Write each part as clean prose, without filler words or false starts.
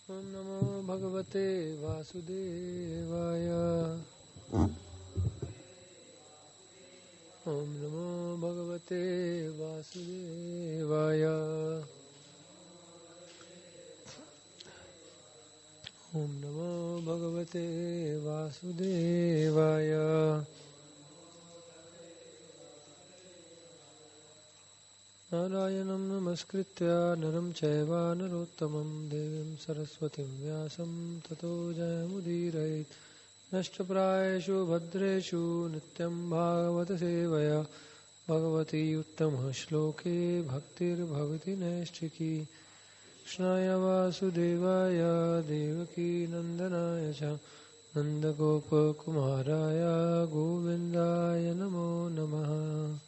Om Namo Bhagavate Vasudevaya. Om Namo Bhagavate Vasudevaya. Om Namo Bhagavate Vasudevaya. Narayanam namaskritya naram chaiva narottamam devim saraswatim vyasam tato jayamudirayit nashtaprayeshu bhadreshu nityam bhagavata sevaya bhagavati uttama shloke bhaktir bhavati naishchiki Krishnaya vasudevaya devaki nandanaya cha nandagopa kumaraya govindaya namo namaha.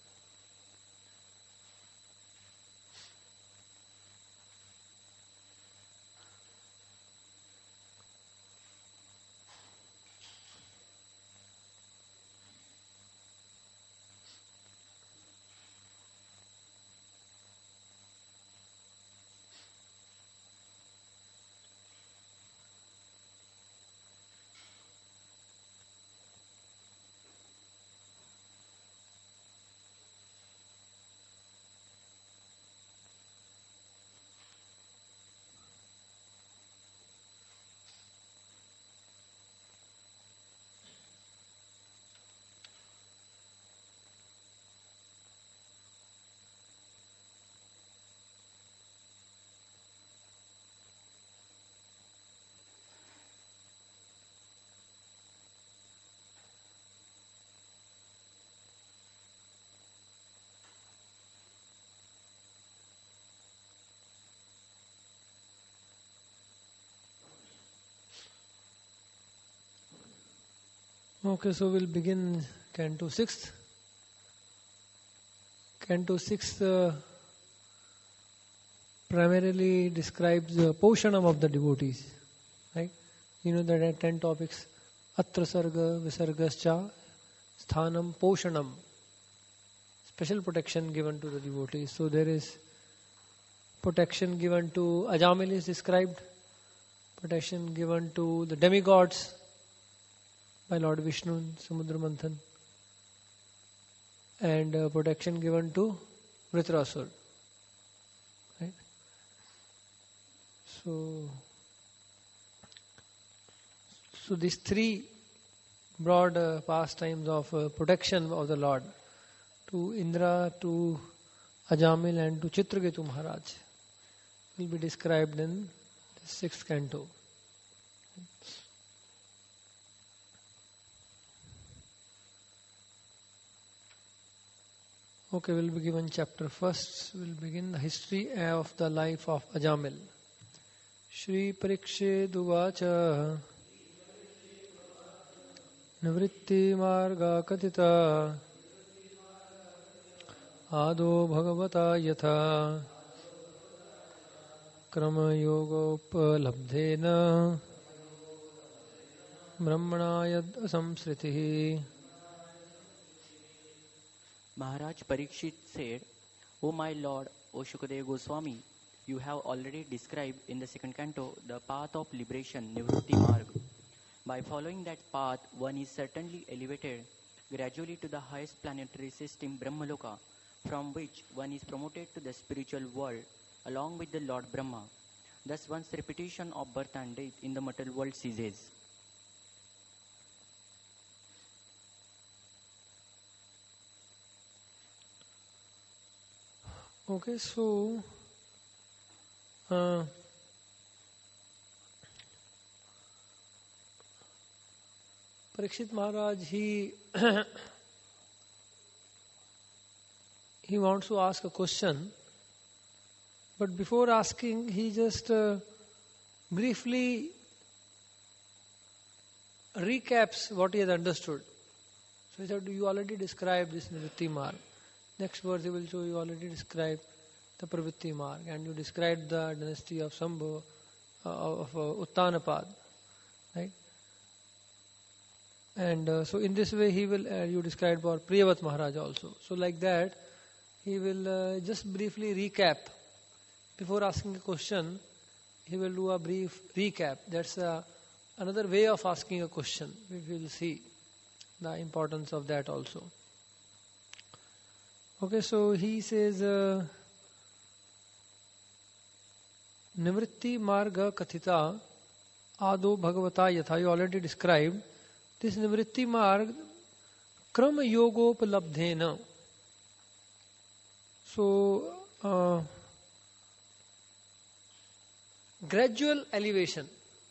Okay, so we'll begin Canto 6th. Canto 6th primarily describes the Poshanam of the devotees. Right? You know there are 10 topics. Atra Sarga, Visargascha, Sthanam, Poshanam. Special protection given to the devotees. So there is protection given to Ajamil is described. Protection given to the demigods by Lord Vishnu in Samudra Manthan, and protection given to Vritrasur. Right? So these three broad pastimes of protection of the Lord to Indra, to Ajamil, and to Chitraketu Maharaj will be described in the 6th canto. Okay, we'll be given chapter first. We'll begin the history of the life of Ajamil. Shri Parikshit Uvacha Nivritti Marga Katita Ado Bhagavata Yatha Krama Yogopalabdhena Brahmana Yad Asamsritihi. Maharaj Parikshit said, O my Lord, O Shukadeva Goswami, you have already described in the 2nd canto the path of liberation, Nivritti Marg. By following that path, one is certainly elevated gradually to the highest planetary system, Brahmaloka, from which one is promoted to the spiritual world along with the Lord Brahma. Thus one's repetition of birth and death in the material world ceases. Okay, so Parikshit Maharaj, he wants to ask a question, but before asking, he just briefly recaps what he has understood. So he said, you already described this Nivritti Marg. Next verse he will show you already described the Pravritti Marg, and you described the dynasty of Sambhu, of Uttanapad, right? And so in this way he will, you described for Priyavat Maharaj also. So like that, he will just briefly recap. Before asking a question, he will do a brief recap. That's another way of asking a question. We will see the importance of that also. Okay, so he says, Nivritti Marga Kathita Ado Bhagavata Yatha. You already described this Nivritti Marg Krama Yogopalabdhena. So, gradual elevation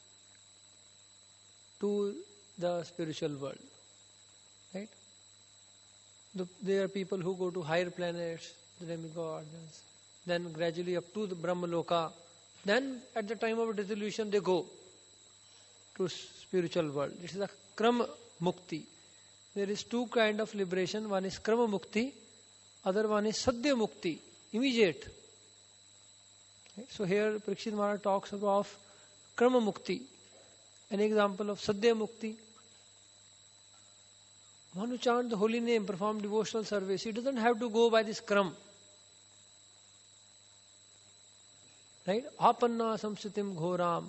to the spiritual world. Right? There are people who go to higher planets, the demigods, then gradually up to the Brahmaloka. Then at the time of dissolution they go to spiritual world. This is a Krama Mukti. There is two kind of liberation. One is Krama Mukti, other one is Sadhya Mukti, immediate. Okay. So here Parikshit Maharaj talks about Krama Mukti. An example of Sadhya Mukti. One who chants the holy name, perform devotional service, he doesn't have to go by this Kram. Right? Apanna samsitim ghoram.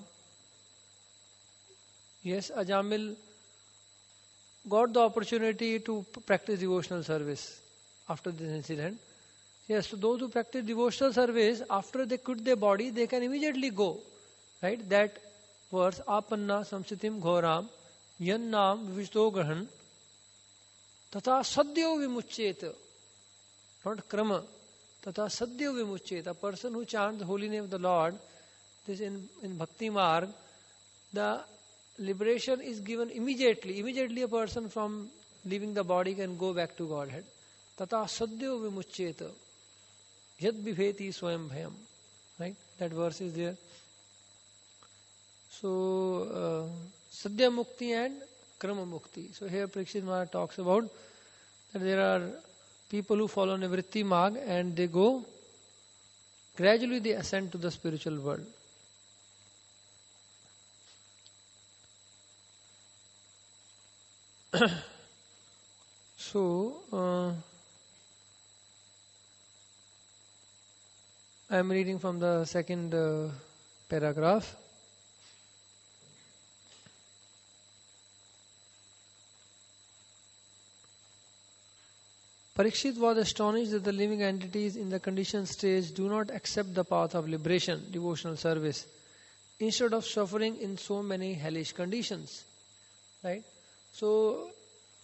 Yes, Ajamil got the opportunity to practice devotional service after this incident. Yes, so those who practice devotional service, after they quit their body, they can immediately go. Right? That verse, Apanna samsitim ghoram, yan nam vivishto grahan, tata sadhyo vimuccheta. Not krama. Tata sadhyo vimuccheta. A person who chants the holy name of the Lord, this in Bhakti Marg, the liberation is given immediately. Immediately a person from leaving the body can go back to Godhead. Tata sadhyo vimuccheta. Yad bhiveti swayam bhayam. Right? That verse is there. So, Sadhya Mukti and Krama Mukti. So here Parikshit Maharaj talks about that there are people who follow Nivritti Marg and they go, gradually they ascend to the spiritual world. So, I am reading from the second paragraph. Parikshit was astonished that the living entities in the conditioned stage do not accept the path of liberation, devotional service, instead of suffering in so many hellish conditions. Right? So,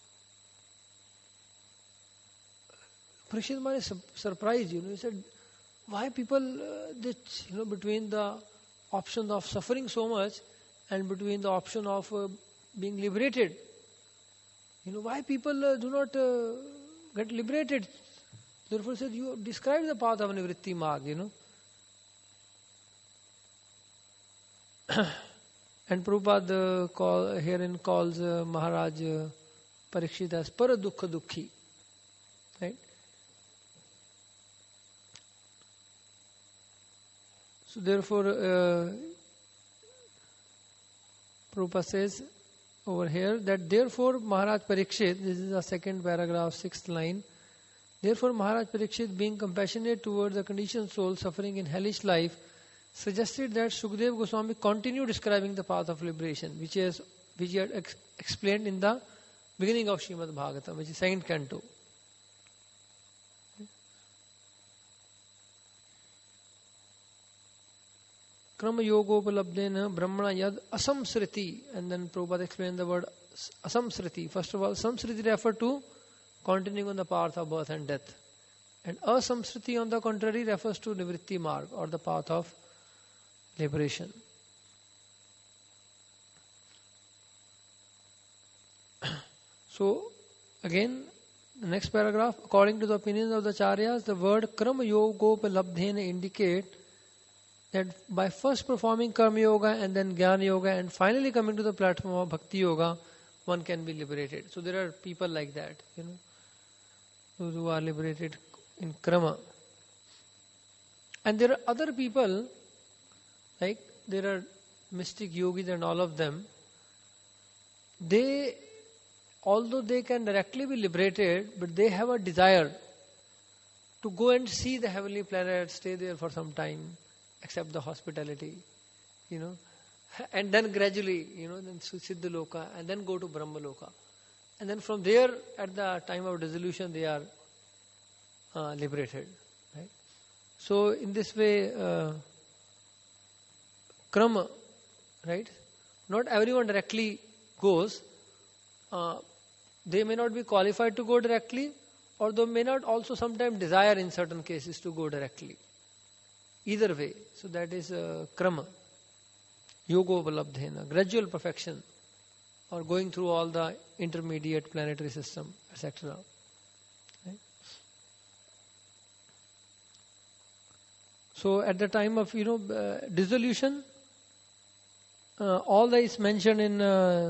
Parikshit Maharaj is surprised. He said, why people, between the option of suffering so much and between the option of being liberated, why people do not get liberated. Therefore, said you describe the path of Nivritti Marg, And Prabhupada herein calls Maharaj Parikshit as Paradukha Dukhi. Right? So therefore, Prabhupada says over here that therefore Maharaj Parikshit, this is the second paragraph, 6th line, therefore Maharaj Parikshit, being compassionate toward the conditioned soul suffering in hellish life, suggested that Sukadeva Goswami continue describing the path of liberation, which he had explained in the beginning of Srimad Bhagavatam, which is second canto. Krama Yogopalabdena Brahmana Yad Asamsriti. And then Prabhupada explained the word Asamsriti. First of all, Samsriti refer to continuing on the path of birth and death. And Asamsriti, on the contrary, refers to Nivritti Marg, or the path of liberation. So, again, the next paragraph, according to the opinions of the Acharyas, the word Krama Yogopalabdena indicate that by first performing Karma Yoga and then Jnana Yoga and finally coming to the platform of Bhakti Yoga, one can be liberated. So there are people like that, those who are liberated in Krama. And there are other people, like there are mystic yogis and all of them, although they can directly be liberated, but they have a desire to go and see the heavenly planet, stay there for some time, accept the hospitality, you know, and then gradually, then Siddha Loka, and then go to Brahma Loka. And then from there, at the time of dissolution, they are liberated. Right? So in this way, krama, right? Not everyone directly goes. They may not be qualified to go directly, or they may not also sometimes desire in certain cases to go directly. Either way. So that is krama. Yogo Valabdhena, gradual perfection, or going through all the intermediate planetary system, etc. Right? So at the time of dissolution, all that is mentioned in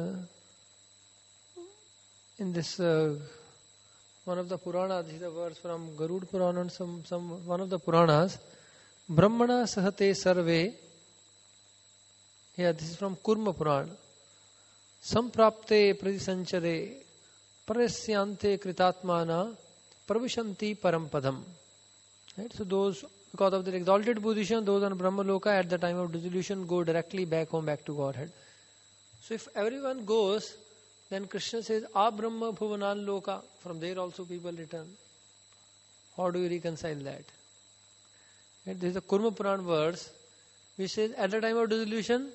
this one of the Puranas. This is a verse from Garud Purana and one of the Puranas. Brahmana sahate sarve. Yeah, this is from Kurma Purana. Samprapte pradisanchare parasyante kritatmana pravishanti parampadam. Right? So those, because of their exalted position, those on Brahma Loka at the time of dissolution go directly back home, back to Godhead. So if everyone goes, then Krishna says, A Brahma Bhuvanan Loka. From there also people return. How do you reconcile that? Right? This is a Kurma Purana verse which says, at the time of dissolution,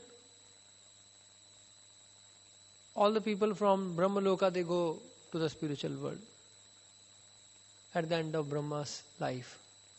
all the people from Brahma Loka, they go to the spiritual world at the end of Brahma's life.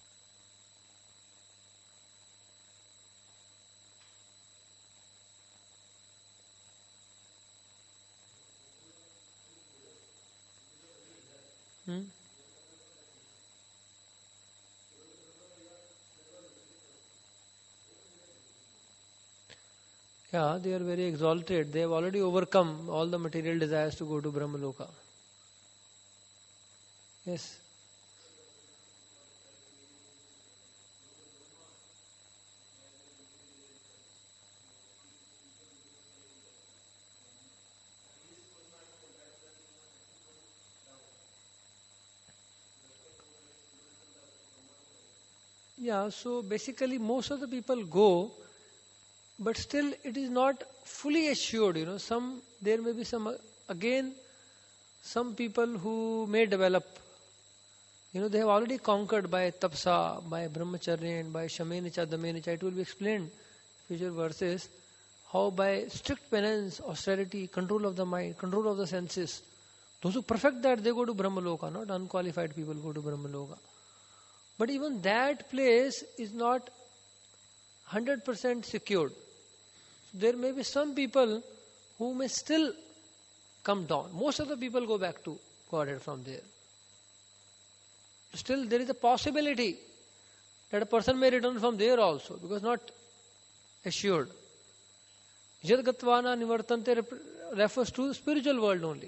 Yeah, they are very exalted. They have already overcome all the material desires to go to Brahma Loka. Yes. Yeah, so basically most of the people go, but still it is not fully assured, there may be some people who may develop, they have already conquered by tapsa, by brahmacharya and by shamenicha, damenicha. It will be explained in future verses how by strict penance, austerity, control of the mind, control of the senses, those who perfect that, they go to Brahma Loka, not unqualified people go to Brahma Loka. But even that place is not 100% secured. There may be some people who may still come down. Most of the people go back to Godhead from there. Still, there is a possibility that a person may return from there also, because not assured. Yad gatvana nivartante refers to spiritual world only.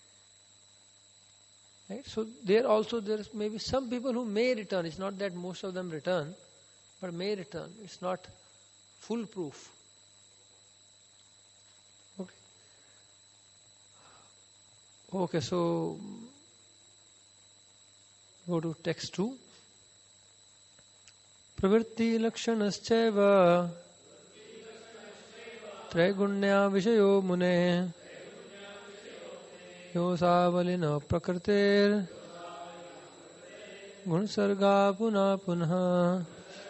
Right? So there may be some people who may return. It's not that most of them return, but may return. It's not foolproof. Okay, so go to text 2. Pravritti lakshanaschaiva Traigunya Vishayo Mune Yosavalina Prakritir Gunsarga Puna Punha.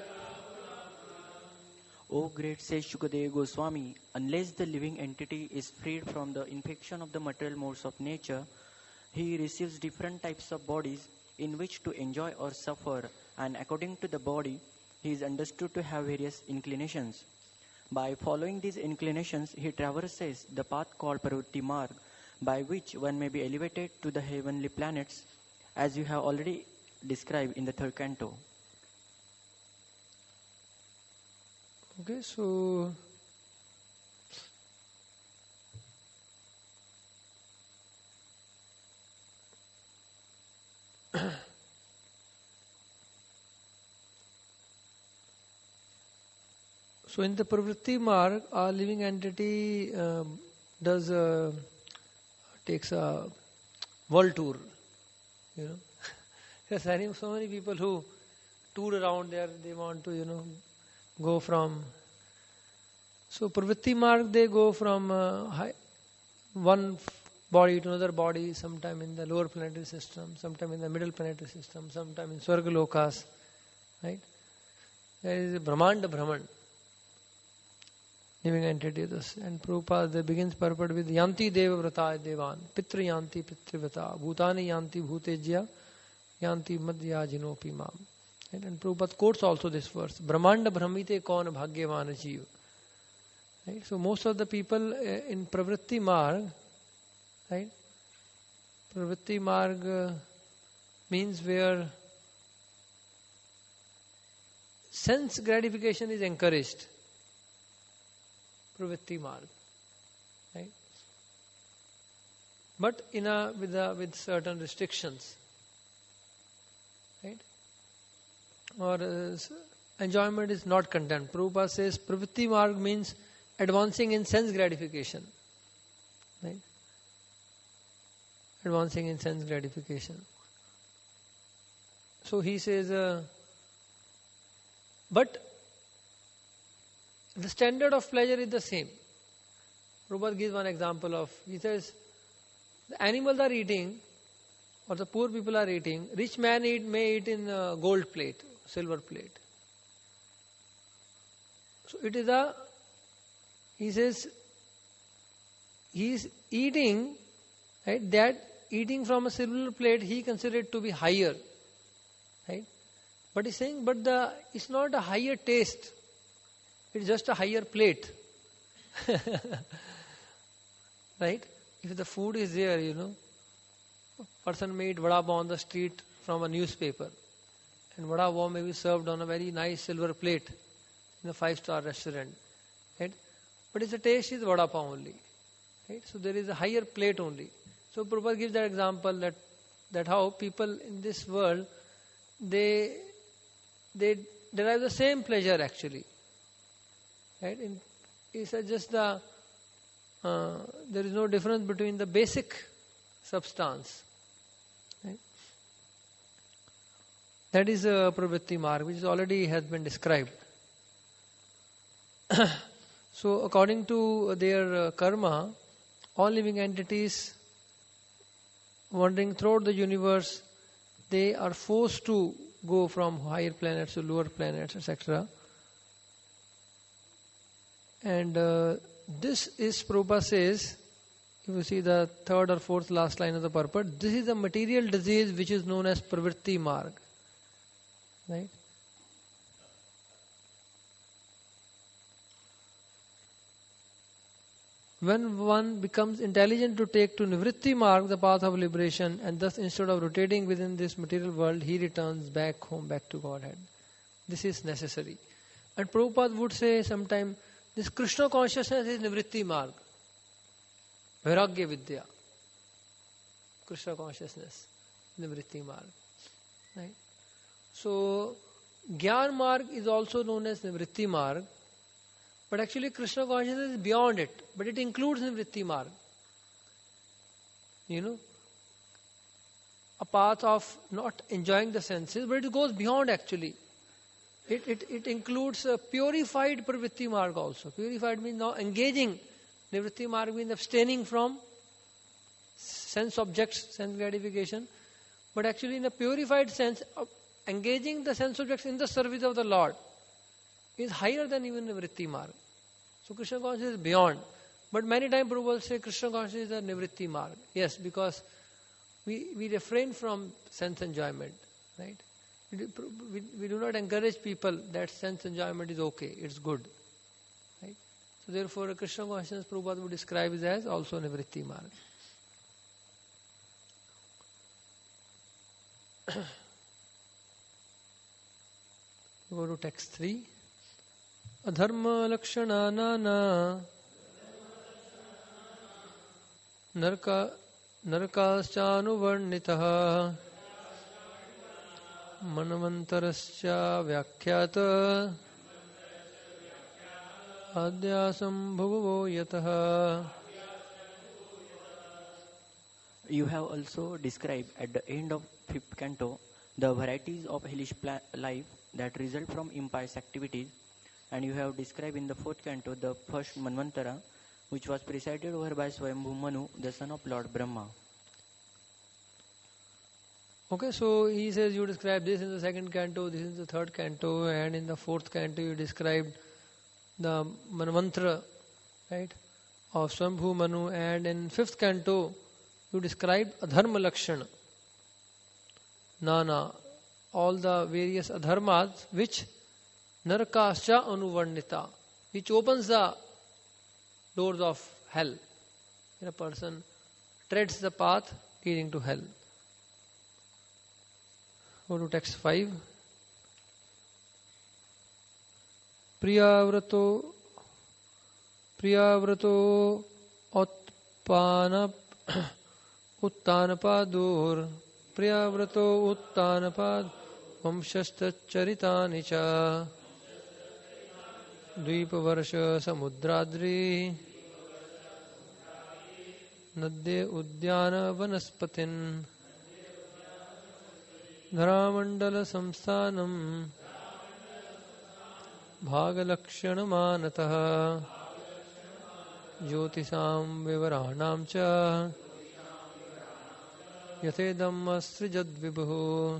O great sage Shukadeva Goswami, unless the living entity is freed from the infection of the material modes of nature, he receives different types of bodies in which to enjoy or suffer, and according to the body, he is understood to have various inclinations. By following these inclinations, he traverses the path called Parvati Marg, by which one may be elevated to the heavenly planets, as you have already described in the third canto. Okay, so so in the Pravritti Marg, our living entity takes a world tour. There's so many people who tour around there. They want to, go from So Pravritti Marg, they go from one body to another body, sometime in the lower planetary system, sometime in the middle planetary system, sometime in Swargalokas, right? There is a Brahmanda Brahman, living entity. And Prabhupada begins purport with Yanti Deva Vrata Devan, Pitra Yanti Pitrivrata, Bhutani Yanti Bhutejya, Yanti Madhya Jinopi Mam. Right? And Prabhupada quotes also this verse, Brahmanda Brahmite Kaun Bhagyavan Jeev. Right? So most of the people in Pravritti Marg, right? Pravritti Marg means where sense gratification is encouraged. Pravritti Marg, right? But with certain restrictions, right? Or enjoyment is not condemned. Prabhupada says Pravritti Marg means advancing in sense gratification, right? Advancing in sense gratification. So he says, but the standard of pleasure is the same. Prabhupada gives one example of, he says, the animals are eating, or the poor people are eating, rich man may eat in gold plate, silver plate. So it is he says, he is eating, right, that eating from a silver plate, he considered to be higher, right? But he's saying, but it's not a higher taste, it's just a higher plate. Right? If the food is there, a person may eat vada pav on the street from a newspaper, and vada pav may be served on a very nice silver plate in a 5-star restaurant, right? But its taste is vada pav only, right? So there is a higher plate only. So Prabhupada gives that example that how people in this world, they derive the same pleasure actually, right? It's just there is no difference between the basic substance, right? That is a Pravritti Marg, which already has been described. So according to their karma, all living entities wandering throughout the universe, they are forced to go from higher planets to lower planets, etc. And this is, Prabhupada says, if you see the third or fourth last line of the purport, this is a material disease which is known as Pravritti Marg. Right? When one becomes intelligent to take to Nivritti Marg, the path of liberation, and thus instead of rotating within this material world, he returns back home, back to Godhead. This is necessary. And Prabhupada would say sometime, this Krishna consciousness is Nivritti Marg. Vairagya Vidya. Krishna consciousness, Nivritti Marg. Right? So, Gyan Marg is also known as Nivritti Marg. But actually Krishna consciousness is beyond it. But it includes Nivritti Marg. A path of not enjoying the senses, but it goes beyond actually. It includes a purified Pravritti Marg also. Purified means now engaging. Nivritti Marg means abstaining from sense objects, sense gratification. But actually in a purified sense, engaging the sense objects in the service of the Lord is higher than even Nivritti Marg. So Krishna consciousness is beyond. But many times Prabhupada will say Krishna consciousness is a Nivritti Marg. Yes, because we refrain from sense enjoyment. Right? We do not encourage people that sense enjoyment is okay, it's good. Right? So therefore Krishna consciousness Prabhupada would describe it as also Nivritti Marg. Go to text 3. Adharma lakshana nana narkaschanu manvantarascha vyakhyata adhyasam bhuvavo yataha. You have also described at the end of 5th canto the varieties of hellish life that result from impious activities and you have described in the fourth canto the first Manvantara, which was presided over by Swayambhu Manu, the son of Lord Brahma. Okay, so he says you describe this in the second canto, this is the third canto, and in the fourth canto you described the Manvantara, right, of Swambhu Manu, and in fifth canto you described Adharma Lakshana, Nana, all the various adharmas which Narakascha Anuvarnita, which opens the doors of hell. When a person treads the path leading to hell. Go to text 5. Priyavrato Uttanapadur Priyavrato Uttanapad Vamshastcharitani cha Dvipavarša Samudradri Nadye Udyana Vanaspatin Dharamandala Samsthanam Bhagalakshanamānatah Jyotisam Vivaranam cha Yathedam Asrijad Vibhu.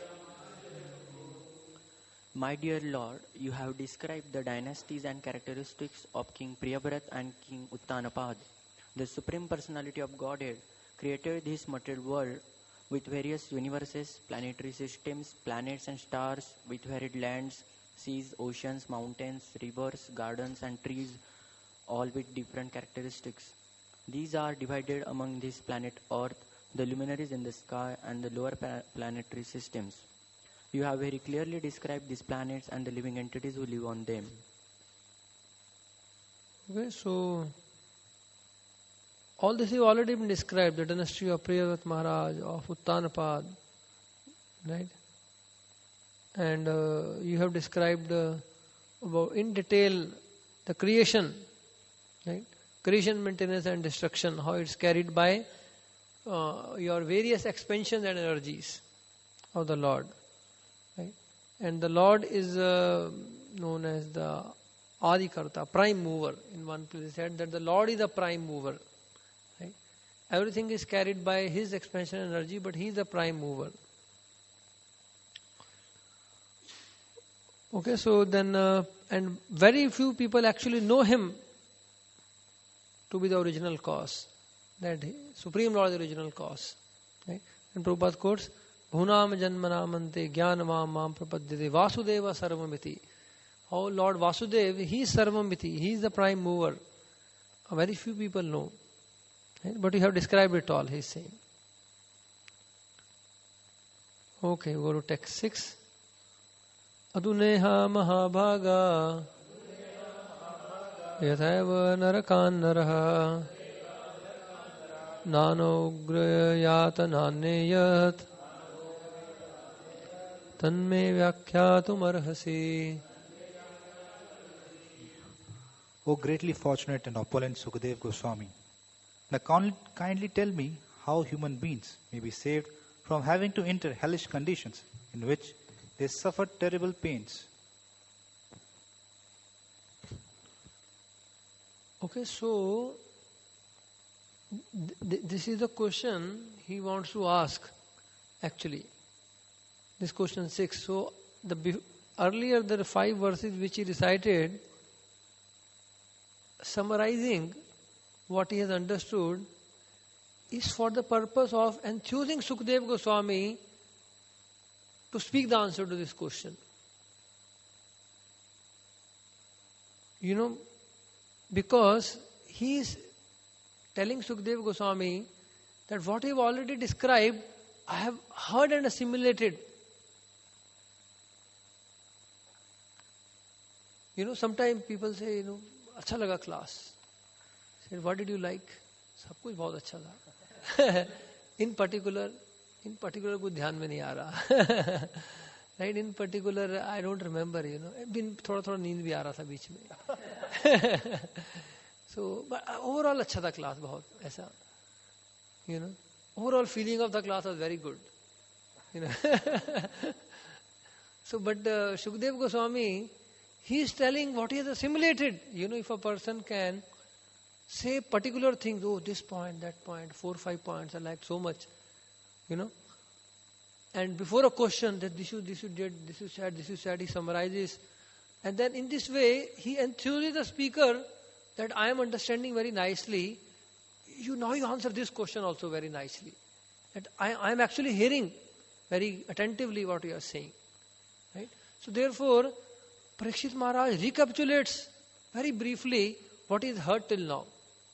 My dear Lord, you have described the dynasties and characteristics of King Priyavrat and King Uttanapad. The Supreme Personality of Godhead created this material world with various universes, planetary systems, planets and stars, with varied lands, seas, oceans, mountains, rivers, gardens and trees, all with different characteristics. These are divided among this planet Earth, the luminaries in the sky and the lower planetary systems. You have very clearly described these planets and the living entities who live on them. Okay, so all this has already been described, the dynasty of Priyavrat Maharaj, of Uttanapad, right? And you have described about in detail the creation, right? Creation, maintenance and destruction, how it's carried by your various expansions and energies of the Lord. Right? And the Lord is known as the Adikarta, prime mover. In one place it said that the Lord is the prime mover. Right? Everything is carried by His expansion energy, but He is the prime mover. Okay, so then, and very few people actually know Him to be the original cause. That Supreme Lord is the original cause. Right? And Prabhupada quotes, Bhunam janmanamante jnanamam mam prapadyate Vasudeva sarvamiti. Oh Lord Vasudeva, He is sarvamiti, He is the prime mover. Very few people know. Right? But you have described it all, He is saying. Okay, go to text 6. Aduneha mahabhaga yathaiva narakan naraha nanograyata naneyat tanme vyakyatum arhasi. O greatly fortunate and opulent Sukadev Goswami, now kindly tell me how human beings may be saved from having to enter hellish conditions in which they suffer terrible pains. Okay, so this is the question he wants to ask actually. This question 6. So earlier there are 5 verses which he recited, summarizing what he has understood, is for the purpose of enthusing Sukadev Goswami to speak the answer to this question. You know, because he is telling Sukadev Goswami that what he have already described, I have heard and assimilated. You know, sometimes people say, you know, अच्छा लगा class. I said, what did you like? सब कुछ बहुत अच्छा था. In particular कुछ ध्यान में नहीं आ रहा. Right? In particular, I don't remember, you know. थोड़ा नींद भी आ रहा था बीच में. So, but overall अच्छा था class बहुत ऐसा. You know, overall feeling of the class was very good. You know. So, but Shukdev Goswami, He is telling what he has assimilated. If a person can say particular things, oh, this point, that point, 4-5 points, I like so much, and before a question that this you did, this you said, he summarizes. And then in this way, he enthuses the speaker that I am understanding very nicely. You answer this question also very nicely. That I am actually hearing very attentively what you are saying. Right? So therefore, Parikshit Maharaj recapitulates very briefly what is heard till now.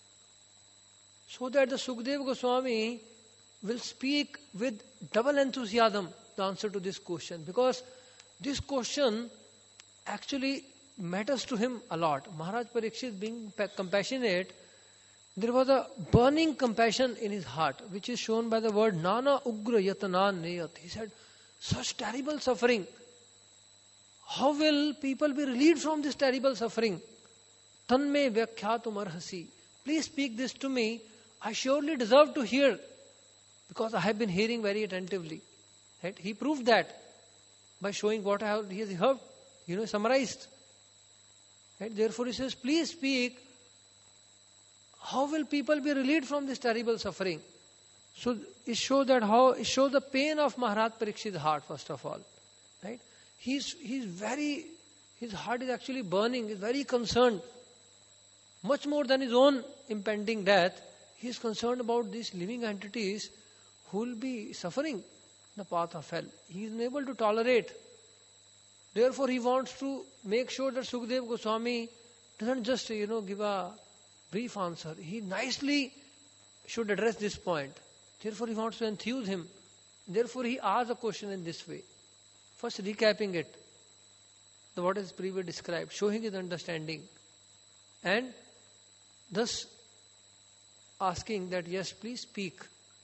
So that the Sukadeva Goswami will speak with double enthusiasm the answer to this question. Because this question actually matters to him a lot. Maharaj Parikshit being compassionate, there was a burning compassion in his heart, which is shown by the word Nana Ugra Yatana Neyat. He said, such terrible suffering. How will people be relieved from this terrible suffering? Tanme Vyakhyatum Arhasi. Please speak this to me. I surely deserve to hear, because I have been hearing very attentively. Right? He proved that by showing what he has heard, summarized. Right? Therefore he says, please speak. How will people be relieved from this terrible suffering? So it shows the pain of Maharaj Parikshit's heart, first of all. Right? His heart is actually burning, he's very concerned. Much more than his own impending death, he is concerned about these living entities who will be suffering in the path of hell. He is unable to tolerate. Therefore he wants to make sure that Sukadeva Goswami doesn't just give a brief answer. He nicely should address this point. Therefore he wants to enthuse him. Therefore he asks a question in this way. First recapping it, what is previously described, showing his understanding, and thus asking that, yes, please speak.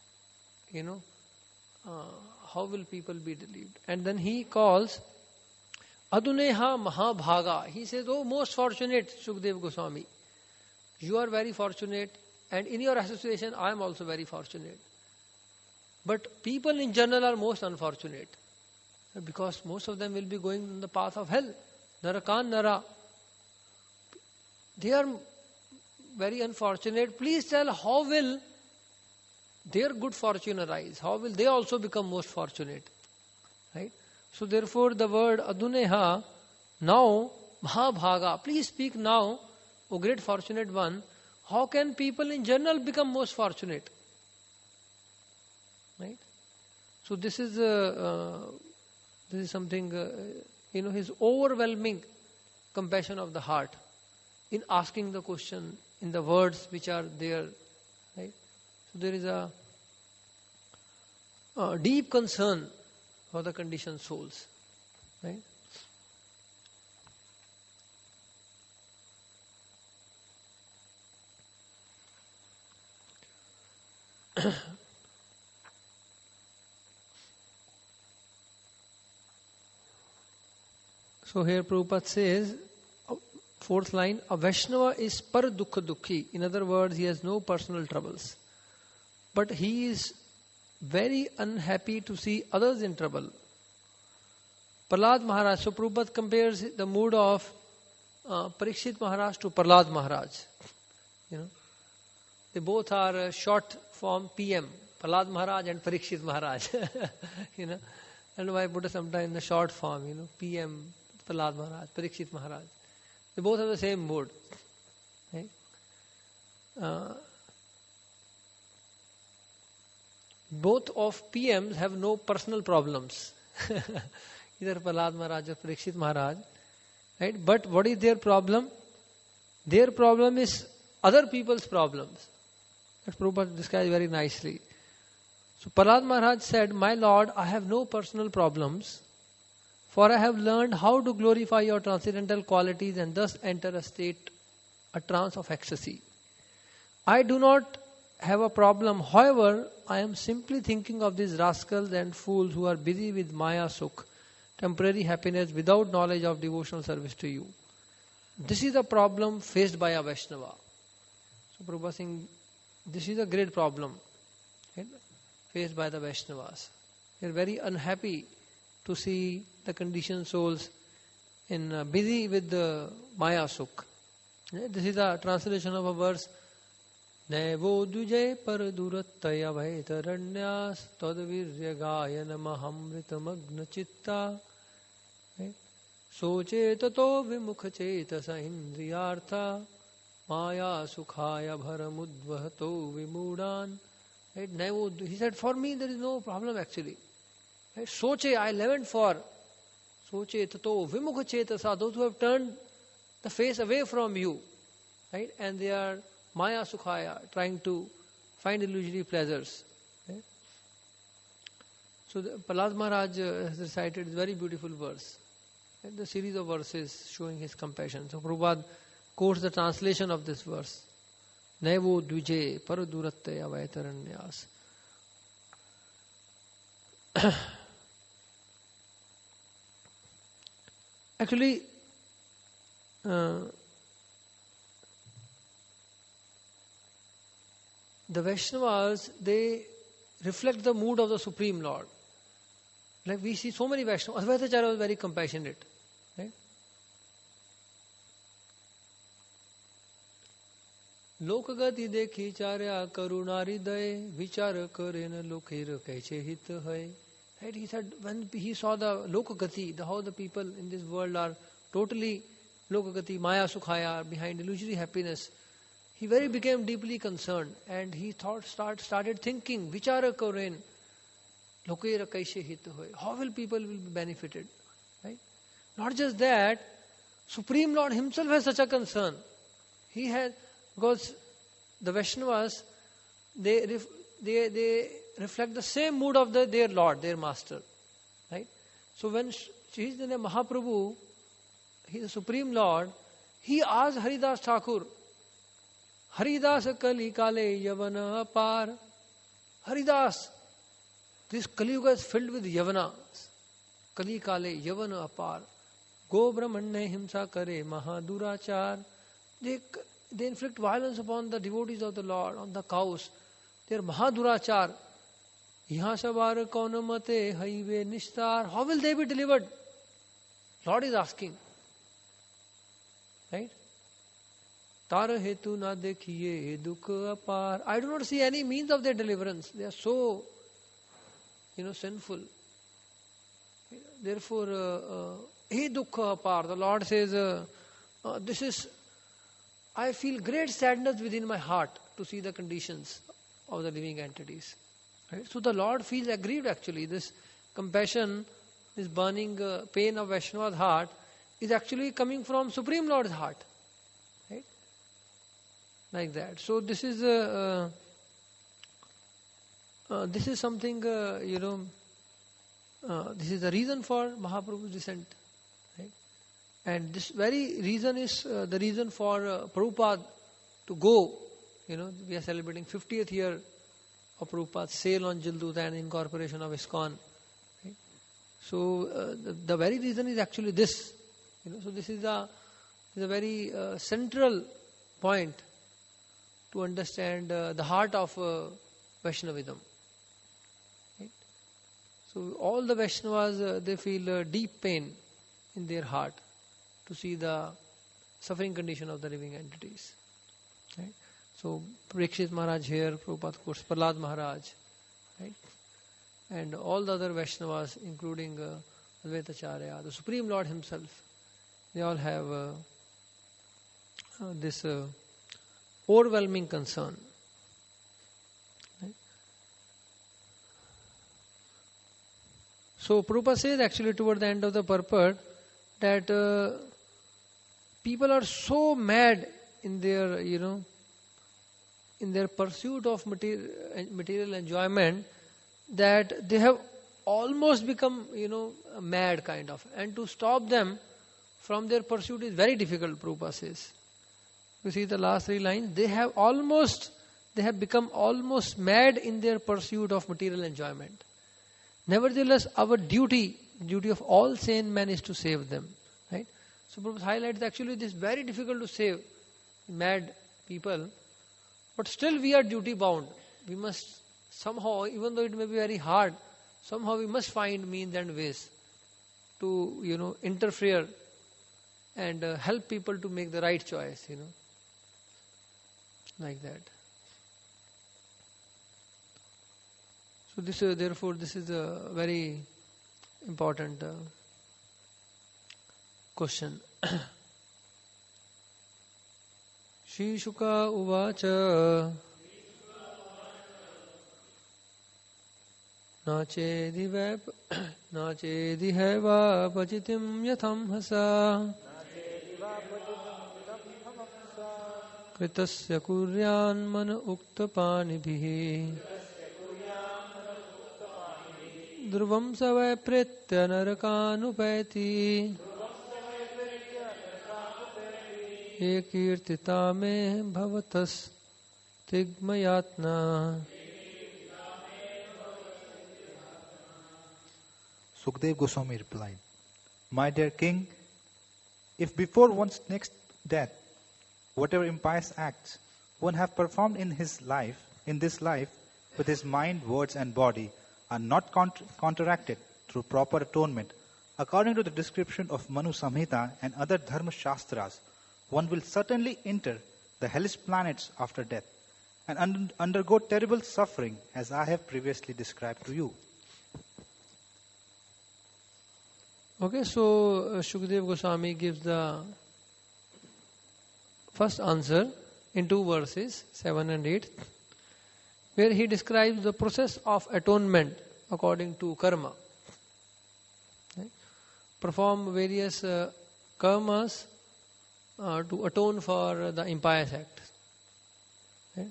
How will people be relieved? And then he calls Aduneha Mahabhaga. He says, oh, most fortunate Sukadeva Goswami. You are very fortunate, and in your association I am also very fortunate. But people in general are most unfortunate, because most of them will be going in the path of hell. Narakan Nara. They are very unfortunate. Please tell, how will their good fortune arise? How will they also become most fortunate? Right? So therefore the word Aduneha, now Mahabhaga, please speak now, O great fortunate one, how can people in general become most fortunate? Right? So this is something, his overwhelming compassion of the heart in asking the question in the words which are there. Right? So there is a deep concern for the conditioned souls. Right? So here Prabhupada says, fourth line, a Vaishnava is par dukha dukhi. In other words, he has no personal troubles. But he is very unhappy to see others in trouble. Prahlad Maharaj, so Prabhupada compares the mood of Parikshit Maharaj to Prahlad Maharaj. They both are short form PM, Prahlad Maharaj and Parikshit Maharaj. And why put sometimes in the short form, PM, Prahlad Maharaj, Parikshit Maharaj. They both have the same mood. Right? Both of PMs have no personal problems. Either Prahlad Maharaj or Parikshit Maharaj. Right? But what is their problem? Their problem is other people's problems. That Prabhupada describes very nicely. So Prahlad Maharaj said, my Lord, I have no personal problems, for I have learned how to glorify your transcendental qualities and thus enter a trance of ecstasy. I do not have a problem. However, I am simply thinking of these rascals and fools who are busy with Maya Sukh, temporary happiness without knowledge of devotional service to you. This is a problem faced by a Vaishnava. So Prabhupada saying, this is a great problem faced by the Vaishnavas. They are very unhappy to see the conditioned souls busy with the Maya Sukh. This is the translation of a verse. Naivo dujay par durattaya bhaitaranyas tadvirya gayana mahamritamagna chitta. Soche tato vimukha chetasa indriyartha maya sukhaya bharamudvahato vimudan. Right? He said, for me there is no problem actually. Right? Soche, I lament for. Soche tato vimukha chetasa, those who have turned the face away from you. Right? And they are maya sukhaya, trying to find illusory pleasures. Right? So Prahlad Maharaj has recited this very beautiful verse. Right? The series of verses showing his compassion. So Prabhupada quotes the translation of this verse. Naivo dvije paradurattaya vaitaranyas. Actually, the Vaishnavas, they reflect the mood of the Supreme Lord. Like we see so many Vaishnavas. Advaitacharya was very compassionate. Right? Lokagati dekhi charya karunari daye vichar karena lokher kaiche hit hai. Right? He said when he saw the lokagati, how the people in this world are totally lokagati, maya sukhaya, behind illusory happiness, he became deeply concerned, and he started thinking, vichara karen lokera kaise hit hoy. How will people will be benefited? Right? Not just that, Supreme Lord himself has such a concern. He has, because the Vaishnavas, they reflect the same mood of their Lord, their Master. Right? So when Chaitanya Mahaprabhu, he is the Supreme Lord, he asked Haridas Thakur, Haridas Kali Kale Yavana Apar. Haridas, this Kali Yuga is filled with Yavanas. Kali Kale Yavana Apar. Go Brahmanne Himsa Kare Mahadurachar. They inflict violence upon the devotees of the Lord, on the cows. They are Mahadurachar. Yaha sabar kaunamate haive nishtar. How will they be delivered? Lord is asking. Right? Tara hetu na dekhiye dukha apar. I do not see any means of their deliverance. They are so, sinful. Therefore, he dukha apar. The Lord says, I feel great sadness within my heart to see the conditions of the living entities. Right? So the Lord feels aggrieved actually. This compassion, this burning pain of Vaishnava's heart is actually coming from Supreme Lord's heart. Right? Like that. So this is something, this is the reason for Mahaprabhu's descent. Right? And this very reason is the reason for Prabhupada to go. We are celebrating 50th year of Prabhupada's sale on Jilduta and incorporation of ISKCON. Right? So the very reason is actually this. So this is a very central point to understand the heart of Vaishnavism. Right? So all the Vaishnavas, they feel deep pain in their heart to see the suffering condition of the living entities. Right? So Parikshit Maharaj here, Prabhupada quotes Prahlad Maharaj, right? And all the other Vaishnavas, including Advaitacharya, the Supreme Lord himself, they all have this overwhelming concern. Right? So Prabhupada says actually toward the end of the purport that people are so mad in their, in their pursuit of material enjoyment that they have almost become, mad kind of. And to stop them from their pursuit is very difficult, Prabhupada says. You see the last three lines? They have become almost mad in their pursuit of material enjoyment. Nevertheless, our duty of all sane men is to save them. Right? So Prabhupada highlights actually this is very difficult to save mad people. But still we are duty bound. We must somehow, even though it may be very hard, somehow we must find means and ways to, interfere and help people to make the right choice, like that. So therefore this is a very important question. Shri Shuka uvacha नाचेदि हैवा पचितिं यथं हसा कृतस्य कुर्यान्मन उक्तपाणिभिः ध्रुवं स वै प्रेत्य नरकानुपैति ये कीर्तिता मे भवतस्तिग्मयात्ना. Sukdev Goswami replied, My dear king, if before one's next death, whatever impious acts one have performed in this life, with his mind, words and body, are not counteracted through proper atonement, according to the description of Manu Samhita and other Dharma Shastras, one will certainly enter the hellish planets after death and undergo terrible suffering as I have previously described to you. Okay, so Shukdev Goswami gives the first answer in 2 verses, 7 and 8, where he describes the process of atonement according to karma. Right? Perform various karmas to atone for the impious act. Right?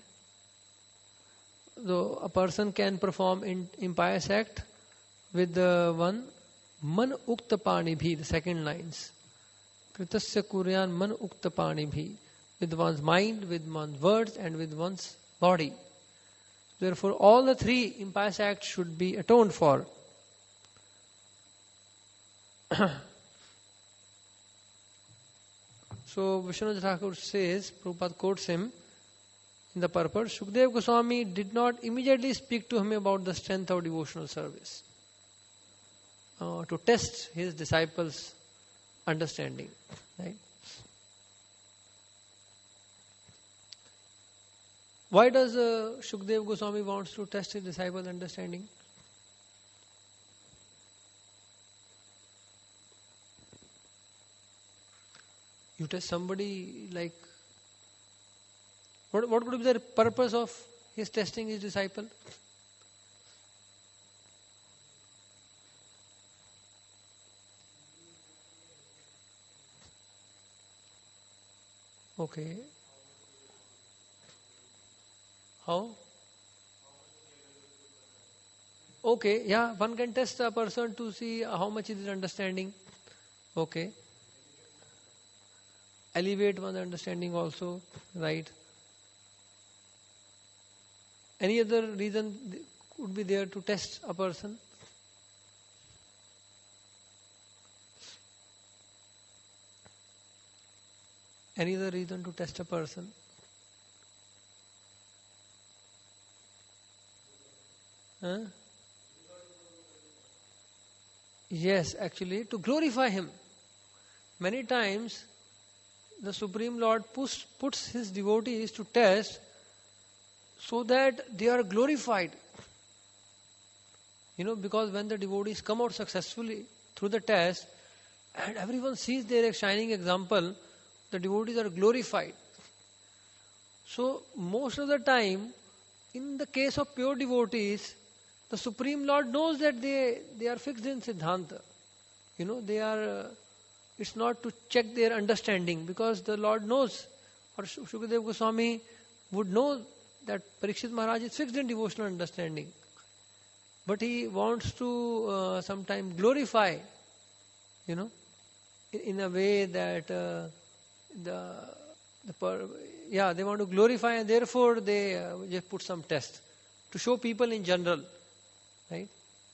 So a person can perform impious act with the one Man ukta pani bhi, the second lines. Kritasya kuryan man ukta pani bhi, with one's mind, with one's words, and with one's body. Therefore, all the 3 impious acts should be atoned for. So, Vishwanath Thakur says, Prabhupada quotes him in the purport, Shukdev Goswami did not immediately speak to him about the strength of devotional service, to test his disciples' understanding. Right? Why does Shukdev Goswami wants to test his disciples' understanding? You test somebody like, what would be the purpose of his testing his disciple? Okay. How? Okay, yeah, one can test a person to see how much is his understanding. Okay. Elevate one's understanding also, right? Any other reason could be there to test a person? Any other reason to test a person? Huh? Yes, actually, to glorify Him. Many times, the Supreme Lord puts His devotees to test so that they are glorified. Because when the devotees come out successfully through the test and everyone sees their shining example, the devotees are glorified. So, most of the time, in the case of pure devotees, the Supreme Lord knows that they are fixed in Siddhanta. They are, it's not to check their understanding, because the Lord knows, or Shukdev Goswami would know that Parikshit Maharaj is fixed in devotional understanding. But he wants to sometimes glorify, in a way that they want to glorify, and therefore they just put some test to show people in general, right?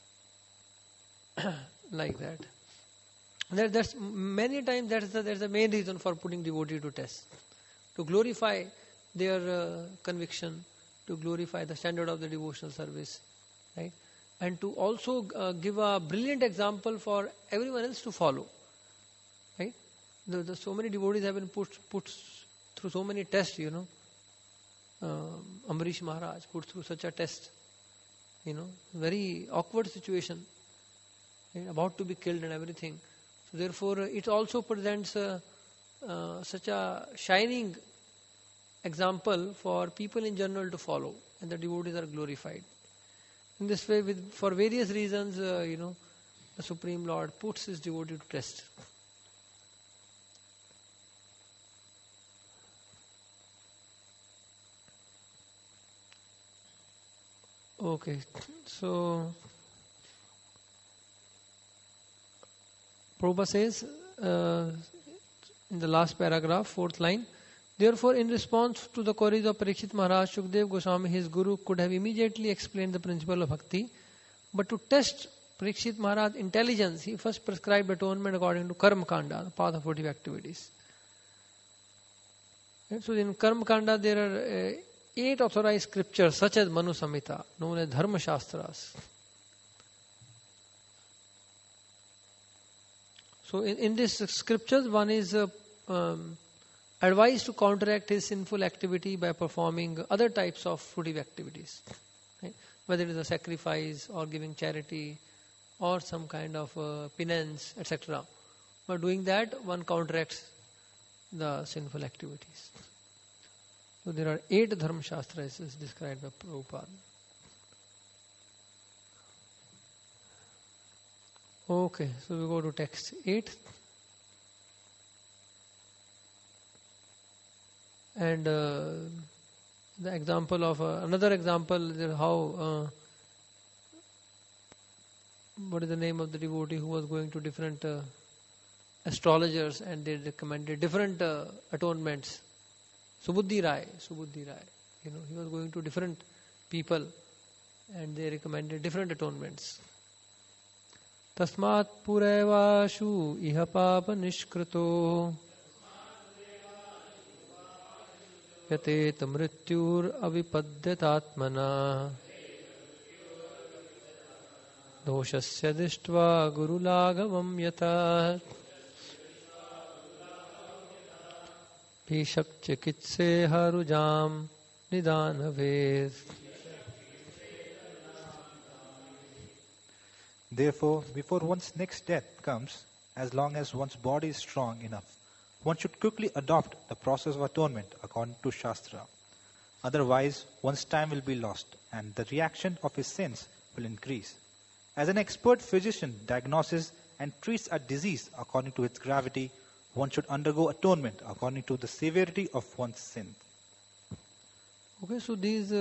Like that. That's many times that's the main reason for putting devotee to test, to glorify their conviction, to glorify the standard of the devotional service, right? And to also give a brilliant example for everyone else to follow, right? So many devotees have been put through so many tests, Amrish Maharaj put through such a test, very awkward situation, right? About to be killed and everything. So therefore, it also presents such a shining example for people in general to follow, and the devotees are glorified. In this way, for various reasons, the Supreme Lord puts his devotee to test. Okay, so Prabhupada says in the last paragraph, fourth line, therefore, in response to the queries of Parikshit Maharaj, Shukdev Goswami, his guru, could have immediately explained the principle of bhakti, but to test Parikshit Maharaj's intelligence, he first prescribed atonement according to Karma Kanda, the path of 40 activities. Right? So in Karma Kanda, there are 8 authorized scriptures, such as Manu Samhita, known as Dharma Shastras. So in these scriptures, one is advised to counteract his sinful activity by performing other types of fruitive activities, right? Whether it is a sacrifice or giving charity or some kind of penance, etc. By doing that, one counteracts the sinful activities. So there are 8 Dharma Shastras as described by Prabhupada. Okay, so we go to text 8. And the example of another example is how what is the name of the devotee who was going to different astrologers and they recommended different atonements. Subuddhi Rai. He was going to different people and they recommended different atonements. Tasmat purevashu iha papa nishkrito yatet mrityur avipadyatatmana doshasya dishtva gurulagavam yata bhishak chikitse harujam nidanaved. Therefore, before one's next death comes, as long as one's body is strong enough, one should quickly adopt the process of atonement according to Shastra. Otherwise, one's time will be lost and the reaction of his sins will increase. As an expert physician diagnoses and treats a disease according to its gravity, one should undergo atonement according to the severity of one's sin. Okay, so these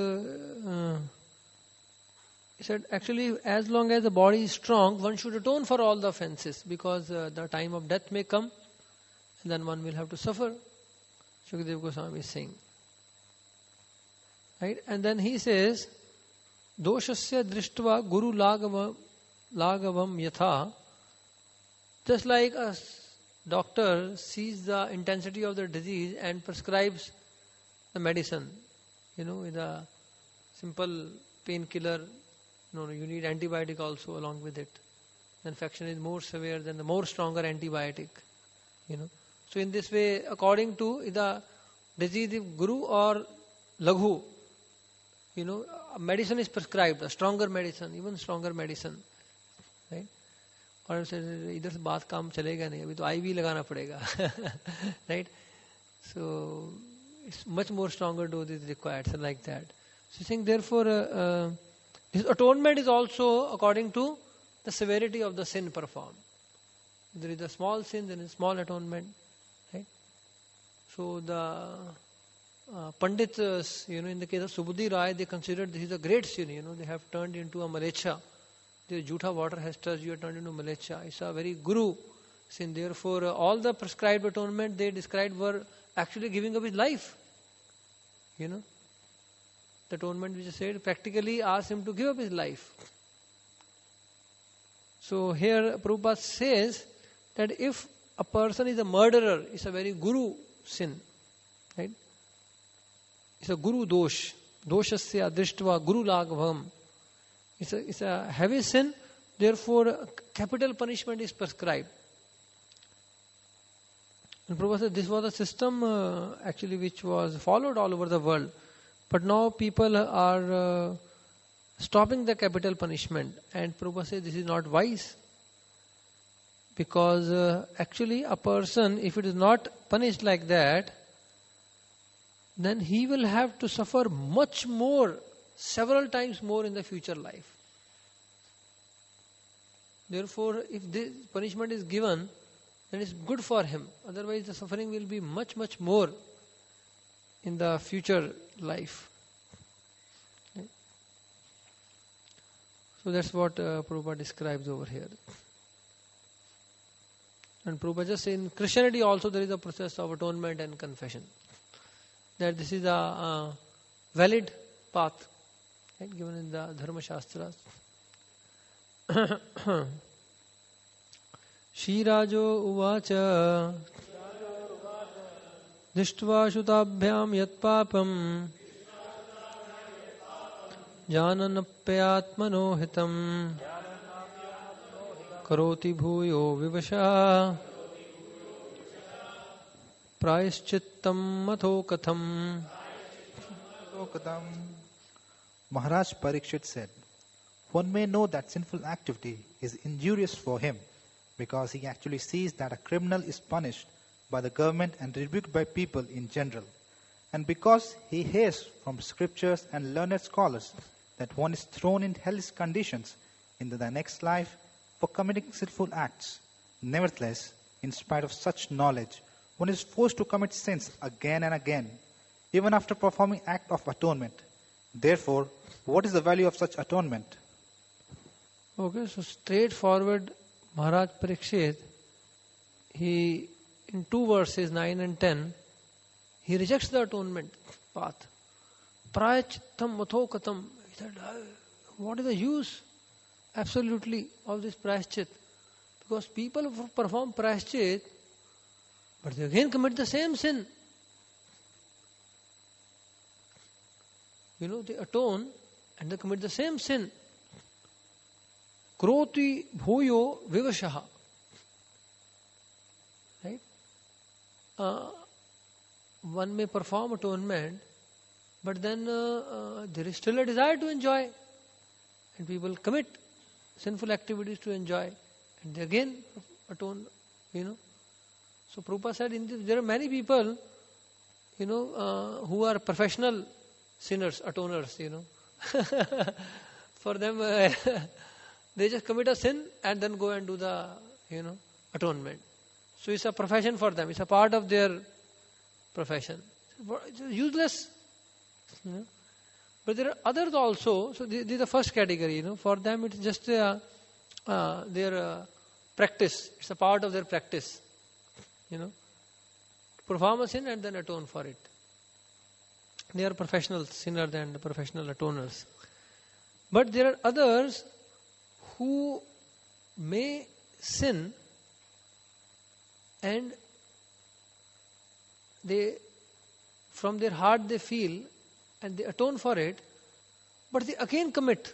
he said actually as long as the body is strong, one should atone for all the offenses because the time of death may come and then one will have to suffer. Shukdev Goswami is saying. Right? And then he says, Doshasya drishtva guru lagavam yatha. Just like a doctor sees the intensity of the disease and prescribes the medicine, with a simple painkiller, you need antibiotic also along with it. The infection is more severe than the more stronger antibiotic, So in this way, according to the disease, if guru or laghu, a medicine is prescribed, a stronger medicine, even stronger medicine, right? और इधर से बात काम चलेगा नहीं, अभी तो IV लगाना पड़ेगा, right? So it's much more stronger dose is required, so like that. So saying therefore, this atonement is also according to the severity of the sin performed. If there is a small sin, then is small atonement, right? So the Pandits, in the case of Subuddhi Rai, they considered this is a great sin. They have turned into a malecha. The jutha water has touched you, turned into malecha. It's a very guru sin. Therefore, all the prescribed atonement they described were actually giving up his life. The atonement which is said practically asked him to give up his life. So here Prabhupada says that if a person is a murderer, it's a very guru sin. Right? It's a guru dosh. Doshasya drishtva guru lagvam. It's a heavy sin, therefore capital punishment is prescribed. And Prabhupada said this was a system actually which was followed all over the world. But now people are stopping the capital punishment. And Prabhupada said this is not wise. Because actually a person, if it is not punished like that, then he will have to suffer much more, several times more in the future life. Therefore, if this punishment is given, then it's good for him. Otherwise, the suffering will be much, much more in the future life. So that's what Prabhupada describes over here. And Prabhupada just says in Christianity also there is a process of atonement and confession. That this is a valid path, right, given in the Dharma Shastras. Shirajo uvacha dishtva shutabhyam yat papam jananapyatmano hitam karoti bhuyo vivasha prayaschittam matho katham. Maharaj Parikshit said, one may know that sinful activity is injurious for him because he actually sees that a criminal is punished by the government and rebuked by people in general, and because he hears from scriptures and learned scholars that one is thrown in hellish conditions into the next life for committing sinful acts. Nevertheless, in spite of such knowledge, one is forced to commit sins again and again, even after performing act of atonement. Therefore, what is the value of such atonement? Okay, so straightforward, Maharaj Parikshit, he, in 2 verses, 9 and 10, he rejects the atonement path. Prayachittam mathokatam. He said, what is the use, absolutely, of this prayachit? Because people perform prayachit, but they again commit the same sin. They atone and they commit the same sin. Kroti bhuyo vivashaha. Right? One may perform atonement, but then there is still a desire to enjoy. And people commit sinful activities to enjoy. And they again atone, So Prabhupada said, there are many people, who are professional sinners, atoners, For them, they just commit a sin and then go and do the, atonement. So it's a profession for them. It's a part of their profession. It's useless. But there are others also. So this is the first category. For them it's just their practice. It's a part of their practice. Perform a sin and then atone for it. They are professional sinners and professional atoners. But there are others who may sin and they, from their heart they feel and they atone for it, but they again commit.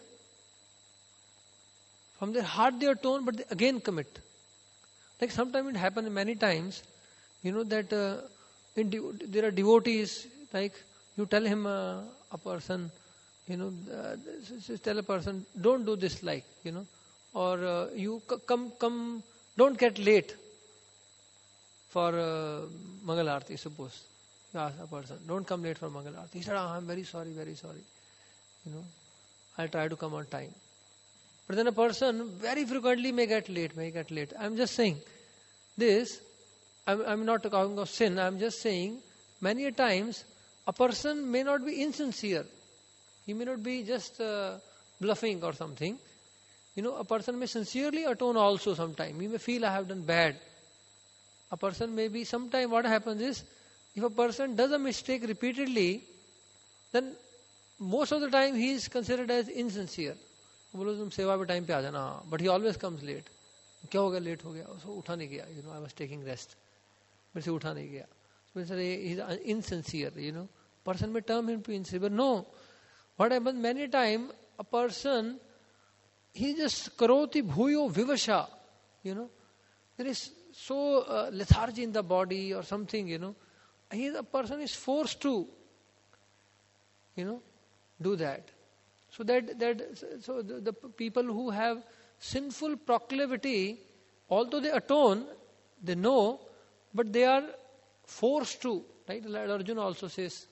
From their heart they atone, but they again commit. Like sometimes it happens many times, that there are devotees, like you tell him a person, tell a person, don't do this or you come, don't get late for Mangal Aarti, suppose. You ask a person, don't come late for Mangal Aarti. He said, I'm very sorry. I'll try to come on time. But then a person very frequently may get late. I'm just saying this, I'm not talking of sin, I'm just saying many a times a person may not be insincere. He may not be just bluffing or something. A person may sincerely atone also sometime. He may feel I have done bad. A person may be, sometime what happens is, if a person does a mistake repeatedly, then most of the time he is considered as insincere. But he always comes late. क्या हो गया, late हो गया, उसको उठा नहीं गया, I was taking rest, मेरे से उठा नहीं गया. So he is insincere, person may term him to insincere, but no, what happens many times, a person, he just karoti bhuyo vivasha, there is so lethargy in the body or something, a person is forced to, do that. So the people who have sinful proclivity, although they atone, they know, but they are forced to, right? Like Arjuna also says,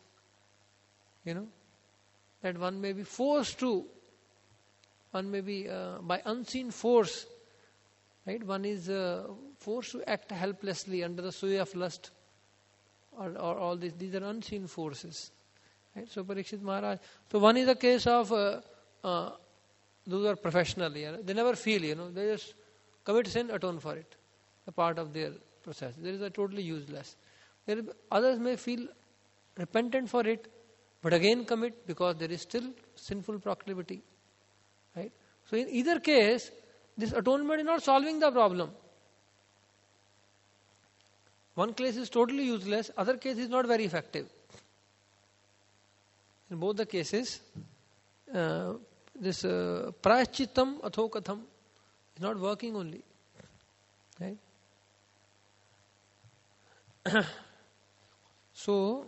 that one may be forced to, one may be by unseen force, right? One is forced to act helplessly under the sway of lust, or all these. These are unseen forces, right? So Parikshit Maharaj. So one is a case of those who are professional. They never feel. They just commit sin, atone for it, a part of their process. There is a totally useless. Others may feel repentant for it, but again commit because there is still sinful proclivity, right? So in either case, this atonement is not solving the problem. One case is totally useless, other case is not very effective. In both the cases, this prayachittam atho katham is not working only, right? So,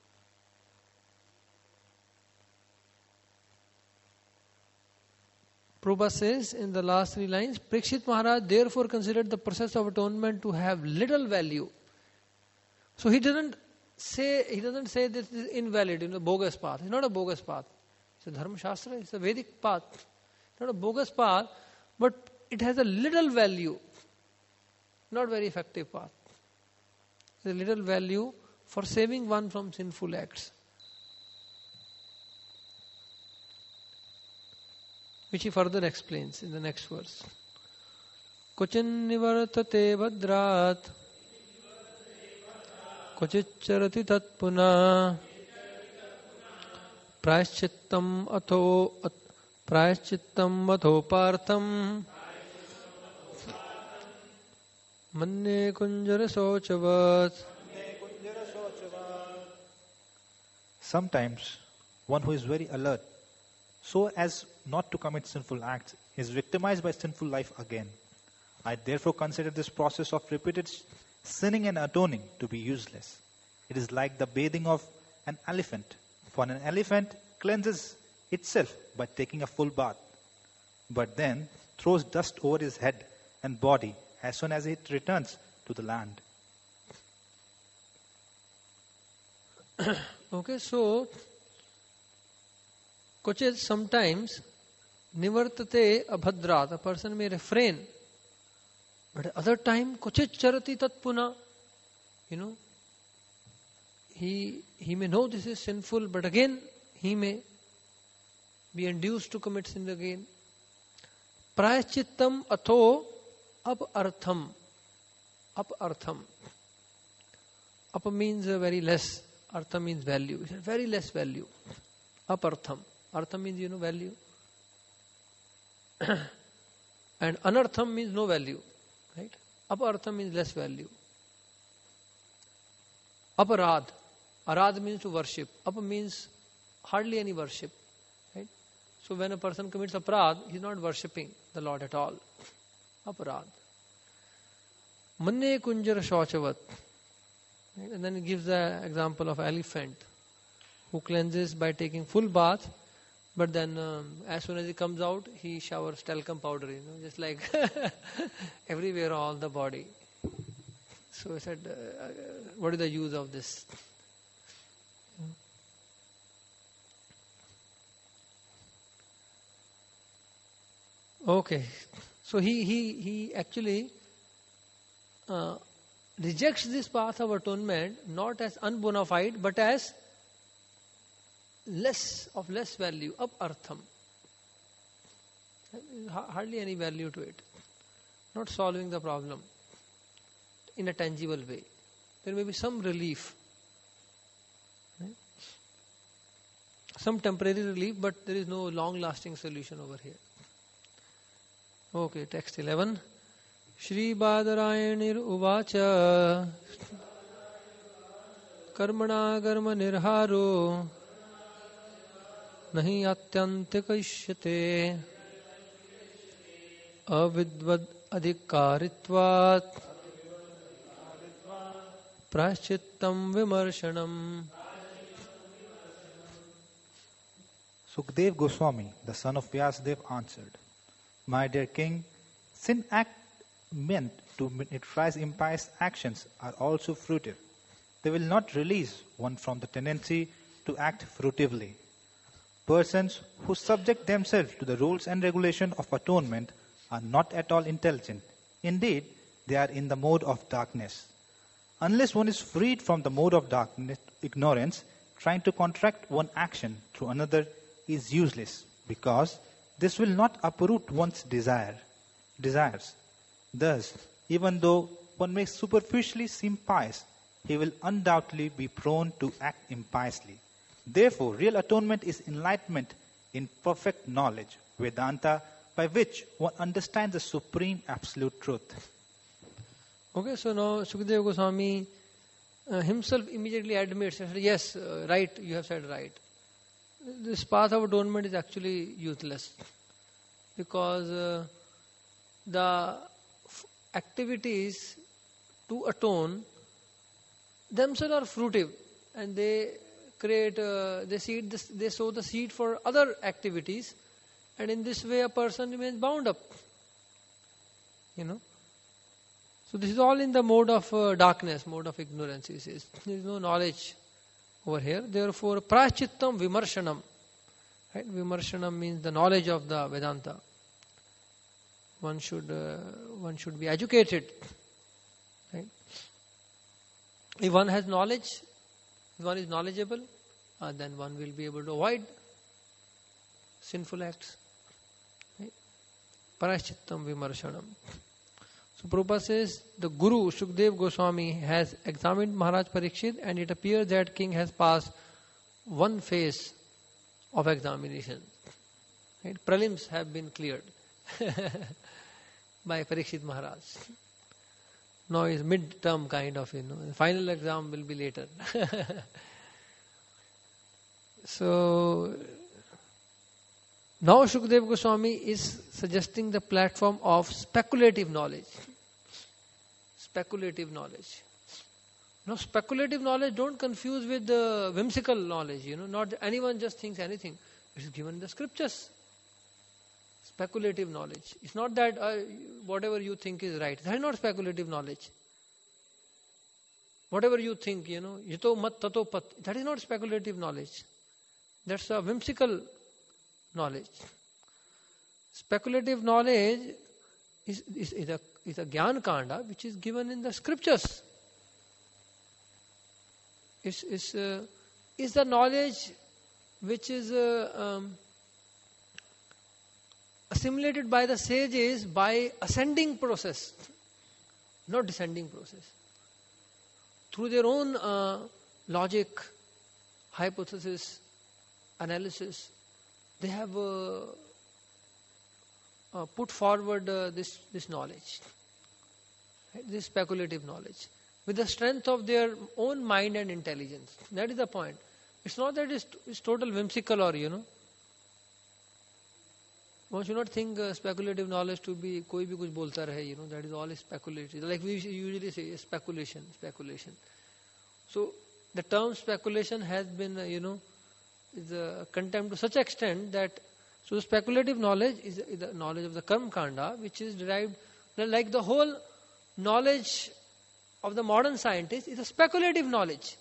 Prabhupada says in the last 3 lines, Parikshit Maharaj therefore considered the process of atonement to have little value. So he doesn't say this is invalid, bogus path. It's not a bogus path. It's a Dharma Shastra, it's a Vedic path. It's not a bogus path, but it has a little value. Not very effective path. It's a little value for saving one from sinful acts, which he further explains in the next verse. Kuchin nivartate bhadrat kuchicharati tat puna prayachittam atho partham manne kunjara sochavat. Sometimes one who is very alert, so as not to commit sinful acts, is victimized by sinful life again. I therefore consider this process of repeated sinning and atoning to be useless. It is like the bathing of an elephant. For an elephant cleanses itself by taking a full bath, but then throws dust over his head and body as soon as it returns to the land. Okay, so Kuchit sometimes nivartate abhadrat, a person may refrain, but at other time kuchit charati tat puna, he may know this is sinful, but again he may be induced to commit sin again. Prayachittam atho apartham. Apartham. Apa means very less. Artha means value. It's very less value. Apartham. Artha means, value. And anartham means no value. Right? Apartham means less value. Aparad. Arad means to worship. Apa means hardly any worship. Right? So when a person commits aparad, he is not worshipping the Lord at all. Aparad. Manne kunjara shochavat. Right? And then he gives the example of elephant who cleanses by taking full bath, but then as soon as he comes out, he showers talcum powder, just like everywhere all the body. So I said, what is the use of this? Okay, so he actually rejects this path of atonement not as unbona fide but as less value, apartham. Hardly any value to it. Not solving the problem in a tangible way. There may be some relief, right? Some temporary relief, but there is no long-lasting solution over here. Okay, text 11. Shri Badarayanir Uvacha Karmana Karma Nirharo Nahi Atyantikashyate Avidvad Adhikaritvat Prashchittam vimarshanam. Sukdev Goswami, the son of Vyasadeva, answered, My dear king, sin act meant to neutralize impious actions are also fruitive. They will not release one from the tendency to act fruitively. Persons who subject themselves to the rules and regulation of atonement are not at all intelligent. Indeed, they are in the mode of darkness. Unless one is freed from the mode of darkness, ignorance, trying to contract one action through another is useless, because this will not uproot one's desires. Thus, even though one may superficially seem pious, he will undoubtedly be prone to act impiously. Therefore, real atonement is enlightenment in perfect knowledge, Vedanta, by which one understands the supreme absolute truth. Okay, so now Sukadeva Goswami himself immediately admits, yes, right, you have said right. This path of atonement is actually useless, because the activities to atone themselves are fruitive, and they create, they sow the seed for other activities, and in this way a person remains bound up. So this is all in the mode of darkness, mode of ignorance. He says there is no knowledge over here. Therefore, prashchittam vimarshanam. Right? Vimarshanam means the knowledge of the Vedanta. One should be educated. Right? If one has knowledge, if one is knowledgeable, then one will be able to avoid sinful acts. Right? Prashchittam vimarshanam. So Prabhupada says the Guru Shukdev Goswami has examined Maharaj Parikshit, and it appears that king has passed one phase of examination. Right? Prelims have been cleared by Parikshit Maharaj. Now is mid-term kind of, the final exam will be later. So now Shukdev Goswami is suggesting the platform of speculative knowledge. Speculative knowledge. Now speculative knowledge don't confuse with the whimsical knowledge. Not anyone just thinks anything. It is given in the scriptures. Speculative knowledge. It's not that whatever you think is right. That is not speculative knowledge. Whatever you think, yito mat tato pat. That is not speculative knowledge. That's a whimsical knowledge. Speculative knowledge is a Gyan Kanda which is given in the scriptures. Is the knowledge which is assimilated by the sages by ascending process, not descending process. Through their own logic, hypothesis, analysis, they have put forward this knowledge, right? This speculative knowledge, with the strength of their own mind and intelligence. That is the point. It's not that it's total whimsical or, one should not think speculative knowledge to be koi bhi kuch bolta rahe, that is all speculative. Like we usually say, speculation. So the term speculation has been, is condemned to such extent that, so the speculative knowledge is the knowledge of the Karma Kanda, which is derived, like the whole knowledge of the modern scientist is a speculative knowledge.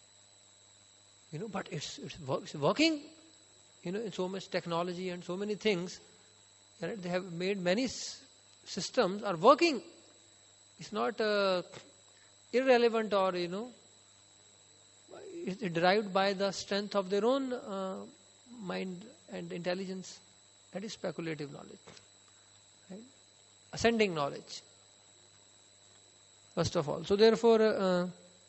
But it's working, in so much technology and so many things. Right? They have made many systems are working. It's not irrelevant or, it's derived by the strength of their own mind and intelligence. That is speculative knowledge. Right? Ascending knowledge. First of all. So therefore,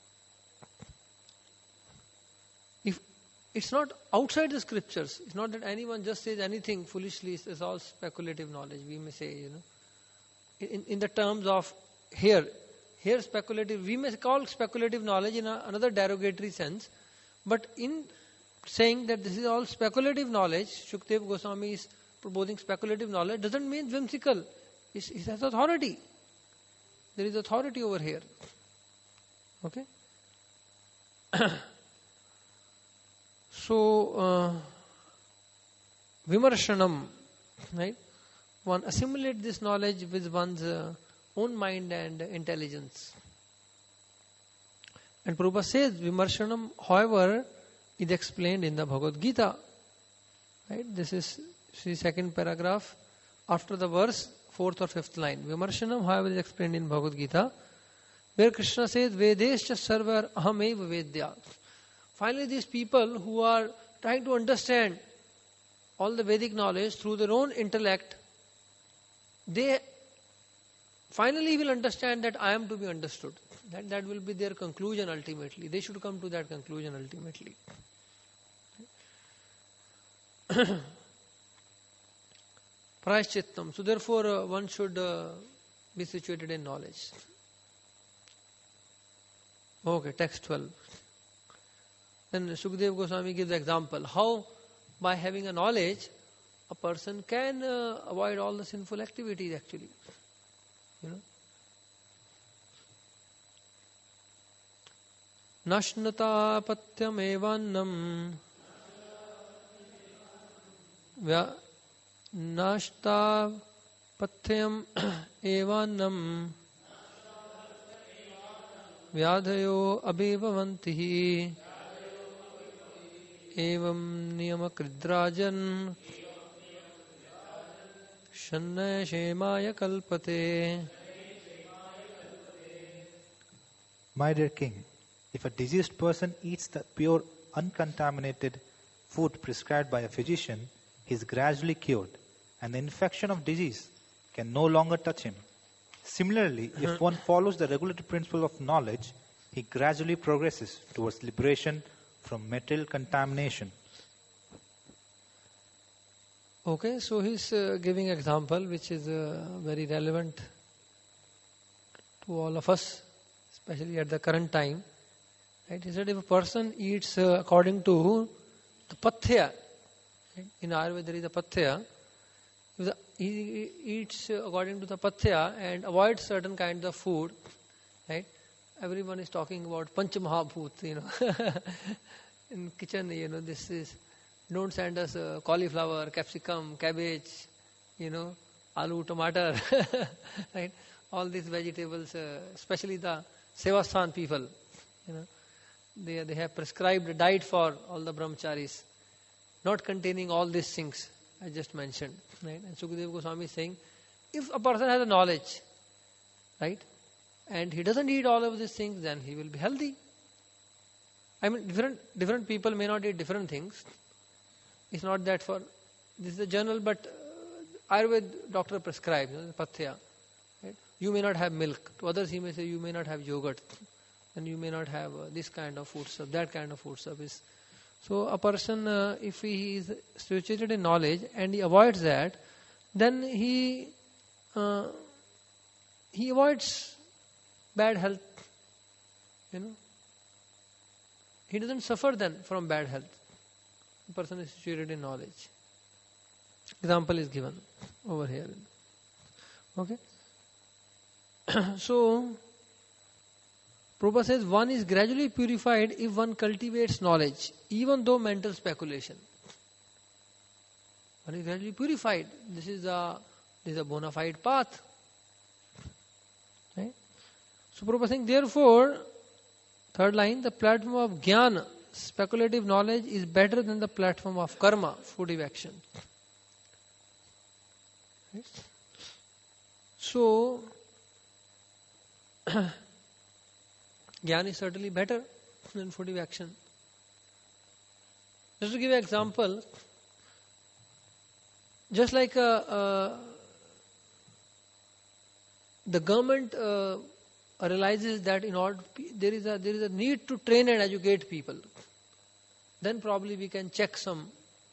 if it's not outside the scriptures, it's not that anyone just says anything foolishly, it's all speculative knowledge, we may say, in the terms of here speculative, we may call speculative knowledge in another derogatory sense, but in saying that this is all speculative knowledge, Shukdev Goswami is proposing speculative knowledge, doesn't mean whimsical. It has authority. There is authority over here. Okay? So, Vimarshanam, right? One assimilate this knowledge with one's own mind and intelligence. And Prabhupada says Vimarshanam, however, is explained in the Bhagavad Gita. Right? This is the second paragraph after the verse, fourth or fifth line. Vimarshanam, however, is explained in Bhagavad Gita, where Krishna says, Vedescha sarvar ahamev vedya. Finally, these people who are trying to understand all the Vedic knowledge through their own intellect, they finally will understand that I am to be understood. That will be their conclusion ultimately. They should come to that conclusion ultimately. Prayashchittam. So therefore, one should be situated in knowledge. Okay, text 12. Then Sukadeva Goswami gives the example how by having a knowledge, a person can avoid all the sinful activities actually. You know. Nashnata patyam evannam Nashta patyam evannam Vyadhayo abhivavantihi Evam niyama kridrajan Shannaya shemaya kalpate. My dear king, if a diseased person eats the pure, uncontaminated food prescribed by a physician, he is gradually cured, and the infection of disease can no longer touch him. Similarly, if one follows the regulatory principle of knowledge, he gradually progresses towards liberation from material contamination. Okay, so he's giving example which is very relevant to all of us, especially at the current time. Right? He said if a person eats according to the pathya, right? In Ayurveda there is a pathya, if he eats according to the pathya and avoids certain kinds of food, right? Everyone is talking about Panchamahabhut, in kitchen, this is, don't send us cauliflower, capsicum, cabbage, aloo, tomato, right? All these vegetables, especially the Sevasthan people, they have prescribed a diet for all the brahmacharis, not containing all these things I just mentioned, right? And Sukadeva Goswami is saying, if a person has a knowledge, right, and he doesn't eat all of these things, then he will be healthy. I mean, different people may not eat different things. It's not that for, this is a general, but Ayurveda doctor prescribes, pathya. Right? You may not have milk. To others he may say you may not have yogurt. And you may not have this kind of food stuff, that kind of food service. So a person, if he is situated in knowledge and he avoids that, then he avoids bad health. He doesn't suffer then from bad health. The person is situated in knowledge. Example is given over here. Okay. So, Prabhupada says one is gradually purified if one cultivates knowledge, even though mental speculation. One is gradually purified. This is a bona fide path. Right? So Prabhupada is saying, therefore, third line, the platform of jnana, speculative knowledge, is better than the platform of karma, fruitive action. Right? So, jnana is certainly better than fruitive action. Just to give an example, just like the government realizes that in order there is a need to train and educate people, then probably we can check some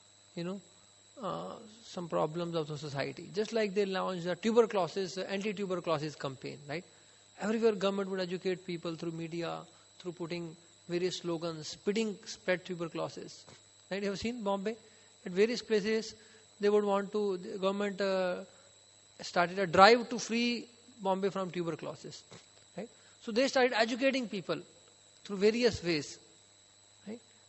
problems of the society. Just like they launched the anti-tuberculosis campaign, right? Everywhere government would educate people through media, through putting various slogans, spread tuberculosis. Right? You have seen Bombay? At various places, they would want to, the government started a drive to free Bombay from tuberculosis. Right? So they started educating people through various ways.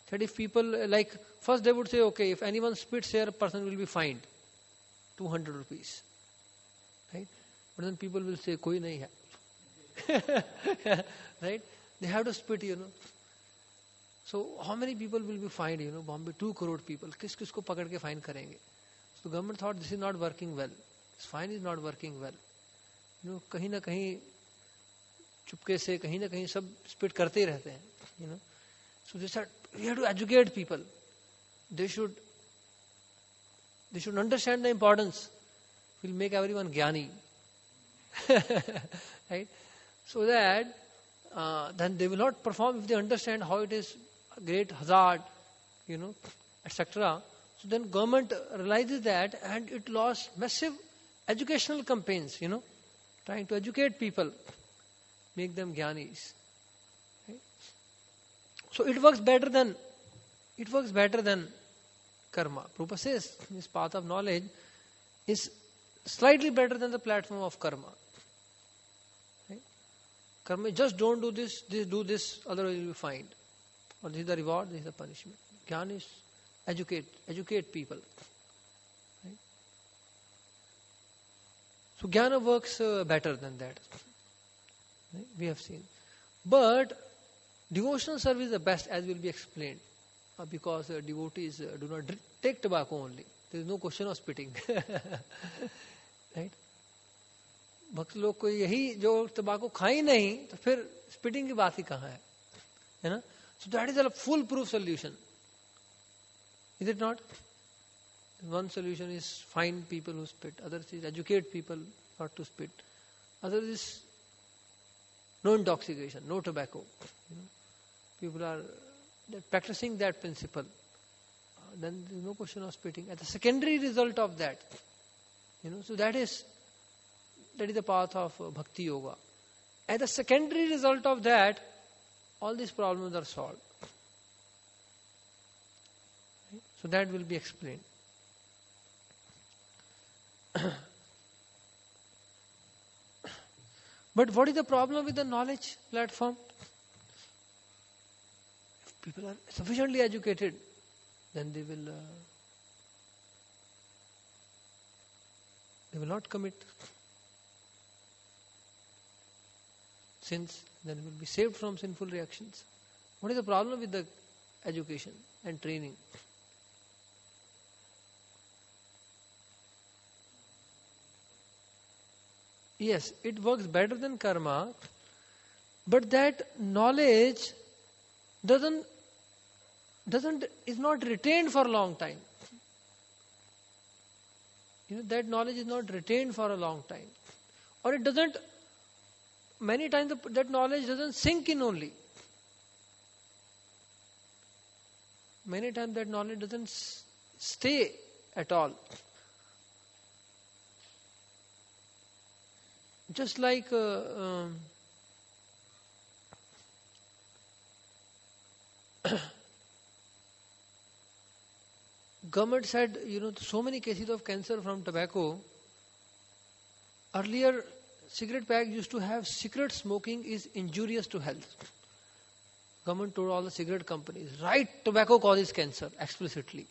That if people, like, first they would say, okay, if anyone spits here, a person will be fined 200 rupees. Right? But then people will say, koi nahi hai. Right? They have to spit, So how many people will be fined, Bombay, 2 crore people. Kis ko pakad ke fine karenge? So the government thought this is not working well. This fine is not working well. कहीं ना कहीं चुपके से कहीं ना कहीं सब spit करते ही रहते हैं. So they said, we have to educate people. They should understand the importance. We'll make everyone gyani. Right? So that then they will not perform if they understand how it is a great hazard, etc. So then government realizes that, and it launched massive educational campaigns, trying to educate people, make them jnanis. Right? So it works better than karma. Prabhupada says this path of knowledge is slightly better than the platform of karma. Right? Karma, just don't do this, do this, otherwise you'll be fined. Or this is the reward, this is the punishment. Jnana is educate people. Right? So jnana works better than that. Right? We have seen. But devotional service is the best, as will be explained. Because devotees do not take tobacco only. There is no question of spitting. Right? भक्त लोग को यही जो तंबाकू खाई नहीं तो फिर स्पिटिंग की बात ही कहाँ है ना? So that is a full proof solution. Is it not? One solution is find people who spit. Others is educate people not to spit. Others is no intoxication, no tobacco. People are practicing that principle. Then there is no question of spitting. At the secondary result of that, so that is the path of bhakti yoga. As the secondary result of that, all these problems are solved. So that will be explained. But what is the problem with the knowledge platform? If people are sufficiently educated, then they will not commit sins, then will be saved from sinful reactions. What is the problem with the education and training? Yes, it works better than karma, but that knowledge is not retained for a long time. That knowledge is not retained for a long time. Or it doesn't, many times that knowledge doesn't sink in only. Many times that knowledge doesn't stay at all. Just like government said, so many cases of cancer from tobacco. Earlier, cigarette packs used to have cigarette smoking is injurious to health. Government told all the cigarette companies, right, tobacco causes cancer, explicitly.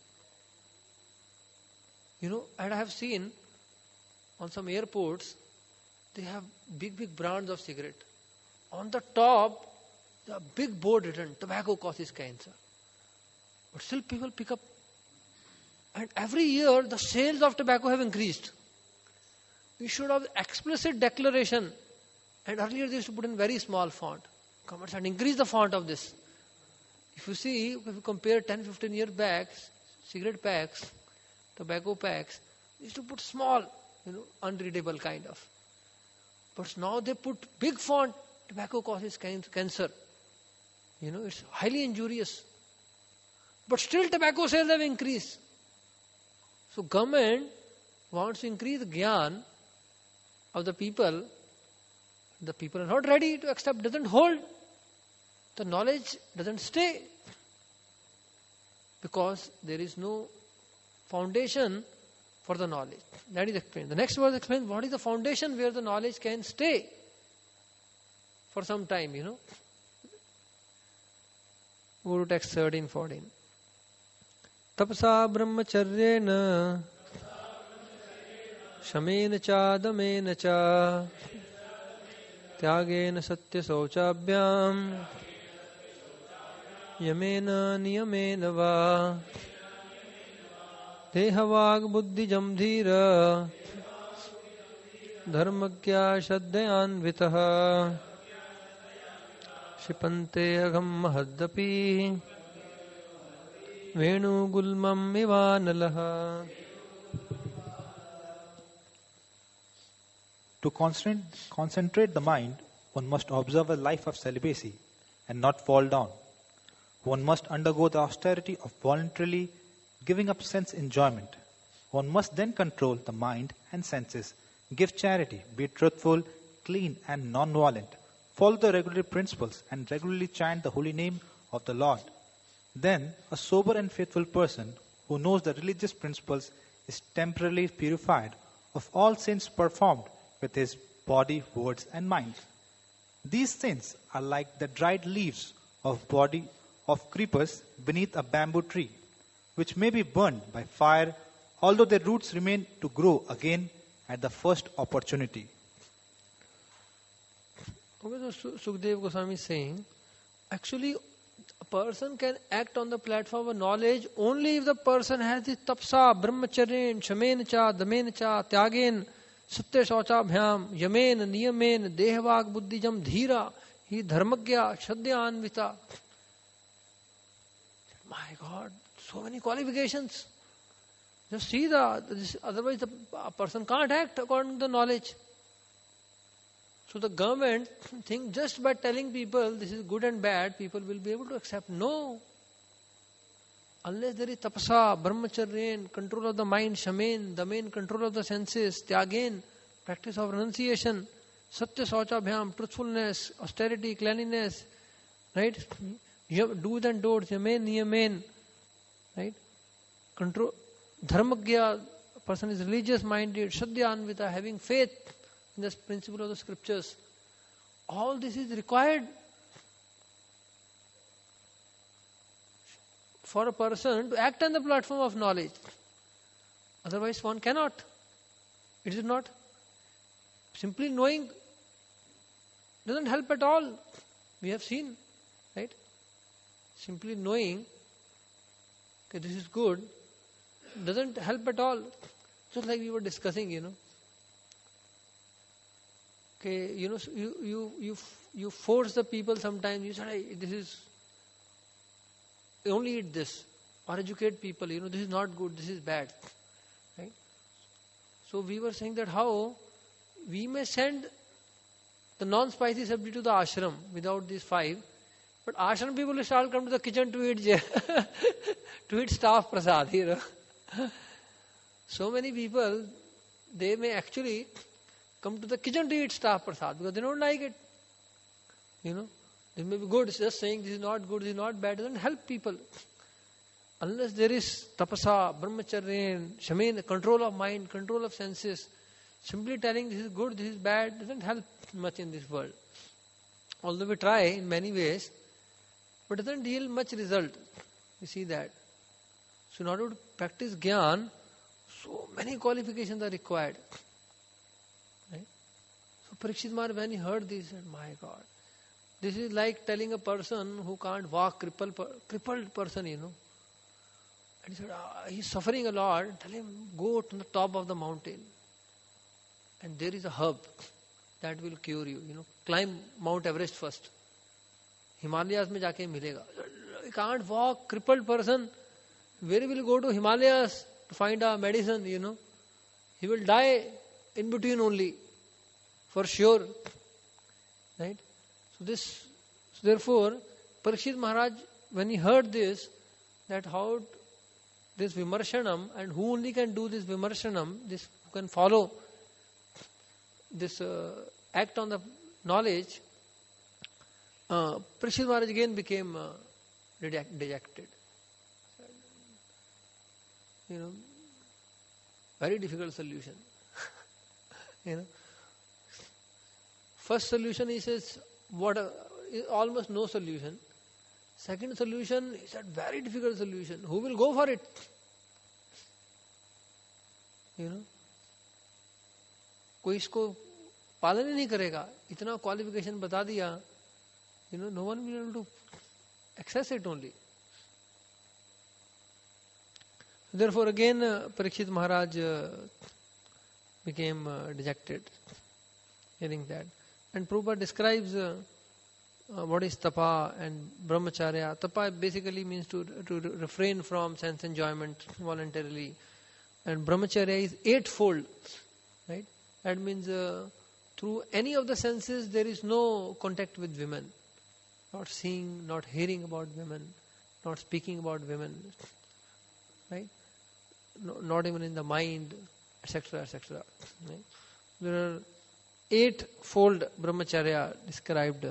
And I have seen on some airports, they have big brands of cigarette. On the top, the big board written, tobacco causes cancer. But still people pick up. And every year, the sales of tobacco have increased. We should have explicit declaration. And earlier they used to put in very small font. Government said, increase the font of this. If you see, if you compare 10-15 years back, cigarette packs, tobacco packs, they used to put small, unreadable kind of. But now they put big font, tobacco causes cancer. It's highly injurious. But still tobacco sales have increased. So government wants to increase the gyan of the people. The people are not ready to accept, doesn't hold. The knowledge doesn't stay. Because there is no foundation for the knowledge. That is explained. The next verse explains what is the foundation where the knowledge can stay for some time, Go to text 13-14. Tapasa brahmacharyena shamen cha damen cha त्यागेन सत्य शौचाभ्याम Yemen नियमेन वा देहवाग Buddhism धीर धर्मज्ञा श्रद्धयान्वितः क्षिपन्ते अघम महदपि वेणुगुल्मम् इवानलः. To concentrate the mind, one must observe a life of celibacy and not fall down. One must undergo the austerity of voluntarily giving up sense enjoyment. One must then control the mind and senses, give charity, be truthful, clean and non-violent, follow the regulatory principles and regularly chant the holy name of the Lord. Then a sober and faithful person who knows the religious principles is temporarily purified of all sins performed with his body, words and mind. These sins are like the dried leaves of creepers beneath a bamboo tree, which may be burned by fire, although their roots remain to grow again at the first opportunity. Okay, so Sukdev Goswami is saying, actually a person can act on the platform of knowledge only if the person has the tapsa, brahmacharya, shamen cha, damen cha, tyagen, satya shauchabhyam, yamen, niyamen, dehvag buddhijam dhira, he dharmagya, shraddhayanvita. My God, so many qualifications. Just see otherwise a person can't act according to the knowledge. So the government think just by telling people this is good and bad, people will be able to accept. No. Unless there is tapasa, brahmacharya, control of the mind, shamen, damen, control of the senses, tyagen, practice of renunciation, satya sauchabhyam, truthfulness, austerity, cleanliness, right? Do's and don'ts, yamen, niyamen, right? Control, dharmagya, a person is religious minded, shraddhayanvita, having faith in the principle of the scriptures. All this is required for a person to act on the platform of knowledge. Otherwise one cannot. It is not. Simply knowing doesn't help at all. We have seen, right? Simply knowing that this is good doesn't help at all. Just like we were discussing, Okay, you force the people sometimes. You say, hey, this is only eat this, or educate people. This is not good. This is bad, right? So we were saying that how we may send the non-spicy sabji to the ashram without these 5, but ashram people will start come to the kitchen to eat to eat staff prasad. So many people, they may actually come to the kitchen to eat staff prasad because they don't like it. This may be good. It's just saying this is not good, this is not bad. It doesn't help people. Unless there is tapasa, brahmacharya, shamen, control of mind, control of senses, simply telling this is good, this is bad, doesn't help much in this world. Although we try in many ways, but it doesn't yield much result. You see that. So in order to practice Gyan, so many qualifications are required. Right? So Parikshit Maharaj, when he heard this, he said, my God, this is like telling a person who can't walk, crippled person, And he said, he's suffering a lot. Tell him, go to the top of the mountain. And there is a herb that will cure you. Climb Mount Everest first. Himalayas mein jaake milega. He can't walk, crippled person. Where will he go to Himalayas to find a medicine, He will die in between only. For sure. Right? So therefore, Parikshit Maharaj, when he heard this, that how this Vimarshanam, and who only can do this Vimarshanam, this who can follow this act on the knowledge, Parikshit Maharaj again became dejected. Very difficult solution. First solution, he says, almost no solution. Second solution is a very difficult solution. Who will go for it? कोई इसको पालन ही नहीं करेगा. इतना qualification बता दिया, no one will be able to access it only. Therefore again Parikshit Maharaj became dejected hearing that. And Prabhupada describes what is tapa and brahmacharya. Tapa basically means to refrain from sense enjoyment voluntarily. And brahmacharya is eightfold. Right? That means through any of the senses there is no contact with women. Not seeing, not hearing about women, not speaking about women. Right? No, not even in the mind, etc., etc. Right? There are eightfold brahmacharya described.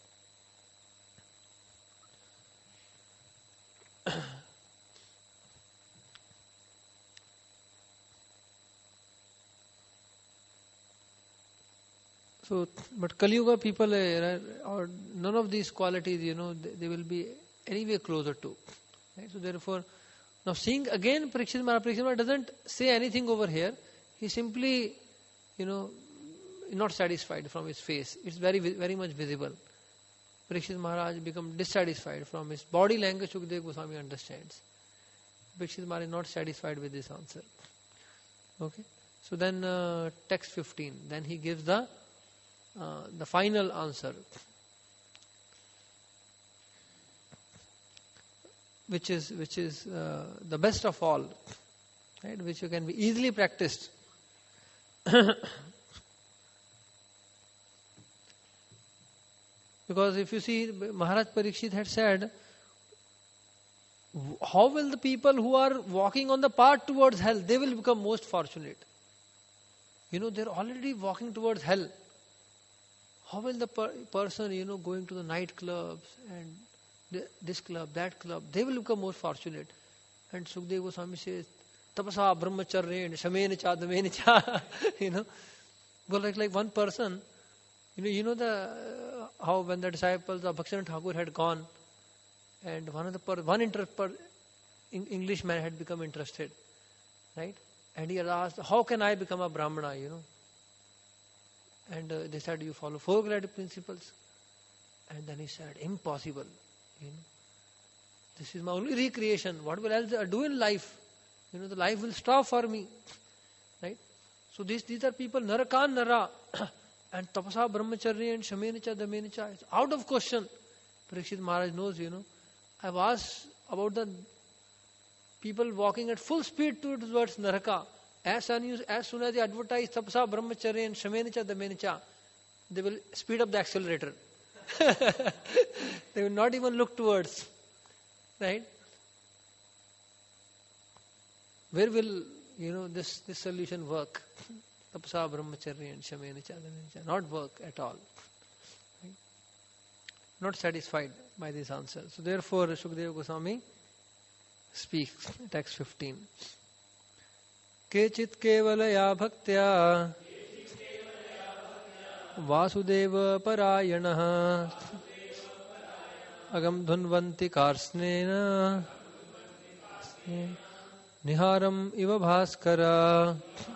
So, but Kali Yuga people, or none of these qualities, they will be anyway closer to. Right? So therefore, now seeing again Parikshit Maharaj doesn't say anything over here. He simply, not satisfied from his face. It's very, very much visible. Parikshit Maharaj become dissatisfied from his body language. Shukdev Goswami understands. Parikshit Maharaj is not satisfied with this answer. Okay. So then text 15. Then he gives the final answer, which is the best of all, right? Which you can be easily practiced. Because if you see, Maharaj Parikshit had said, how will the people who are walking on the path towards hell, they will become most fortunate. They're already walking towards hell. How will the person, going to the nightclubs and this club, that club, they will become most fortunate. And Sukdev Goswami says, tapasa brahmacharya and shamena cha damena cha. Well, like one person, how when the disciples of Bhaktivinoda Thakur had gone, and one English man had become interested, right? And he had asked, how can I become a Brahmana, And they said, you follow 4 graded principles. And then he said, impossible. This is my only recreation. What will else I do in life? The life will stop for me. Right? So these are people, narakan nara. And tapasa brahmacharya and shamena damena cha. It's out of question. Parikshit Maharaj knows, I've asked about the people walking at full speed towards Naraka. As soon as they advertise tapasa brahmacharya and shamena damena cha, they will speed up the accelerator. They will not even look towards. Right? Where will, this solution work? Tapasa brahmacharya and shamena cha damena cha. Not work at all. Right? Not satisfied by this answer. So therefore, Shukdev Goswami speaks, text 15. Kechit kevalaya bhaktya Vasudeva parayanaha agam dhunvanti karsnena niharam iva bhaskara.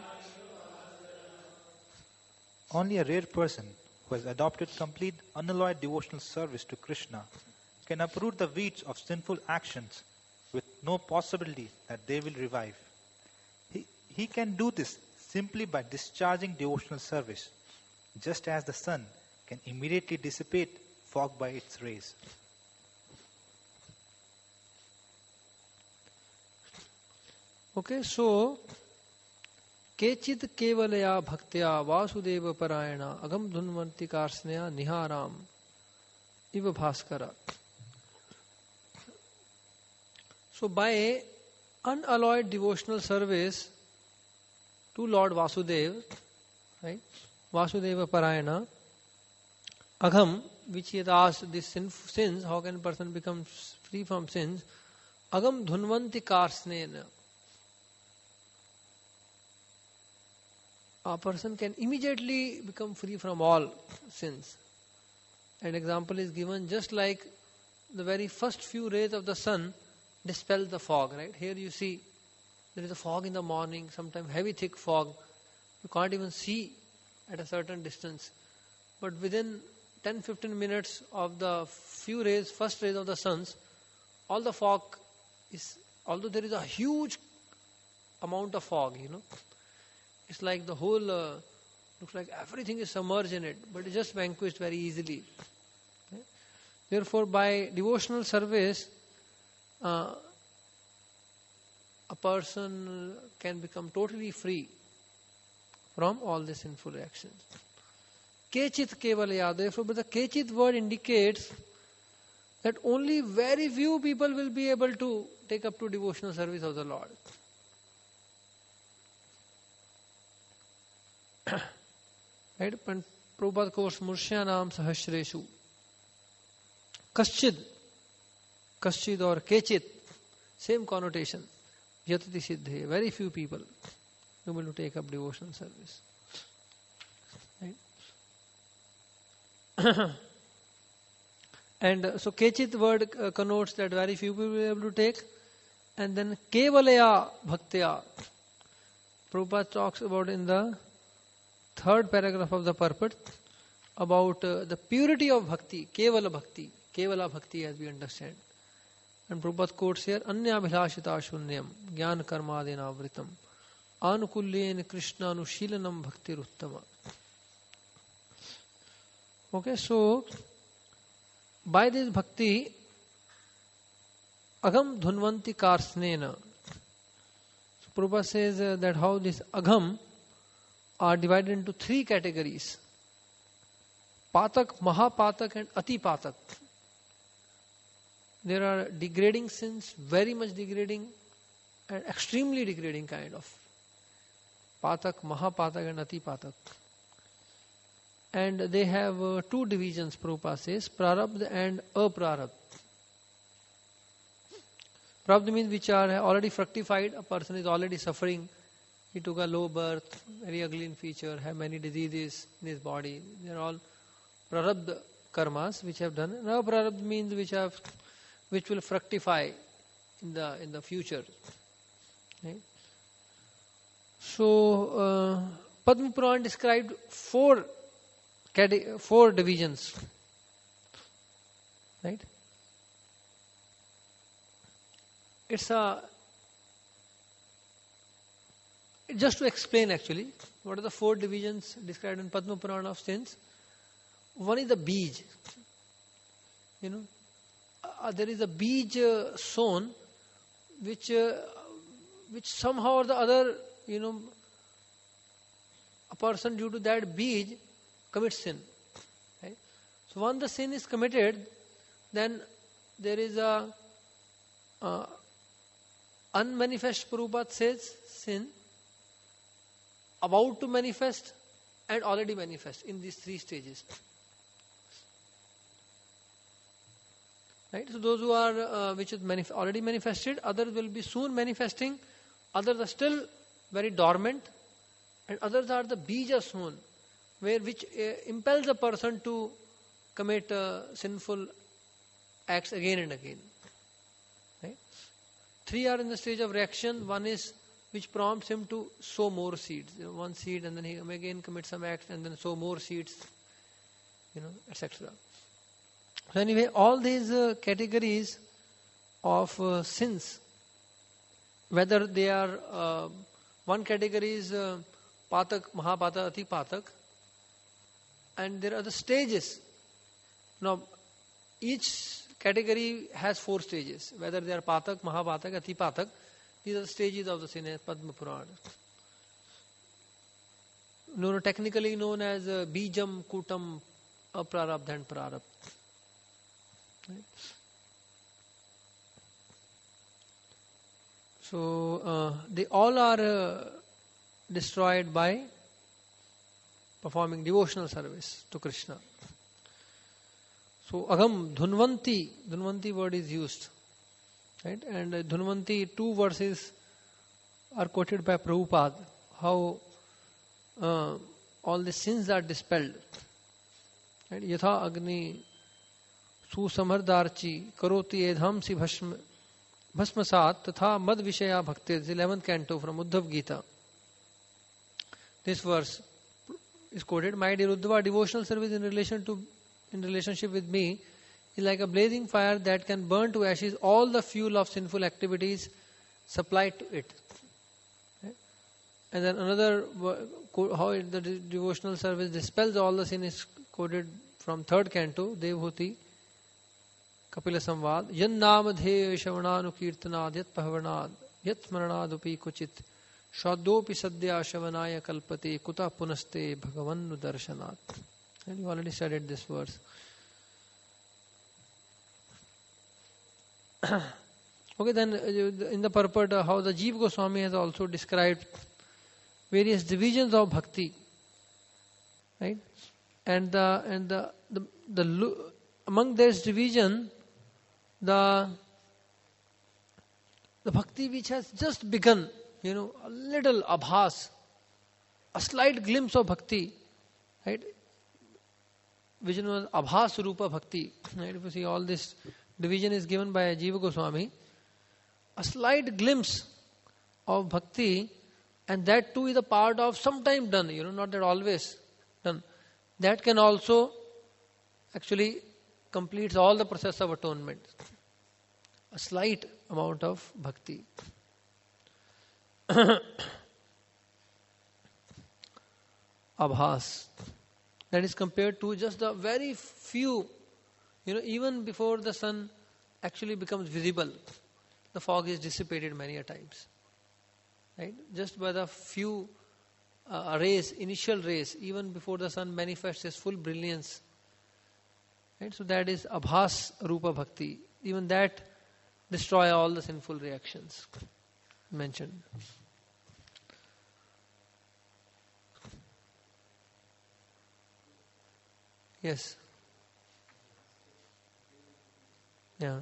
Only a rare person who has adopted complete unalloyed devotional service to Krishna can uproot the weeds of sinful actions with no possibility that they will revive. He can do this simply by discharging devotional service, just as the sun can immediately dissipate fog by its rays. Okay, so Kechit kevalaya bhaktya Vasudeva parayana agam dhunvanti karsneya niharam iva bhaskara. So by unalloyed devotional service to Lord Vasudeva, right? Vasudeva parayana agam, which he had asked, these sins, how can a person become free from sins? Agam dhunvanti karsnena. A person can immediately become free from all sins. An example is given, just like the very first few rays of the sun dispel the fog, right? Here you see there is a fog in the morning, sometimes heavy thick fog. You can't even see at a certain distance. But within 10-15 minutes of the first rays of the suns, all the fog is, although there is a huge amount of fog, it's like the whole, looks like everything is submerged in it, but it's just vanquished very easily. Okay? Therefore, by devotional service, a person can become totally free from all the sinful actions. Kechit kevalaya. Therefore, but the kechit word indicates that only very few people will be able to take up to devotional service of the Lord. Right? Prabhupada quotes Murshyanam Sahasreshu. Kaschid or Kechit, same connotation. Yatati Siddhe. Very few people able to take up devotional service. Right? And so Kechit word connotes that very few people will be able to take. And then Kevalaya Bhaktya. Prabhupada talks about in the third paragraph of the purport about the purity of bhakti, Kevala bhakti as we understand. And Prabhupada quotes here, Anya Bhilashita Shunyam, Gyan Karmadena Vritam, Anukulyen Krishna Anushilanam Bhakti Ruttama. Okay, so by this bhakti, Agam Dhunvanti Karsnena. So Prabhupada says that how this Agam are divided into three categories. Patak, Mahapatak and Ati Patak. There are degrading sins, very much degrading and extremely degrading kind of. Patak, Mahapatak and Ati Patak. And they have two divisions, Prabhupada says, Prarabdha and Aprarabdha. Prarabdha means which are already fructified, a person is already suffering. He took a low birth, very ugly in feature, have many diseases in his body. They are all prarabdha karmas which have done. Now prarabdha means which will fructify in the future. Right? So Padma Puran described four divisions. Right? Just to explain actually, what are the four divisions described in Padma Purana of sins? One is the bij. There is a bij sown, which somehow or the other, a person due to that bij commits sin. Right? So once the sin is committed, then there is a unmanifest, Prabhupada says, sin, about to manifest and already manifest in these three stages. Right? So those who are which is already manifested, others will be soon manifesting, others are still very dormant, and others are the bija soon, which impels a person to commit sinful acts again and again. Right? Three are in the stage of reaction. One is which prompts him to sow more seeds. One seed, and then he again commits some act, and then sow more seeds, etc. So anyway, all these categories of sins, whether they are, one category is Patak, Mahapatak, Ati Patak, and there are the stages. Now, each category has four stages, whether they are Patak, Mahapatak, Ati Patak. These are the stages of the sin as Padma Purana. Technically known as Bijam, Kutam, Aprarabdha and Prarabdha. Right? So they all are destroyed by performing devotional service to Krishna. So Agam, Dhunvanti word is used. Right? And Dhunvanti, two verses are quoted by Prabhupada, how all the sins are dispelled. Right? Yatha Agni सुसमर्दार्ची करोति एधांसि भस्मसात तथा मद विषया भक्ति. 11th canto from Uddhav Gita. This verse is quoted. My dear Uddhava, devotional service in relationship with me is like a blazing fire that can burn to ashes all the fuel of sinful activities supplied to it. And then another, how the devotional service dispels all the sin is quoted from 3rd canto, Devhuti, Kapila Samvad. Yan namadhe shavananu kirtanad yat pahavanad yat smaranadupi kuchit shaddopi sadhya shavanaya kalpate kuta punaste bhagavannu darshanat. And you already studied this verse. Okay, then in the purport, how the Jiva Goswami has also described various divisions of bhakti, right? And among this division, the bhakti which has just begun, a little abhas, a slight glimpse of bhakti, right? Vision was abhas rupa bhakti. Right? If you see, all this division is given by Jiva Goswami. A slight glimpse of bhakti, and that too is a part of sometime done, not that always done. That can also actually completes all the process of atonement. A slight amount of bhakti. Abhas. That is compared to just the very few, even before the sun actually becomes visible, the fog is dissipated many a times. Right? Just by the few rays, initial rays, even before the sun manifests its full brilliance. Right? So that is abhas rupa bhakti. Even that destroy all the sinful reactions mentioned. Yes. Yeah.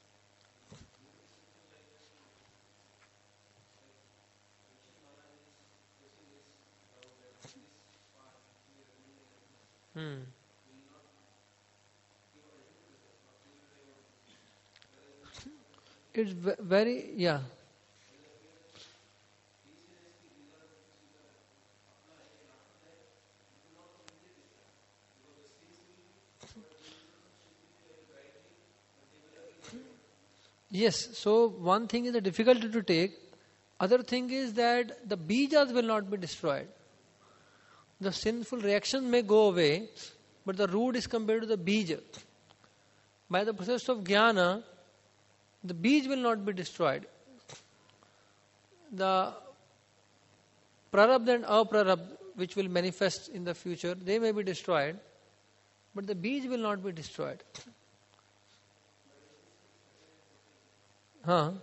It's very, yeah. Yes, so one thing is the difficulty to take. Other thing is that the bijas will not be destroyed. The sinful reaction may go away, but the root is compared to the bija. By the process of jnana, the bij will not be destroyed. The prarabdha and aprarabdha, which will manifest in the future, they may be destroyed, but the bij will not be destroyed. Huh?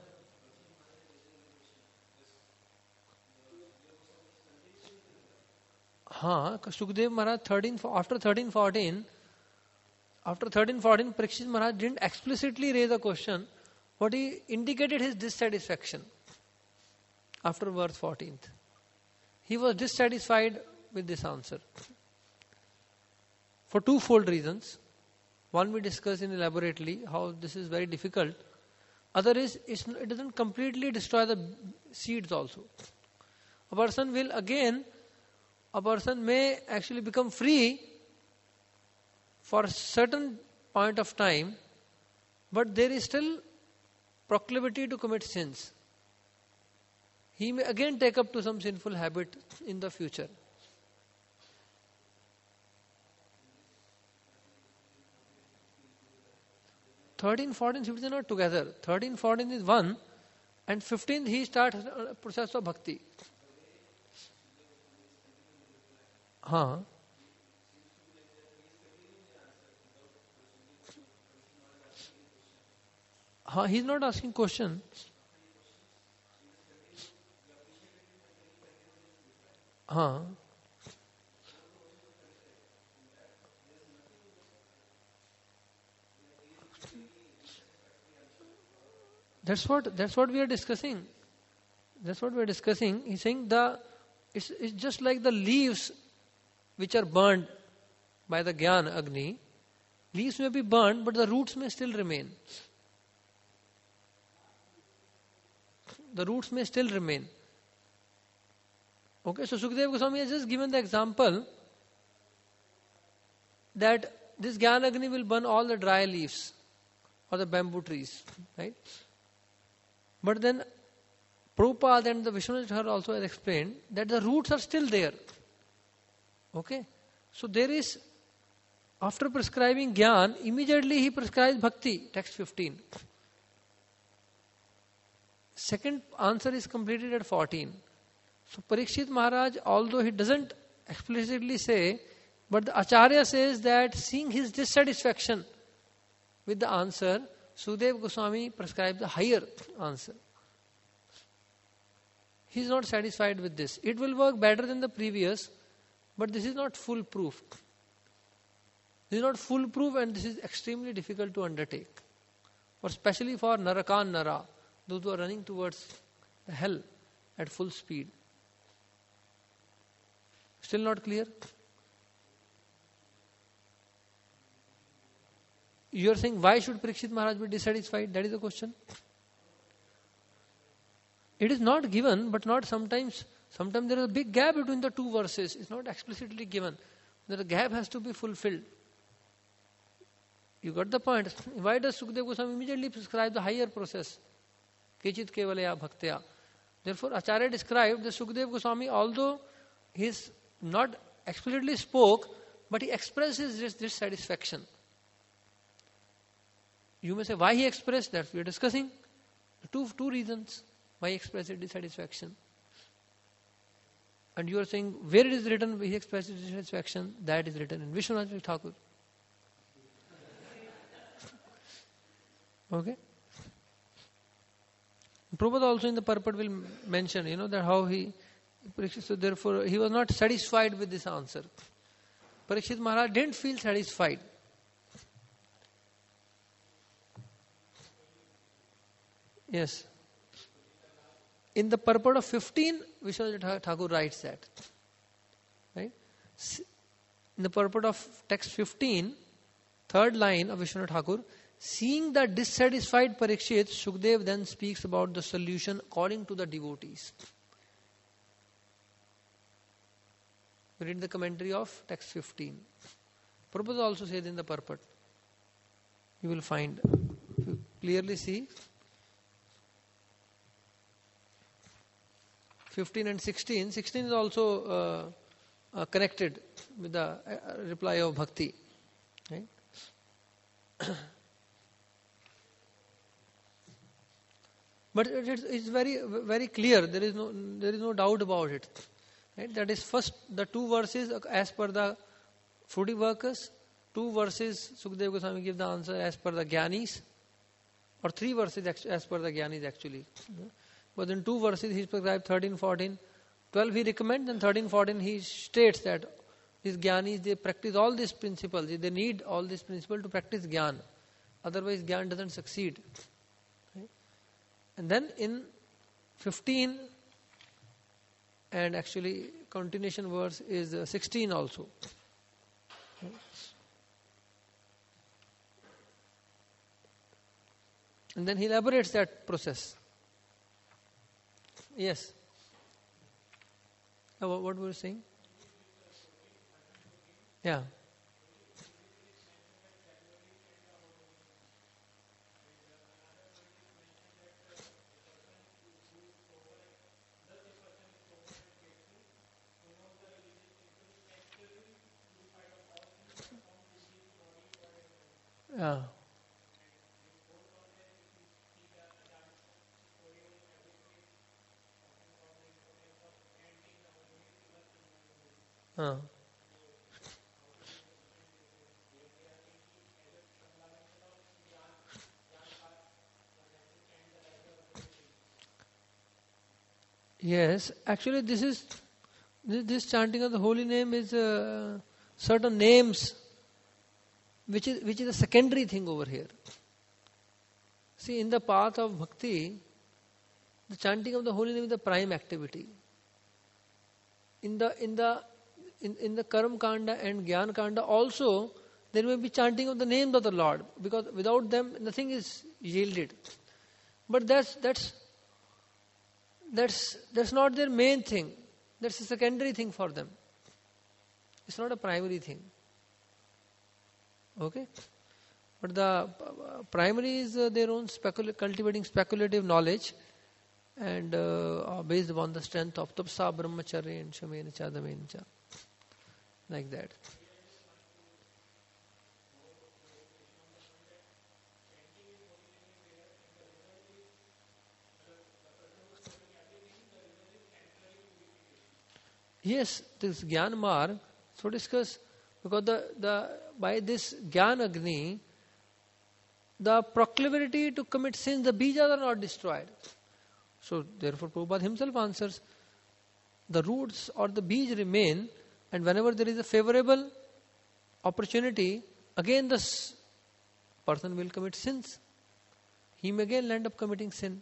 Sukdev Maharaj after 1314, Parikshit Maharaj didn't explicitly raise a question, but he indicated his dissatisfaction after verse 14th. He was dissatisfied with this answer for twofold reasons. One, we discussed in elaborately how this is very difficult. Other is, it doesn't completely destroy the seeds also. A person may actually become free for a certain point of time, but there is still proclivity to commit sins. He may again take up to some sinful habit in the future. Thirteen, 14, 15 are not together. 13, 14 is one, and 15th he starts a process of bhakti. He's not asking question. That's what we are discussing. That's what we are discussing. He's saying it's just like the leaves which are burned by the Gyan Agni. Leaves may be burned, but the roots may still remain. The roots may still remain. Okay, so Sukadeva Goswami has just given the example that this Jnana Agni will burn all the dry leaves or the bamboo trees, right? But then Prabhupada and the Vishwanath Thakur also has explained that the roots are still there. Okay, so there is, after prescribing Gyan, immediately he prescribes Bhakti, text 15. Second answer is completed at 14. So Parikshit Maharaj, although he doesn't explicitly say, but the Acharya says that seeing his dissatisfaction with the answer, Sukadeva Goswami prescribes the higher answer. He is not satisfied with this. It will work better than the previous, but this is not foolproof. This is not foolproof, and this is extremely difficult to undertake. Or especially for Narakan Nara, those who are running towards the hell at full speed. Still not clear? You are saying, why should Parikshit Maharaj be dissatisfied? That is the question. It is not given, but not sometimes. Sometimes there is a big gap between the two verses. It's not explicitly given. The gap has to be fulfilled. You got the point. Why does Sukadeva Goswami immediately prescribe the higher process? Kechit kevalaya bhaktya. Therefore, Acharya described that Sukadeva Goswami, although he is not explicitly spoke, but he expresses this dissatisfaction. You may say, why he expressed that? We are discussing two reasons why he expressed dissatisfaction. And you are saying, where it is written he expressed dissatisfaction? That is written in Vishwanath Thakur. Okay? Prabhupada also in the purport will mention, that how he, so therefore he was not satisfied with this answer. Parikshit Maharaj didn't feel satisfied. Yes. In the purport of 15, Vishwanath Thakur writes that. Right? In the purport of text 15, third line of Vishwanath Thakur, seeing the dissatisfied Parikshit, Shukdev then speaks about the solution according to the devotees. Read the commentary of text 15. Prabhupada also says in the purport. You will find, if you clearly see, 15 and 16. 16 is also connected with the reply of Bhakti. Right? But it's very, very clear. There is no doubt about it. Right? That is first the two verses as per the fruity workers. 2 verses Sukadeva Goswami give the answer as per the Jnanis. Or 3 verses as per the Jnanis actually. But in 2 verses he prescribes 13, 14. 12 he recommends, and 13, 14 he states that these Jnanis, they practice all these principles. They need all these principles to practice Jnana. Otherwise Jnana doesn't succeed. Right? And then in 15, and actually continuation verse is 16 also. Right? And then he elaborates that process. Yes. What were you saying? Yeah. Yeah. Yes, actually this chanting of the holy name is certain names which is a secondary thing over here. See, in the path of bhakti, the chanting of the holy name is the prime activity. In the Karma Kanda and Gyan Kanda also, There may be chanting of the names of the Lord, because without them nothing is yielded. But that's not their main thing. That's a secondary thing for them. It's not a primary thing. Okay? But the primary is their own cultivating speculative knowledge, and based upon the strength of tapsa, brahmacharya, and shamena cha, damena cha. Like that. Yes, this Gyan Marg, so discuss, because by this Gyan Agni, the proclivity to commit sins, the bijas are not destroyed. So therefore Prabhupada himself answers, the roots or the bij remain, and whenever there is a favorable opportunity, again this person will commit sins. He may again end up committing sin.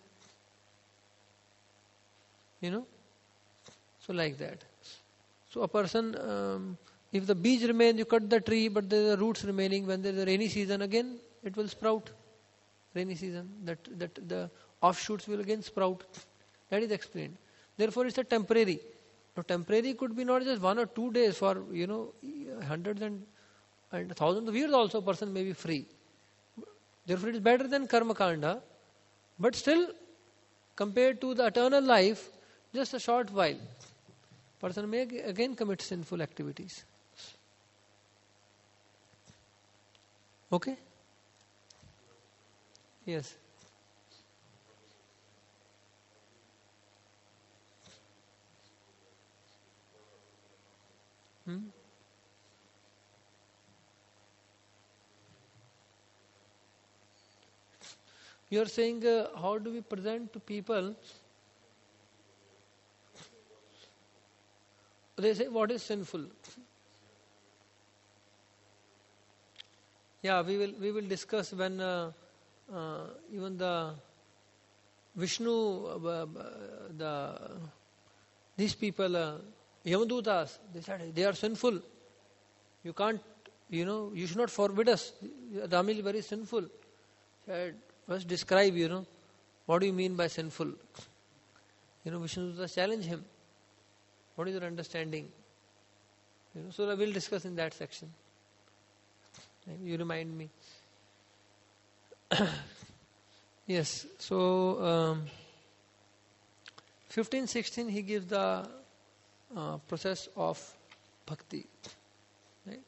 So like that. So a person, if the bij remains, you cut the tree, but there are roots remaining. When there is a rainy season, again it will sprout. Rainy season, that the offshoots will again sprout. That is explained. Therefore, it's a temporary. Now, temporary could be not just 1 or 2 days. For hundreds and thousands of years, also a person may be free. Therefore, it is better than karma kanda. But still, compared to the eternal life, just a short while, person may again commit sinful activities. Okay? Yes. You are saying, how do we present to people? They say, what is sinful? Yeah, we will discuss when even the Vishnu, these people, Yamadutas, they said they are sinful. You can't, you should not forbid us. Adami is very sinful. Said, first describe, what do you mean by sinful? Vishnudutas challenge him. What is your understanding? So we will discuss in that section. You remind me. Yes, so 15, 16 he gives the process of bhakti. Right?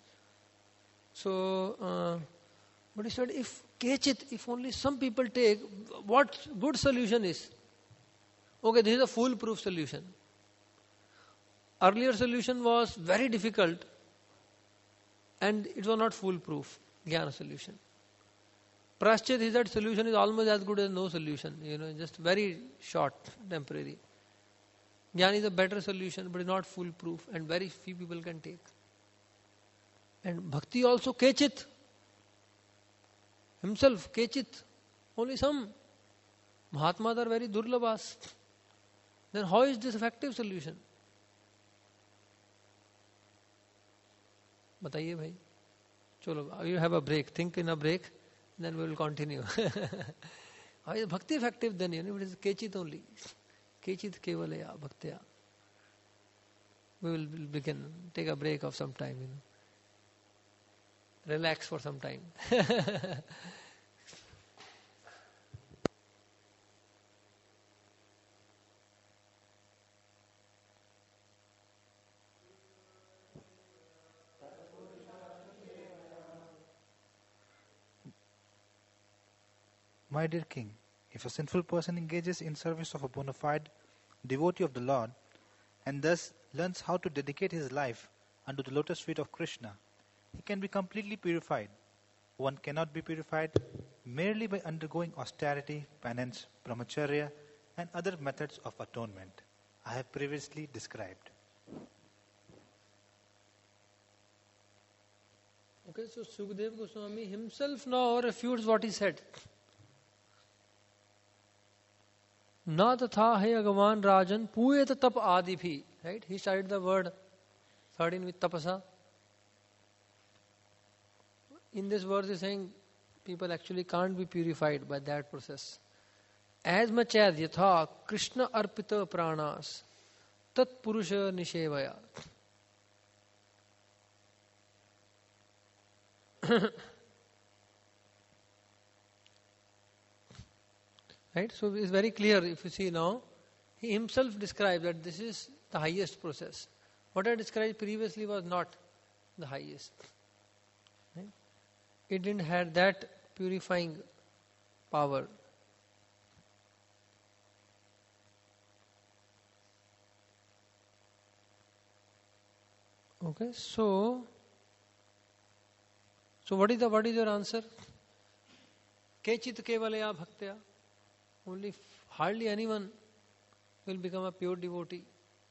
So, but he said, if only some people take, what good solution is? Okay, this is a foolproof solution. Earlier solution was very difficult and it was not foolproof, Jnana solution. Praschit, he said, solution is almost as good as no solution, just very short, temporary. Jnana is a better solution, but it's not foolproof and very few people can take. And bhakti also, kechit. Himself, kechit. Only some. Mahatmas are very durlabhas. Then how is this effective solution? Bataiye bhai. Chalo, you have a break. Think in a break, then we will continue. How is bhakti effective then? It is kechit only. Kechit kevalaya bhaktya. We will begin. Take a break of some time. Relax for some time. My dear King, if a sinful person engages in service of a bona fide devotee of the Lord and thus learns how to dedicate his life unto the lotus feet of Krishna, he can be completely purified. One cannot be purified merely by undergoing austerity, penance, brahmacharya, and other methods of atonement I have previously described. Okay, so Sukadeva Goswami himself now refutes what he said. Na tatha hai Bhagavan Rajan puyet tap adibhi. Right? He started the word 13 with tapasa. in this verse is saying people actually can't be purified by that process. As much as yatha Krishna arpita pranas tat purusha nishevaya. Right? So it's very clear if you see now, he himself described that this is the highest process. What I described previously was not the highest. Right? It didn't have that purifying power. Okay, so what is your answer? Kechit kevalaya bhaktya. Only hardly anyone will become a pure devotee.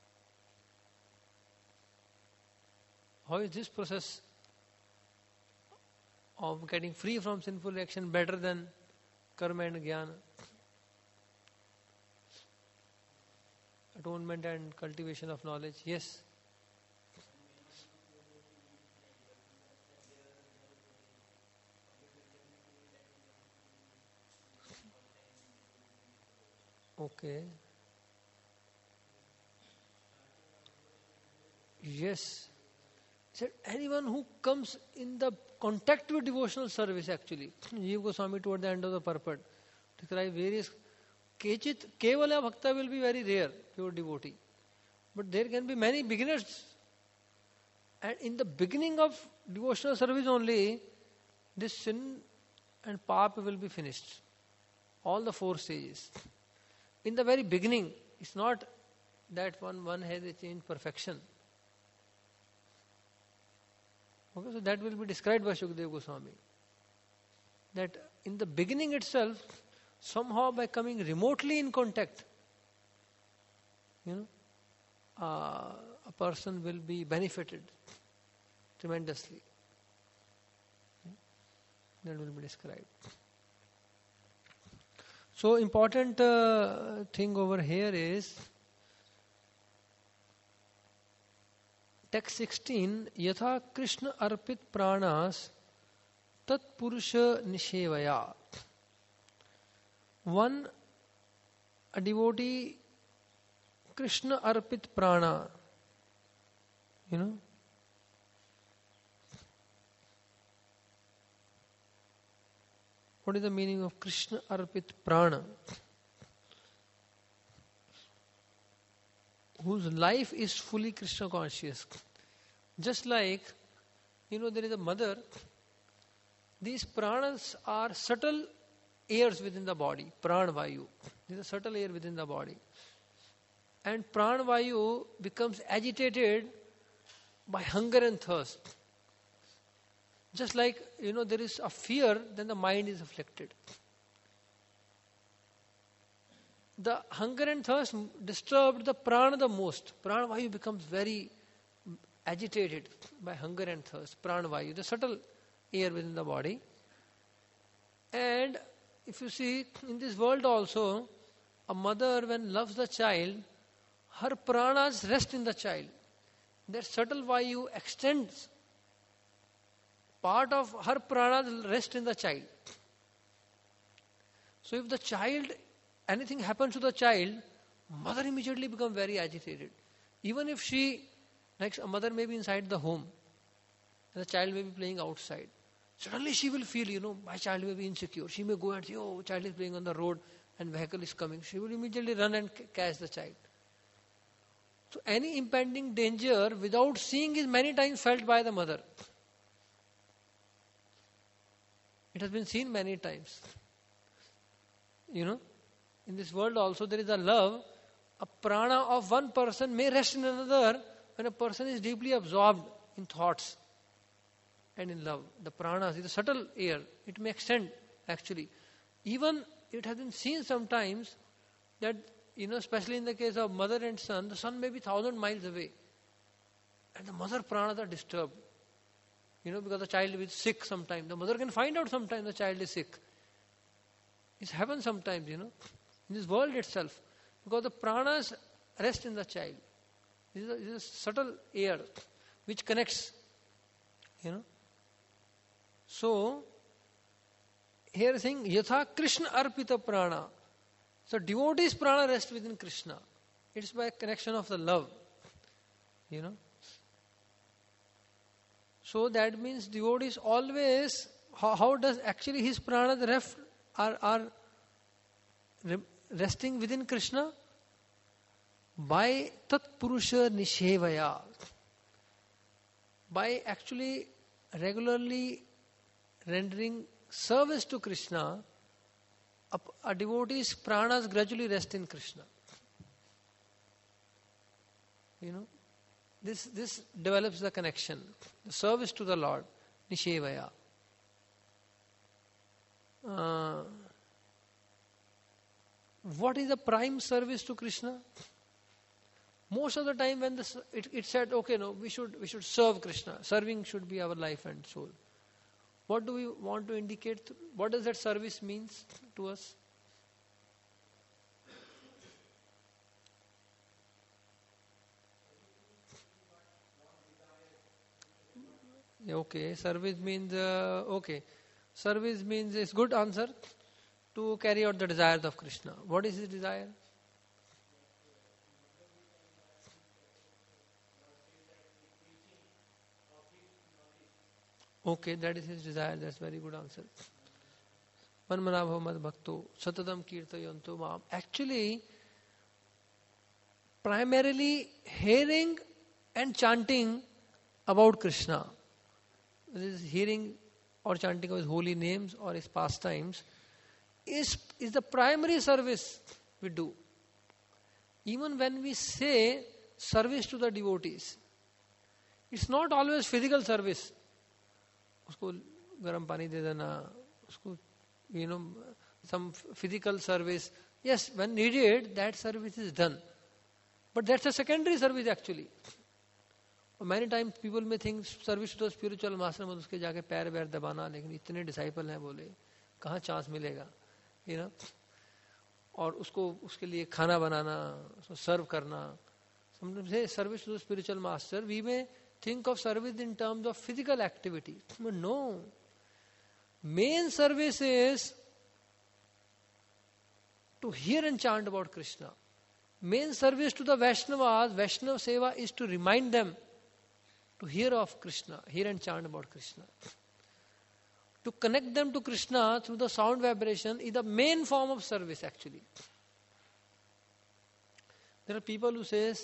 How is this process of getting free from sinful action better than karma and jnana? Atonement and cultivation of knowledge. Yes. Okay. Yes. Said anyone who comes in the contact with devotional service actually. Jiva Goswami toward the end of the purport describe various Kechit Kevala Bhakta will be very rare, pure devotee. But there can be many beginners. And in the beginning of devotional service only, this sin and papa will be finished. All the 4 stages. In the very beginning, it's not that one has attained perfection. Okay, so that will be described by Shukadeva Goswami. That in the beginning itself, somehow by coming remotely in contact, a person will be benefited tremendously. That will be described. So important thing over here is text 16, yatha Krishna arpit pranas tat purusha nishevaya. One, a devotee, Krishna arpit prana, What is the meaning of Krishna arpit prana? Whose life is fully Krishna conscious. Just like, there is a mother, these pranas are subtle airs within the body, pranavayu. There is a subtle air within the body. And pranavayu becomes agitated by hunger and thirst. Just like, there is a fear, then the mind is afflicted. The hunger and thirst disturbed the prana the most. Pranavayu becomes very agitated by hunger and thirst. Pranavayu, the subtle air within the body. And if you see, in this world also, a mother when loves the child, her pranas rest in the child. That subtle vayu extends. Part of her pranas rest in the child. So if the child, anything happens to the child, mother immediately becomes very agitated. Even if she, like a mother may be inside the home, and the child may be playing outside. Suddenly she will feel, my child may be insecure. She may go and say, oh, child is playing on the road and vehicle is coming. She will immediately run and catch the child. So any impending danger without seeing is many times felt by the mother. It has been seen many times. In this world also there is a love. A prana of one person may rest in another when a person is deeply absorbed in thoughts and in love. The pranas is a subtle air. It may extend actually. Even it has been seen sometimes that, especially in the case of mother and son, the son may be 1,000 miles away. And the mother pranas are disturbed. Because the child is sick sometimes. The mother can find out sometimes the child is sick. It happens sometimes, in this world itself. Because the pranas rest in the child. This is a subtle air which connects, So, here saying, Yatha Krishna arpita prana. So, devotee's prana rests within Krishna. It's by connection of the love. So, that means devotees always, how does actually his prana are resting within Krishna? By tat purusha nishevaya. By actually regularly rendering service to Krishna, a devotee's pranas gradually rest in Krishna. This develops the connection, the service to the Lord, nishevaya. What is the prime service to Krishna? Most of the time when it said, okay, no, we should serve Krishna. Serving should be our life and soul. What do we want to indicate? What does that service means to us? Okay, service means, service means is good answer to carry out the desires of Krishna. What is his desire? Okay, that is his desire. That's very good answer. Manmanabha mad bhakto satadam kirtayanto maam. Actually, primarily hearing and chanting about Krishna. This is hearing or chanting of his holy names or his pastimes is the primary service we do. Even when we say service to the devotees, it's not always physical service. उसको गरम पानी दे देना, उसको some physical service. Yes, when needed, that service is done. But that's a secondary service actually. Many times people may think service to the spiritual master में उसके जाके पैर वैर दबाना, लेकिन इतने disciple हैं बोले कहाँ chance मिलेगा, और उसके लिए खाना बनाना, उसको serve करना. Sometimes say service to the spiritual master, we may think of service in terms of physical activity. But no. Main service is to hear and chant about Krishna. Main service to the Vaishnavas, Vaishnava Seva, is to remind them to hear of Krishna, hear and chant about Krishna. To connect them to Krishna through the sound vibration is the main form of service actually. There are people who says,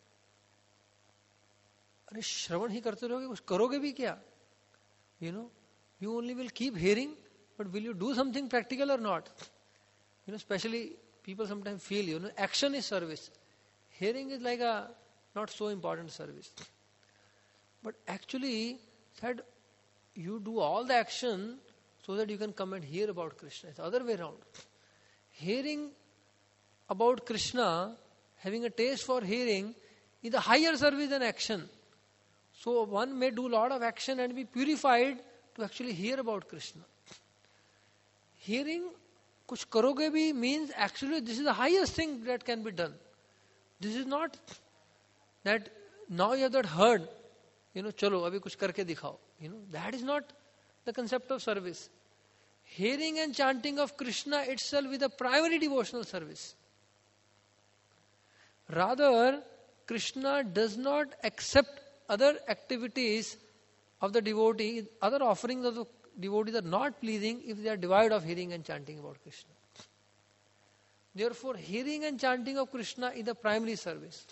अरे श्रवण ही करते रहोगे, कुछ करोगे भी क्या? You only will keep hearing, but will you do something practical or not? Especially people sometimes feel, action is service. Hearing is like a not so important service. But actually, said you do all the action so that you can come and hear about Krishna. It's the other way around. Hearing about Krishna, having a taste for hearing, is a higher service than action. So one may do a lot of action and be purified to actually hear about Krishna. Hearing, kuch karoge bhi, means actually this is the highest thing that can be done. This is not that now you have that heard, chalo, abhi kuch karke dikhao. That is not the concept of service. Hearing and chanting of Krishna itself is the primary devotional service. Rather, Krishna does not accept other activities of the devotee, other offerings of the devotees are not pleasing if they are devoid of hearing and chanting about Krishna. Therefore, hearing and chanting of Krishna is the primary service.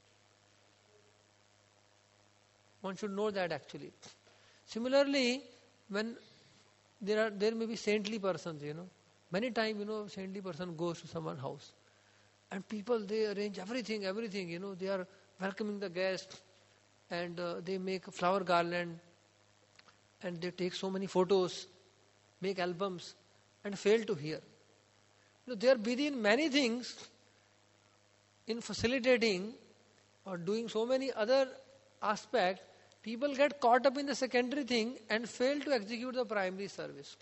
One should know that actually. Similarly, when there may be saintly persons, many times, saintly person goes to someone's house and people, they arrange everything, they are welcoming the guest, and they make a flower garland and they take so many photos, make albums, and fail to hear. They are busy in many things, in facilitating or doing so many other aspects. People get caught up in the secondary thing and fail to execute the primary service.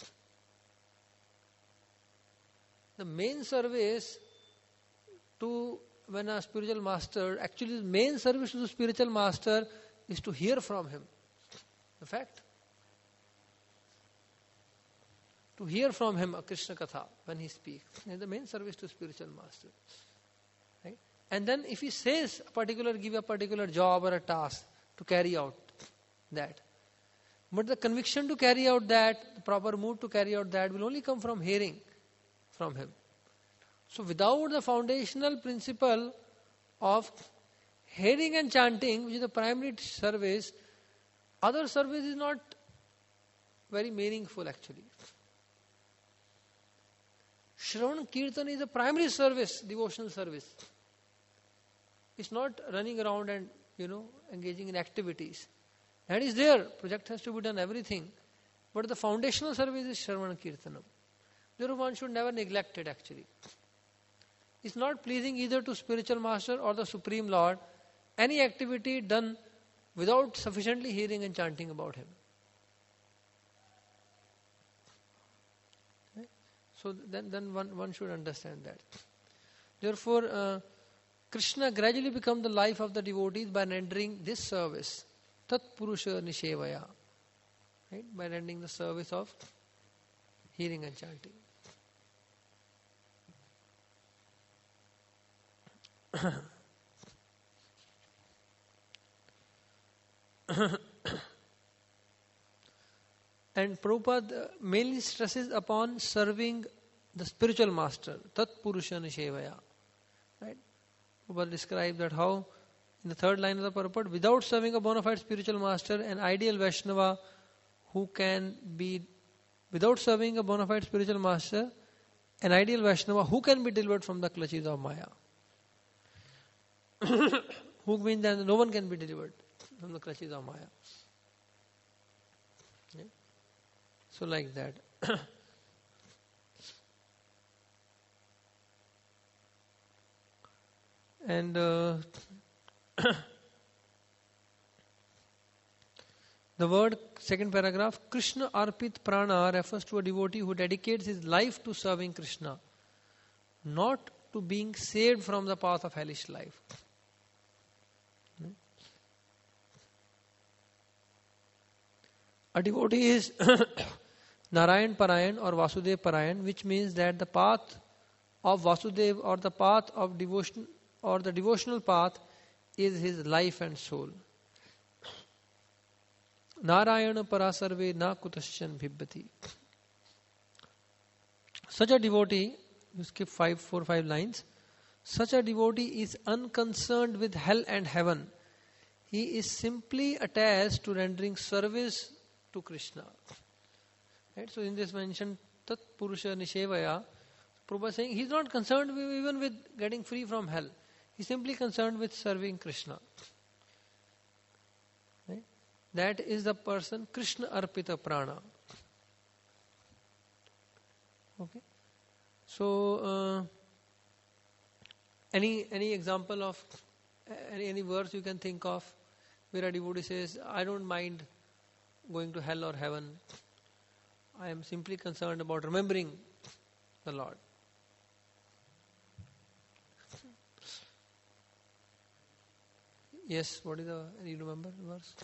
The main service to when a spiritual master, actually the main service to the spiritual master is to hear from him. The fact. to hear from him a Krishna Katha when he speaks. That's the main service to spiritual master. Right? And then if he says give a particular job or a task to carry out that. But the conviction to carry out that, the proper mood to carry out that will only come from hearing from him. So without the foundational principle of hearing and chanting, which is the primary service, other service is not very meaningful actually. Shravan Kirtan is the primary service, devotional service. It's not running around and, engaging in activities. That is there. Project has to be done, everything. But the foundational service is Shravan Kirtanam. Therefore, one should never neglect it actually. It's not pleasing either to spiritual master or the Supreme Lord, any activity done without sufficiently hearing and chanting about him. Okay? So then one should understand that. Therefore, Krishna gradually becomes the life of the devotees by rendering this service, Tat Purusha Nishevaya, right? By rendering the service of hearing and chanting. And Prabhupada mainly stresses upon serving the spiritual master, Tat Purusha Nishevaya. Right? Prabhupada describes that how, in the third line of the purport, without serving a bona fide spiritual master, an ideal Vaishnava without serving a bona fide spiritual master, an ideal Vaishnava who can be delivered from the clutches of Maya. Who means that no one can be delivered from the clutches of Maya. Yeah? So like that. And the word, second paragraph, Krishna Arpit Prana refers to a devotee who dedicates his life to serving Krishna, not to being saved from the path of hellish life. A devotee is Narayan Parayan or Vasudev Parayan, which means that the path of Vasudev or the path of devotion or the devotional path is his life and soul. Narayana Parasarve na kutasyan bhibbati. Such a devotee, you skip 4 or 5 lines, such a devotee is unconcerned with hell and heaven. He is simply attached to rendering service to Krishna. Right? So in this mentioned Tat Purusha Nishevaya, Prabhupada is saying he is not concerned even with getting free from hell. He is simply concerned with serving Krishna. Right? That is the person Krishna Arpita Prana. Okay. So any example of any verse you can think of where a devotee says, I don't mind going to hell or heaven. I am simply concerned about remembering the Lord. Yes, what is you remember the verse?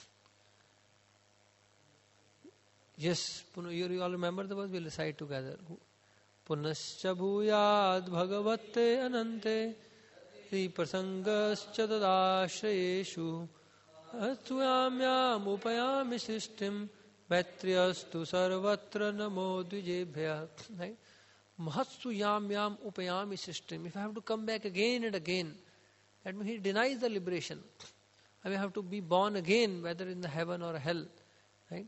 Yes, you all remember the verse? We'll recite together. Punascha bhuyad bhagavate anante Sri prasangascha tadashrayeshu Atvayamyam upayami sishtim Maitriyastu sarvatra namo dvijebhya. Right? Mahatsu yam yam upayami sishtim. If I have to come back again and again, that means he denies the liberation. I may have to be born again, whether in the heaven or hell. Right?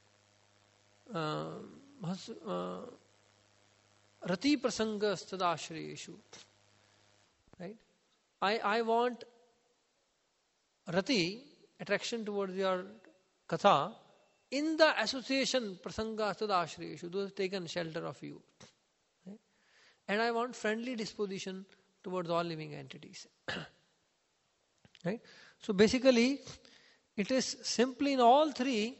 Rati prasangas tadashrayeshu. Right? I want Rati, attraction towards your katha, in the association prasanga tadashrayeshu, those taken shelter of you. Right? And I want friendly disposition towards all living entities. Right? So basically, it is simply in all three,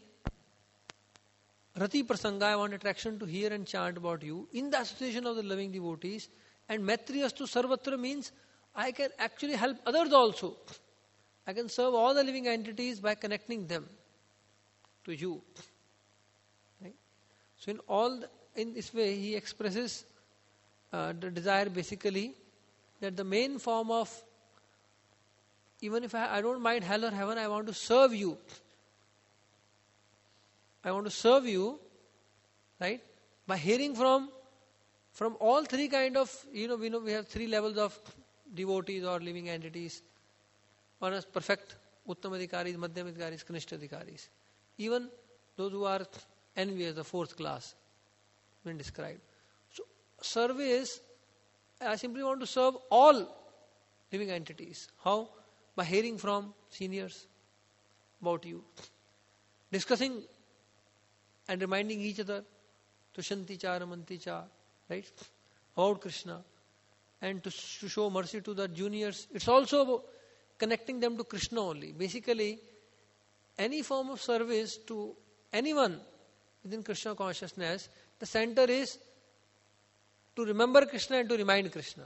Rati Prasanga, I want attraction to hear and chant about you, in the association of the loving devotees, and Maitriyastu Sarvatra means I can actually help others also. I can serve all the living entities by connecting them to you. Right? So in this way he expresses the desire basically that the main form of, even if I don't mind hell or heaven, I want to serve you. I want to serve you, right? By hearing from all three kind of, we know we have three levels of devotees or living entities. One is perfect, Uttamadhikaris, Madhyamadhikaris, Kanishtadhikaris. Even those who are envious, the fourth class, been described. So service, I simply want to serve all living entities. How? By hearing from seniors about you, discussing and reminding each other, Tushanti cha, Ramanti cha, right? About Krishna, and to show mercy to the juniors. It's also about connecting them to Krishna only. Basically, any form of service to anyone within Krishna consciousness, the center is to remember Krishna and to remind Krishna.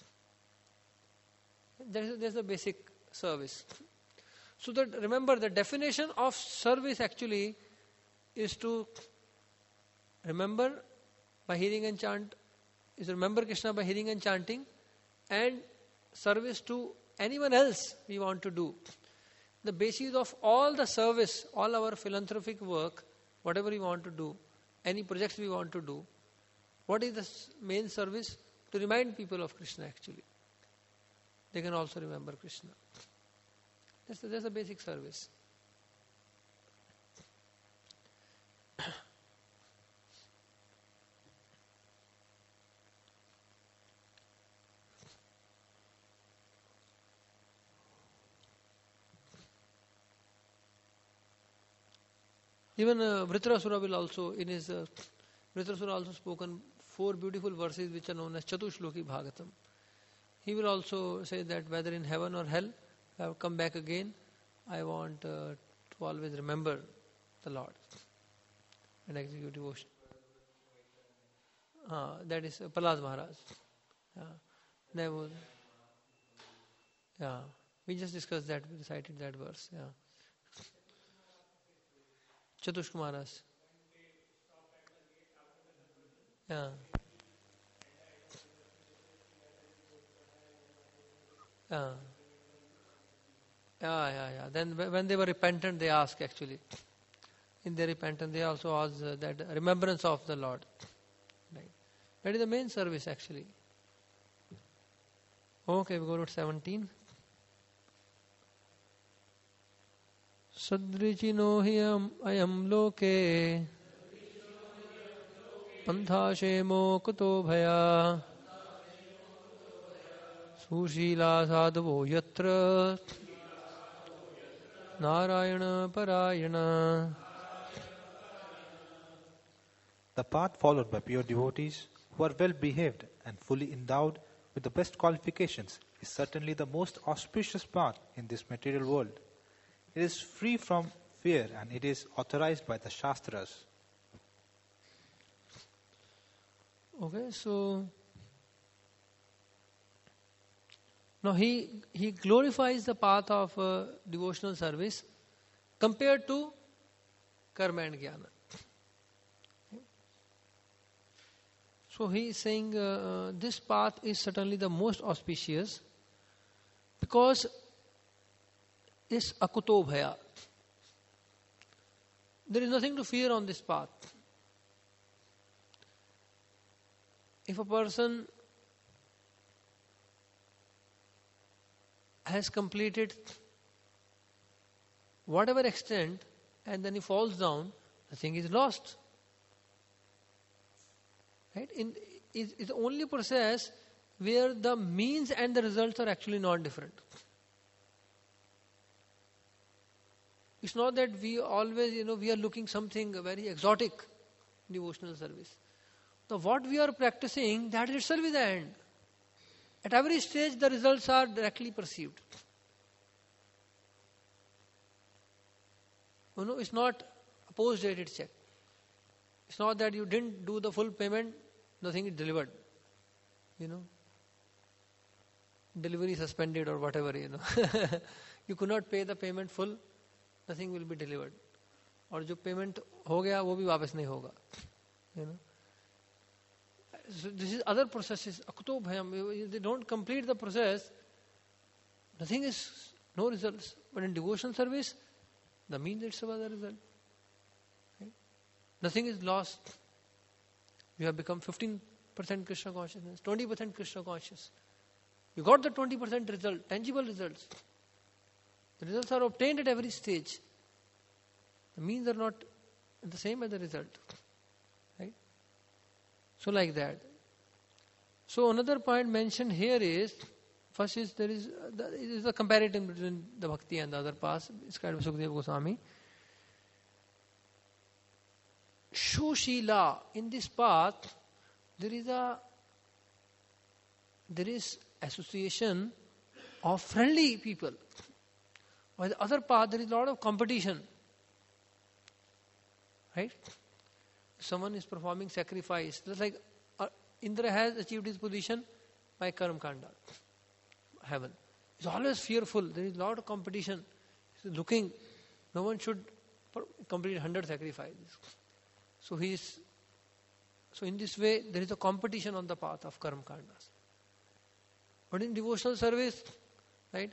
There's the basic service. So that, remember, the definition of service actually is to remember by hearing and chant, is remember Krishna by hearing and chanting, and service to anyone else we want to do. The basis of all the service, all our philanthropic work, whatever we want to do, any projects we want to do, what is the main service? To remind people of Krishna actually. They can also remember Krishna. That's the basic service. Even Vritrasura will also, in his Vritrasura also spoken 4 beautiful verses which are known as Chatushloki Bhagatam. He will also say that whether in heaven or hell, I have come back again, I want to always remember the Lord and execute devotion. That is Prahlad Maharaj. We just discussed that, we recited that verse. Chatushka Maharaj. Then when they were repentant, they asked actually. In their repentance, they also asked that remembrance of the Lord. Right. That is the main service actually. Okay, we go to 17. Sadrichino hiyam ayam loke panthashemo kuto bhaya sushila sadhavo yatra narayana parayana. The path followed by pure devotees who are well behaved and fully endowed with the best qualifications is certainly the most auspicious path in this material world. It is free from fear and it is authorized by the Shastras. Okay, so now he glorifies the path of devotional service compared to karma and jnana. So he is saying this path is certainly the most auspicious because it's akuto bhaya. There is nothing to fear on this path. If a person has completed whatever extent and then he falls down, the thing is lost. Right? It's the only process where the means and the results are actually not different. It's not that we always, we are looking something very exotic, devotional service. Now what we are practicing, that itself is the end. At every stage, the results are directly perceived. It's not a post-dated check. It's not that you didn't do the full payment, nothing is delivered. Delivery suspended or whatever, You could not pay the payment full, nothing will be delivered. और जो payment हो गया वो भी वापस नहीं होगा. So this is other processes. Akuto bhayam. If they don't complete the process, nothing is, no results. But in devotional service, the means itself is the result. Right? Nothing is lost. You have become 15% Krishna consciousness, 20% Krishna conscious. You got the 20% result, tangible results. The results are obtained at every stage. The means are not the same as the result. Right? So like that. So another point mentioned here is, first is there is the comparison between the bhakti and the other paths described by Sukadeva Goswami. Shushila, in this path, there is association of friendly people. While the other path, there is a lot of competition. Right? Someone is performing sacrifice. Just like Indra has achieved his position by Karam Kanda, heaven. He's always fearful. There is a lot of competition. He's looking. No one should complete 100 sacrifices. So in this way, there is a competition on the path of Karam Kandas. But in devotional service, right,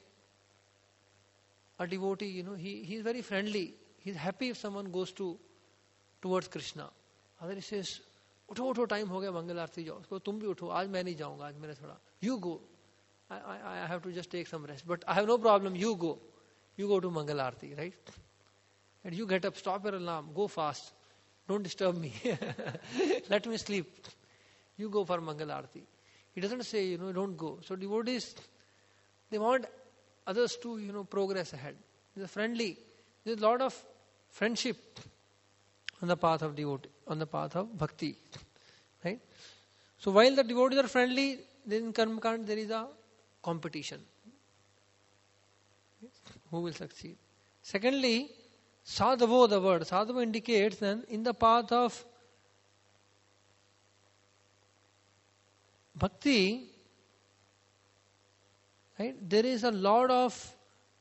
a devotee, he is very friendly. He is happy if someone goes towards Krishna. Other he says, उठो time हो गया मंगल आरती जाओ. उसको तुम भी उठो. आज मैं नहीं जाऊंगा. आज मेरा थोड़ा. You go. I have to just take some rest. But I have no problem. You go. You go to Mangal Aarti, right? And you get up, stop your alarm, go fast. Don't disturb me. Let me sleep. You go for Mangal Aarti. He doesn't say, don't go. So devotees, they want others to, progress ahead. They're friendly. There's a lot of friendship on the path of devotee, on the path of bhakti. Right? So while the devotees are friendly, then in Karma Kand there is a competition. Who will succeed? Secondly, sadhavo, the word. Sadhavo indicates then in the path of bhakti, right, there is a lot of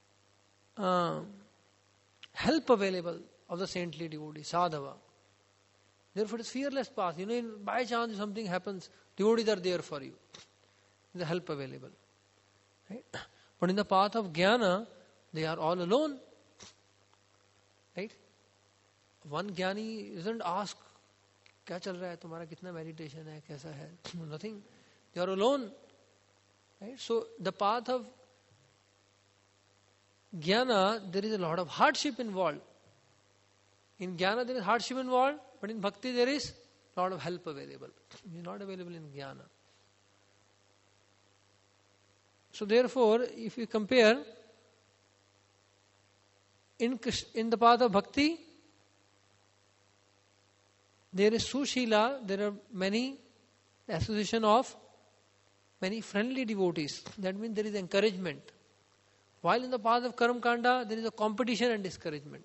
help available of the saintly devotee, sadhava. Therefore, it's fearless path. By chance something happens, devotees are there for you. The help available. Right? But in the path of jnana, they are all alone. Right? One jnani doesn't ask, क्या चल रहा है तुम्हारा, कितना meditation है, कैसा है? Nothing. They are alone. Right? So the path of jnana, there is a lot of hardship involved. In jnana there is hardship involved, but in bhakti there is a lot of help available. It is not available in jnana. So therefore, if you compare, in the path of bhakti, there is sushila, there are many association of many friendly devotees. That means there is encouragement. While in the path of Karam Kanda, there is a competition and discouragement.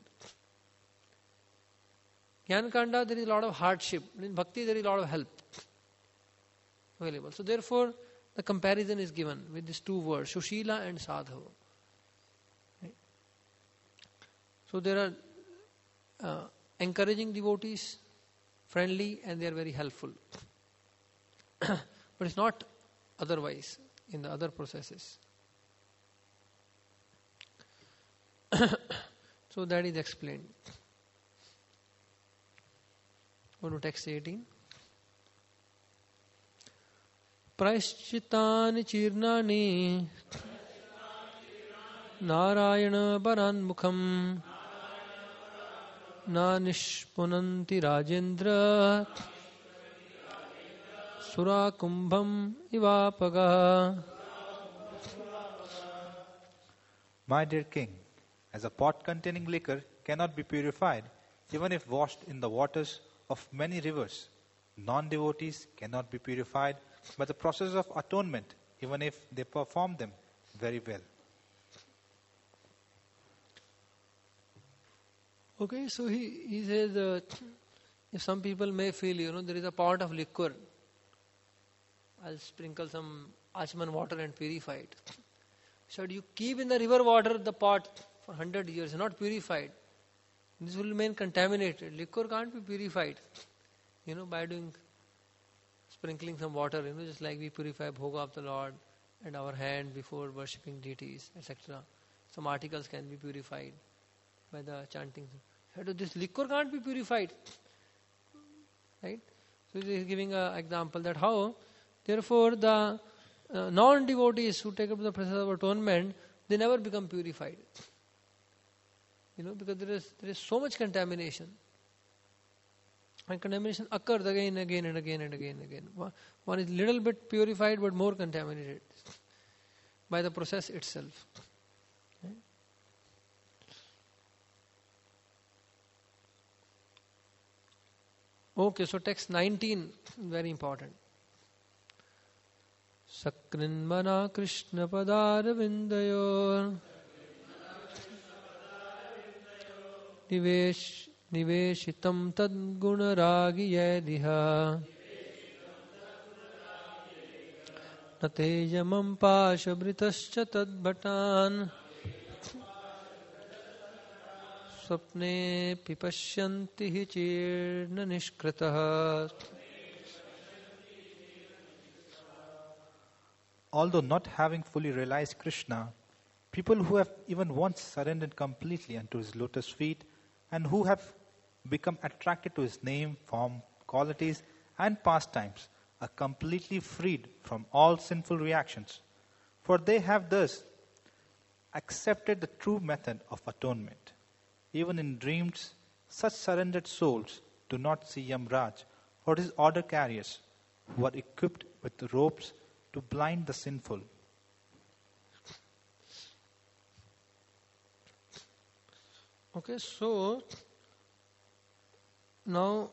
Jnana Kanda, there is a lot of hardship. In bhakti, there is a lot of help available. So therefore, the comparison is given with these two words, Shushila and Sadhava. Right? So there are encouraging devotees, friendly, and they are very helpful. But it's not otherwise in the other processes. So that is explained. Go to text 18. Prashchitani chirnani Narayana paranmukham Na nishpunanti Rajendra Sura kumbham ivapaga. My dear king, as a pot containing liquor cannot be purified, even if washed in the waters of many rivers, non-devotees cannot be purified by the process of atonement, even if they perform them very well. Okay, so he says, if some people may feel, there is a pot of liquor, I'll sprinkle some Achman water and purify it. So you keep in the river water the pot for 100 years, not purified. This will remain contaminated. Liquor can't be purified, by sprinkling some water, just like we purify bhoga of the Lord and our hand before worshipping deities, etc. Some articles can be purified by the chanting. This liquor can't be purified. Right? So he is giving an example that how, therefore, the non-devotees who take up the process of atonement, they never become purified. Because there is so much contamination. And contamination occurs again and again and again and again and again. One is little bit purified but more contaminated by the process itself. Right? Okay, so text 19, very important. Sakrinmana Krishna Padar Vindayor Niveshitam tad gunaragi yadiha Natejamam pashabritascha tad bhatan Swapne pipashyanti hi chirna nishkritaha. Although not having fully realized Krishna, people who have even once surrendered completely unto his lotus feet and who have become attracted to his name, form, qualities and pastimes are completely freed from all sinful reactions. For they have thus accepted the true method of atonement. Even in dreams, such surrendered souls do not see Yamraj or his order carriers, who are equipped with ropes to blind the sinful. Okay, so now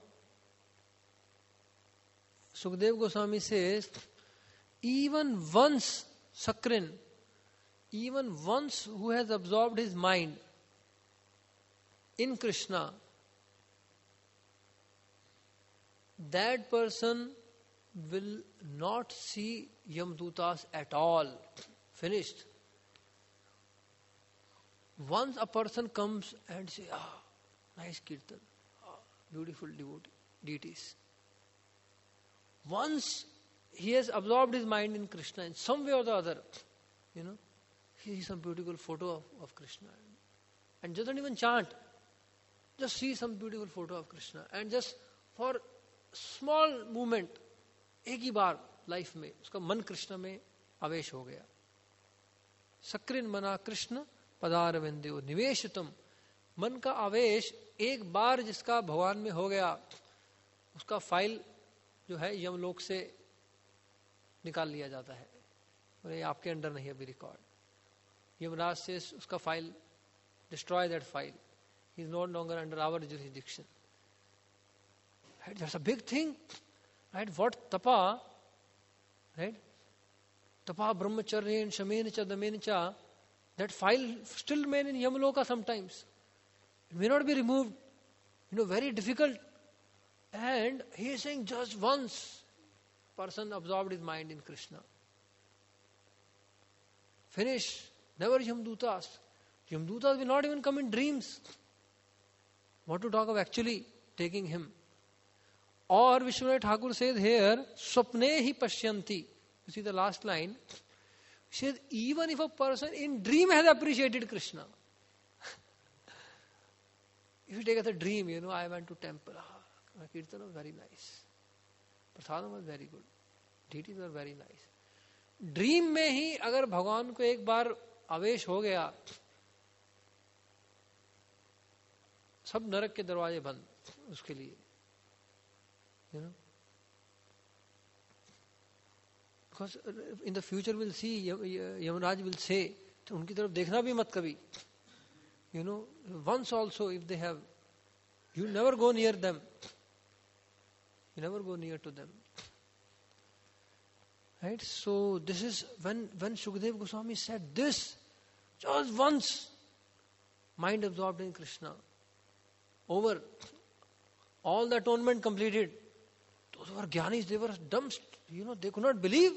Sukadeva Goswami says, even once Sakrin, even once who has absorbed his mind in Krishna, that person will not see Yamdutas at all. Finished. Once a person comes and says, nice kirtan, beautiful deities. Once he has absorbed his mind in Krishna in some way or the other, he sees some beautiful photo of Krishna and doesn't even chant. Just see some beautiful photo of Krishna and just for small moment, एक ही बार life में उसका मन कृष्ण में आवेश हो गया. Screen मना कृष्ण पदार विंदो निवेशितम. मन का आवेश एक बार जिसका भगवान में हो गया, उसका फाइल जो है यमलोक से निकाल लिया जाता है और ये आपके अंडर नहीं अभी रिकॉर्ड. यमराज से उसका file destroy that file. He is not longer under our jurisdiction. Right? That's a big thing. Right? What tapa, right? Tapa brahmacharya and shamen cha damen cha, that file still remain in Yamaloka sometimes. It may not be removed. Very difficult. And he is saying just once person absorbed his mind in Krishna. Finish. Never Yamdutas. Yamdutas will not even come in dreams. What to talk of actually taking him? Or Vishwanath Thakur says here, Swapne hi pashyanti. You see the last line. He says, even if a person in dream has appreciated Krishna. If you take as a dream, I went to temple. Kirtan was very nice. Prasadam was very good. Deities were very nice. Dream में ही अगर भगवान को एक बार आवेश हो गया, सब नरक के दरवाजे बंद उसके लिए. Because in the future we'll see, Yamaraj will say, उनकी तरफ देखना भी मत कभी. Once also if they have, you never go near them. You never go near to them. Right? So this is when Sukadeva Goswami said this, just once, mind absorbed in Krishna. Over. All the atonement completed. Those who were jnanis, they were dumb, they could not believe.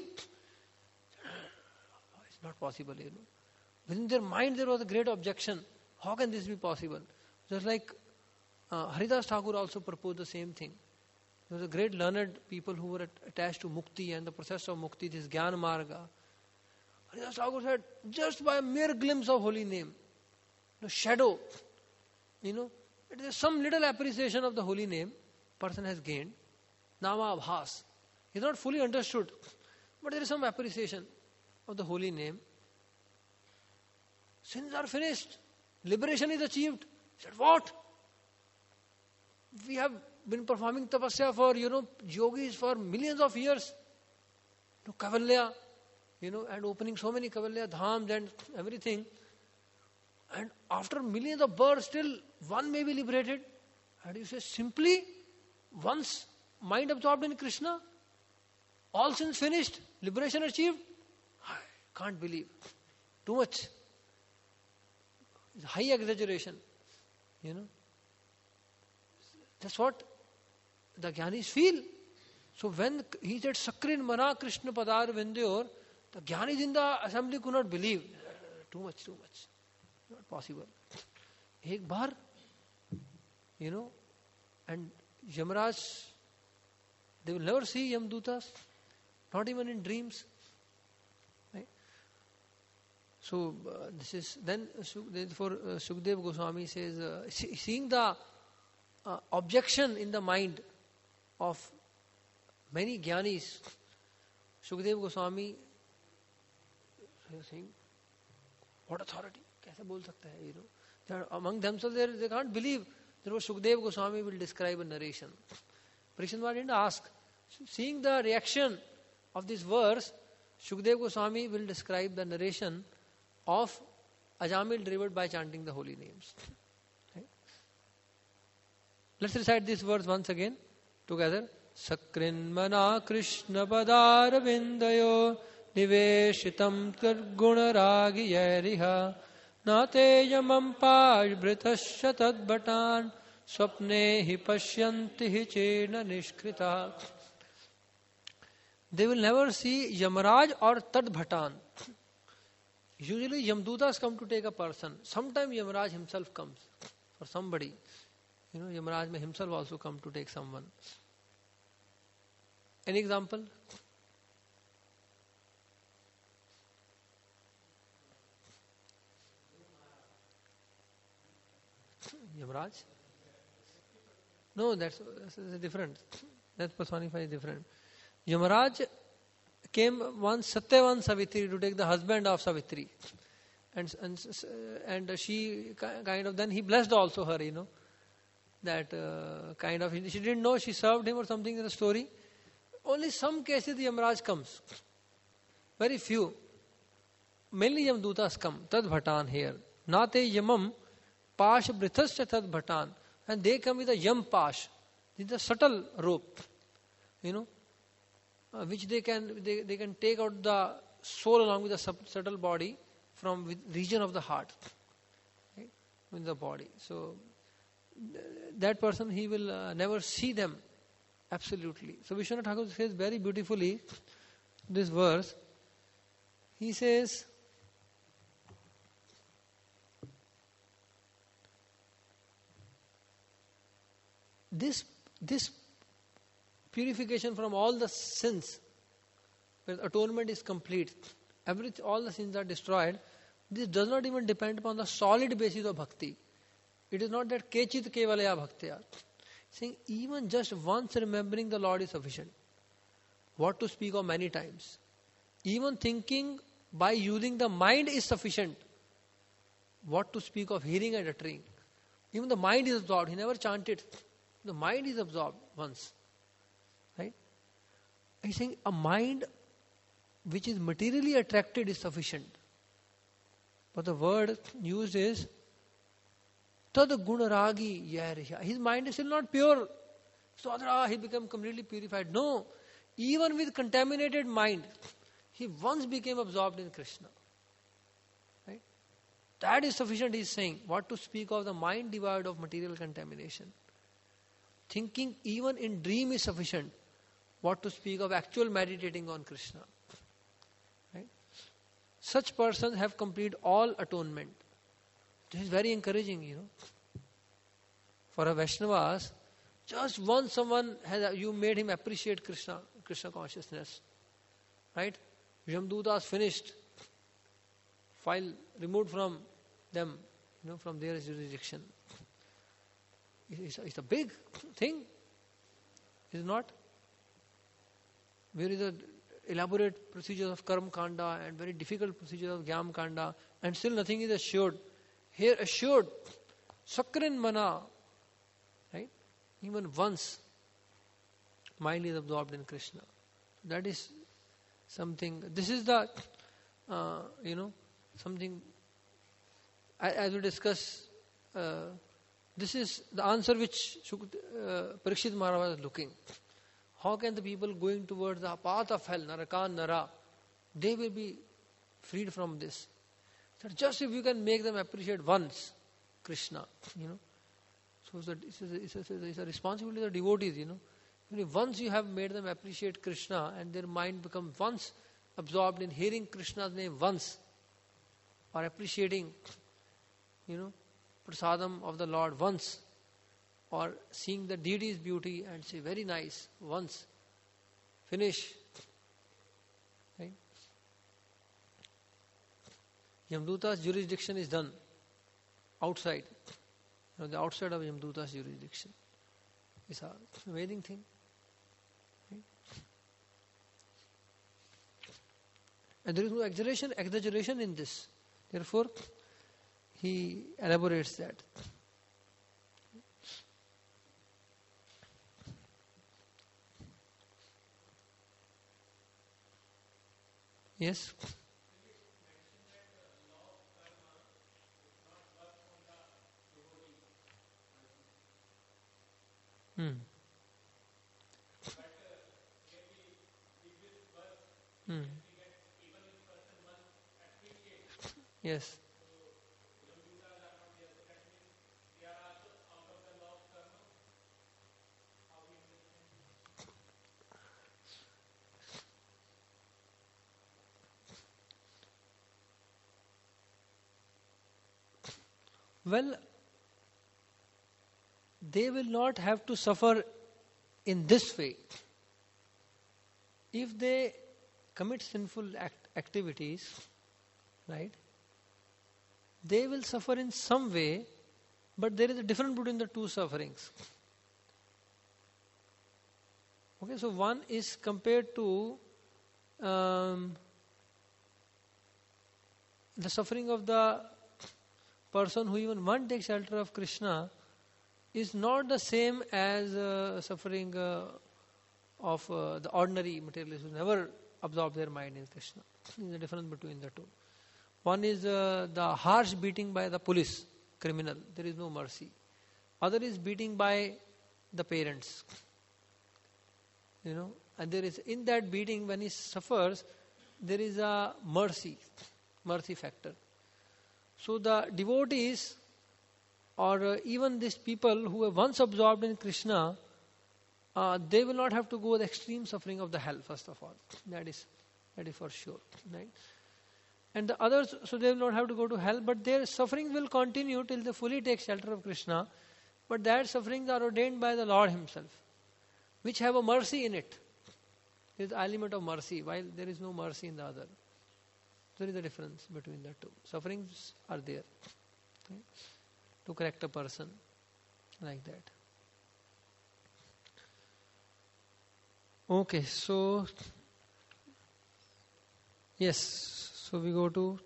It's not possible, Within their mind there was a great objection. How can this be possible? Just like Haridas Thakur also proposed the same thing. There was a great learned people who were attached to Mukti and the process of Mukti, this Jnana Marga. Haridas Thakur said, just by a mere glimpse of holy name, shadow, it is some little appreciation of the holy name person has gained. Nama Abhas. He is not fully understood, but there is some appreciation of the holy name. Sins are finished. Liberation is achieved. He said, what? We have been performing tapasya for, yogis for millions of years. Kavalya, and opening so many Kavalya dhams and everything. And after millions of births, still one may be liberated. And you say, simply once mind absorbed in Krishna, all sins finished, liberation achieved? I can't believe. Too much. It's high exaggeration. That's what the Jnanis feel. So when he said, Sakrin Mana Krishna Padar Vindyor, the Jnanis in the assembly could not believe. Too much. Not possible. Ek bar, and Yamaraj, they will never see Yamdutas, not even in dreams. Right? So this is then. Therefore, Sukdev Goswami says, seeing the objection in the mind of many Jnanis, Sukdev Goswami is saying, what authority? कैसे बोल सकता है? Among themselves they can't believe. Therefore Sukdev Goswami will describe a narration. Parikshit Maharaj didn't ask. Seeing the reaction of this verse, Sukdev Goswami will describe the narration of Ajamil delivered by chanting the holy names. Right? Let's recite this verse once again together. Sakrin mana Krishna padar vindayo niveshitam targuna ragi yariha nate yamam pajbritasya tadbhatan swapne hi pashyanti hi chena nishkrita. They will never see Yamaraj or Tadbhatan. Usually Yamdutas come to take a person. Sometimes Yamaraj himself comes for somebody. Yamaraj may himself also come to take someone. Any example? Yamaraj? No, that's different. That personified is different. Yamaraj came once Satyavan Savitri to take the husband of Savitri. And she kind of, then he blessed also her, that kind of, she didn't know she served him or something in the story. Only some cases the Yamaraj comes. Very few. Mainly Yamdutas come. Tadbhatan here. Nate Yamam Pash Brithasya Tadbhatan. And they come with a Yam Pash. This is a subtle rope. Which they can take out the soul along with the subtle body from the region of the heart. Right? In the body. So that person, he will never see them. Absolutely. So Vishwanath Thakur says very beautifully this verse. He says, this purification from all the sins, where atonement is complete, all the sins are destroyed, this does not even depend upon the solid basis of bhakti. It is not that kechit kevalaya bhaktya. Saying even just once remembering the Lord is sufficient. What to speak of many times. Even thinking by using the mind is sufficient. What to speak of hearing and uttering. Even the mind is absorbed. He never chanted. The mind is absorbed once. Right? He's saying a mind which is materially attracted is sufficient. But the word used is Tad gunaragi yarya. His mind is still not pure. So he became completely purified. No. Even with contaminated mind, he once became absorbed in Krishna. Right? That is sufficient, he is saying. What to speak of the mind devoid of material contamination. Thinking even in dream is sufficient. What to speak of actual meditating on Krishna. Right? Such persons have completed all atonement. This is very encouraging, For a Vaishnavas, Just once someone you made him appreciate Krishna consciousness, right? Yamdutas finished, file removed from them, from their jurisdiction. It's a big thing, is it not? There is a elaborate procedure of Karma Kanda and very difficult procedure of Jnana Kanda, and still nothing is assured. Here assured, Sakrin Mana, right? Even once, mind is absorbed in Krishna. That is something. This is the, something. As we discuss, this is the answer which Parikshit Maharaj was looking. How can the people going towards the path of hell, Narakan Nara, they will be freed from this? So just if you can make them appreciate once Krishna, So it's a responsibility of the devotees, Once you have made them appreciate Krishna and their mind becomes once absorbed in hearing Krishna's name once, or appreciating, prasadam of the Lord once, or seeing the deity's beauty and say, very nice, once, finish. Right? Yamduta's jurisdiction is done outside. The outside of Yamduta's jurisdiction. It's an amazing thing. Right? And there is no exaggeration in this. Therefore, he elaborates that. Yes? Yes. Well, they will not have to suffer in this way. If they commit sinful activities, right, they will suffer in some way, but there is a difference between the two sufferings. Okay, so one is compared to the suffering of the person who even one takes shelter of Krishna is not the same as suffering of the ordinary materialists who never absorb their mind in Krishna. There is a difference between the two. One is the harsh beating by the police, criminal. There is no mercy. Other is beating by the parents. And there is, in that beating, when he suffers, there is a mercy factor. So the devotees, or even these people who have once absorbed in Krishna, they will not have to go the extreme suffering of the hell, first of all. That is for sure. Right? And the others, so they will not have to go to hell, but their suffering will continue till they fully take shelter of Krishna. But that sufferings are ordained by the Lord Himself, which have a mercy in it. There is an element of mercy, while there is no mercy in the other. There is a difference between the two. Sufferings are there, right, to correct a person like that. Okay, so yes, so we go to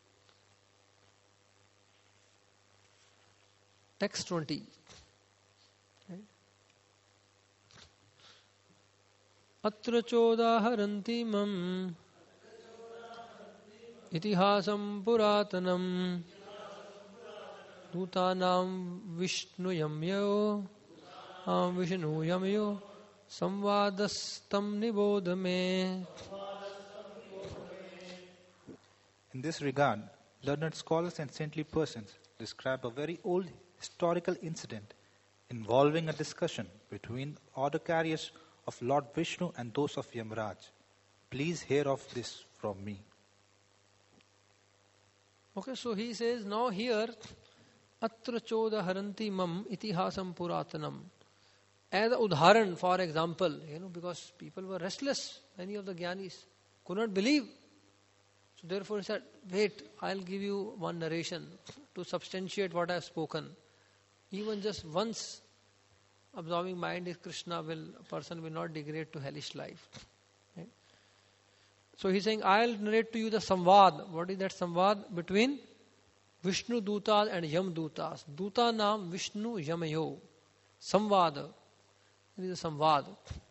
text 20. Atra chodaharanti mam itihasam puratanam dutanam vishnuyamyo vishnuyamyo samvadastam nibodhame. In this regard, learned scholars and saintly persons describe a very old historical incident involving a discussion between order carriers of Lord Vishnu and those of Yamraj. Please hear of this from me. Okay, so he says now here, Atra choda haranti mam itihasam puratanam. as a udharan, for example, because people were restless, many of the Gyanis could not believe. So therefore he said, wait, I'll give you one narration to substantiate what I have spoken. Even just once absorbing mind is Krishna, a person will not degrade to hellish life. Right? So he's saying, I'll narrate to you the samvad. What is that samvad? Between Vishnu Dutas and Yam Dutas. Duta naam Vishnu Yamayo. Samvad. It is a samvad.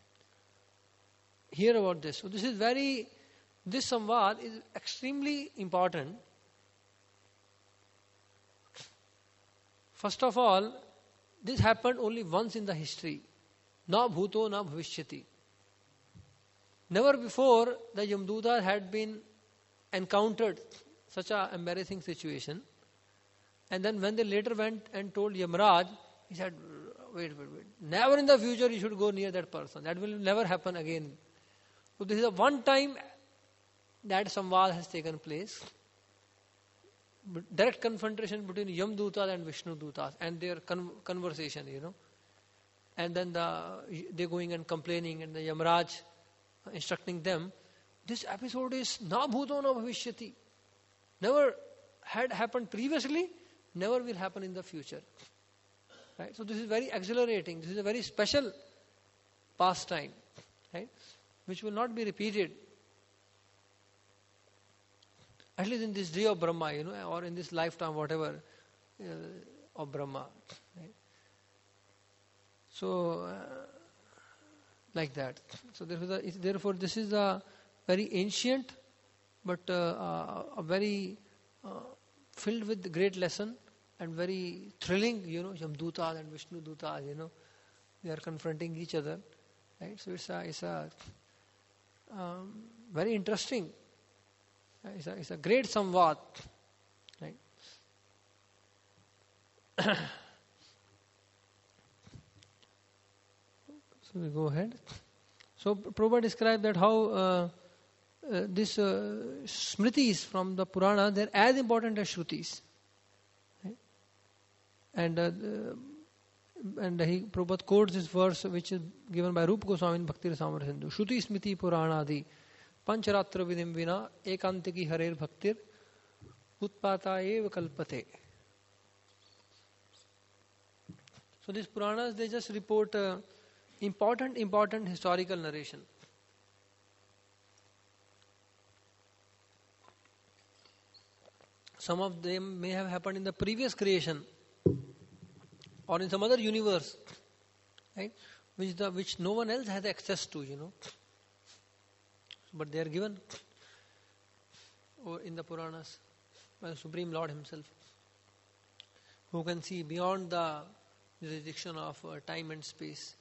Hear about this. So this samvad is extremely important. First of all, this happened only once in the history. Na bhuto na bhavishyati. Never before the Yamdutas had been encountered such an embarrassing situation. And then when they later went and told Yamraj, he said, wait. Never in the future you should go near that person. That will never happen again. So this is the one time that samvad has taken place. Direct confrontation between Yam Dutas and Vishnu Dutas and their conversation, And then they going and complaining and the Yamraj instructing them. This episode is na bhuto na bhavishyati. Never had happened previously, never will happen in the future. Right? So this is very exhilarating. This is a very special pastime, right? Which will not be repeated. At least in this day of Brahma, or in this lifetime, whatever, of Brahma. Right? So, like that. So therefore, this is a very ancient, but a very filled with great lesson and very thrilling. Yamdutas and Vishnu Dutas. They are confronting each other. Right? So it's a very interesting. It's a great samvad. Right? So we go ahead. So Prabhupada described that how these smritis from the Purana, they're as important as Shrutis. Right? And Prabhupada quotes this verse which is given by Rupa Goswami in Bhakti Rasamrita Sindhu. Shruti smriti Puranadi Pancharatra vidim vina ekantiki harer bhaktir utpata eva kalpate. So these Puranas, they just report important historical narration. Some of them may have happened in the previous creation or in some other universe, right? Which no one else has access to, But they are given in the Puranas by the Supreme Lord Himself, who can see beyond the jurisdiction of time and space.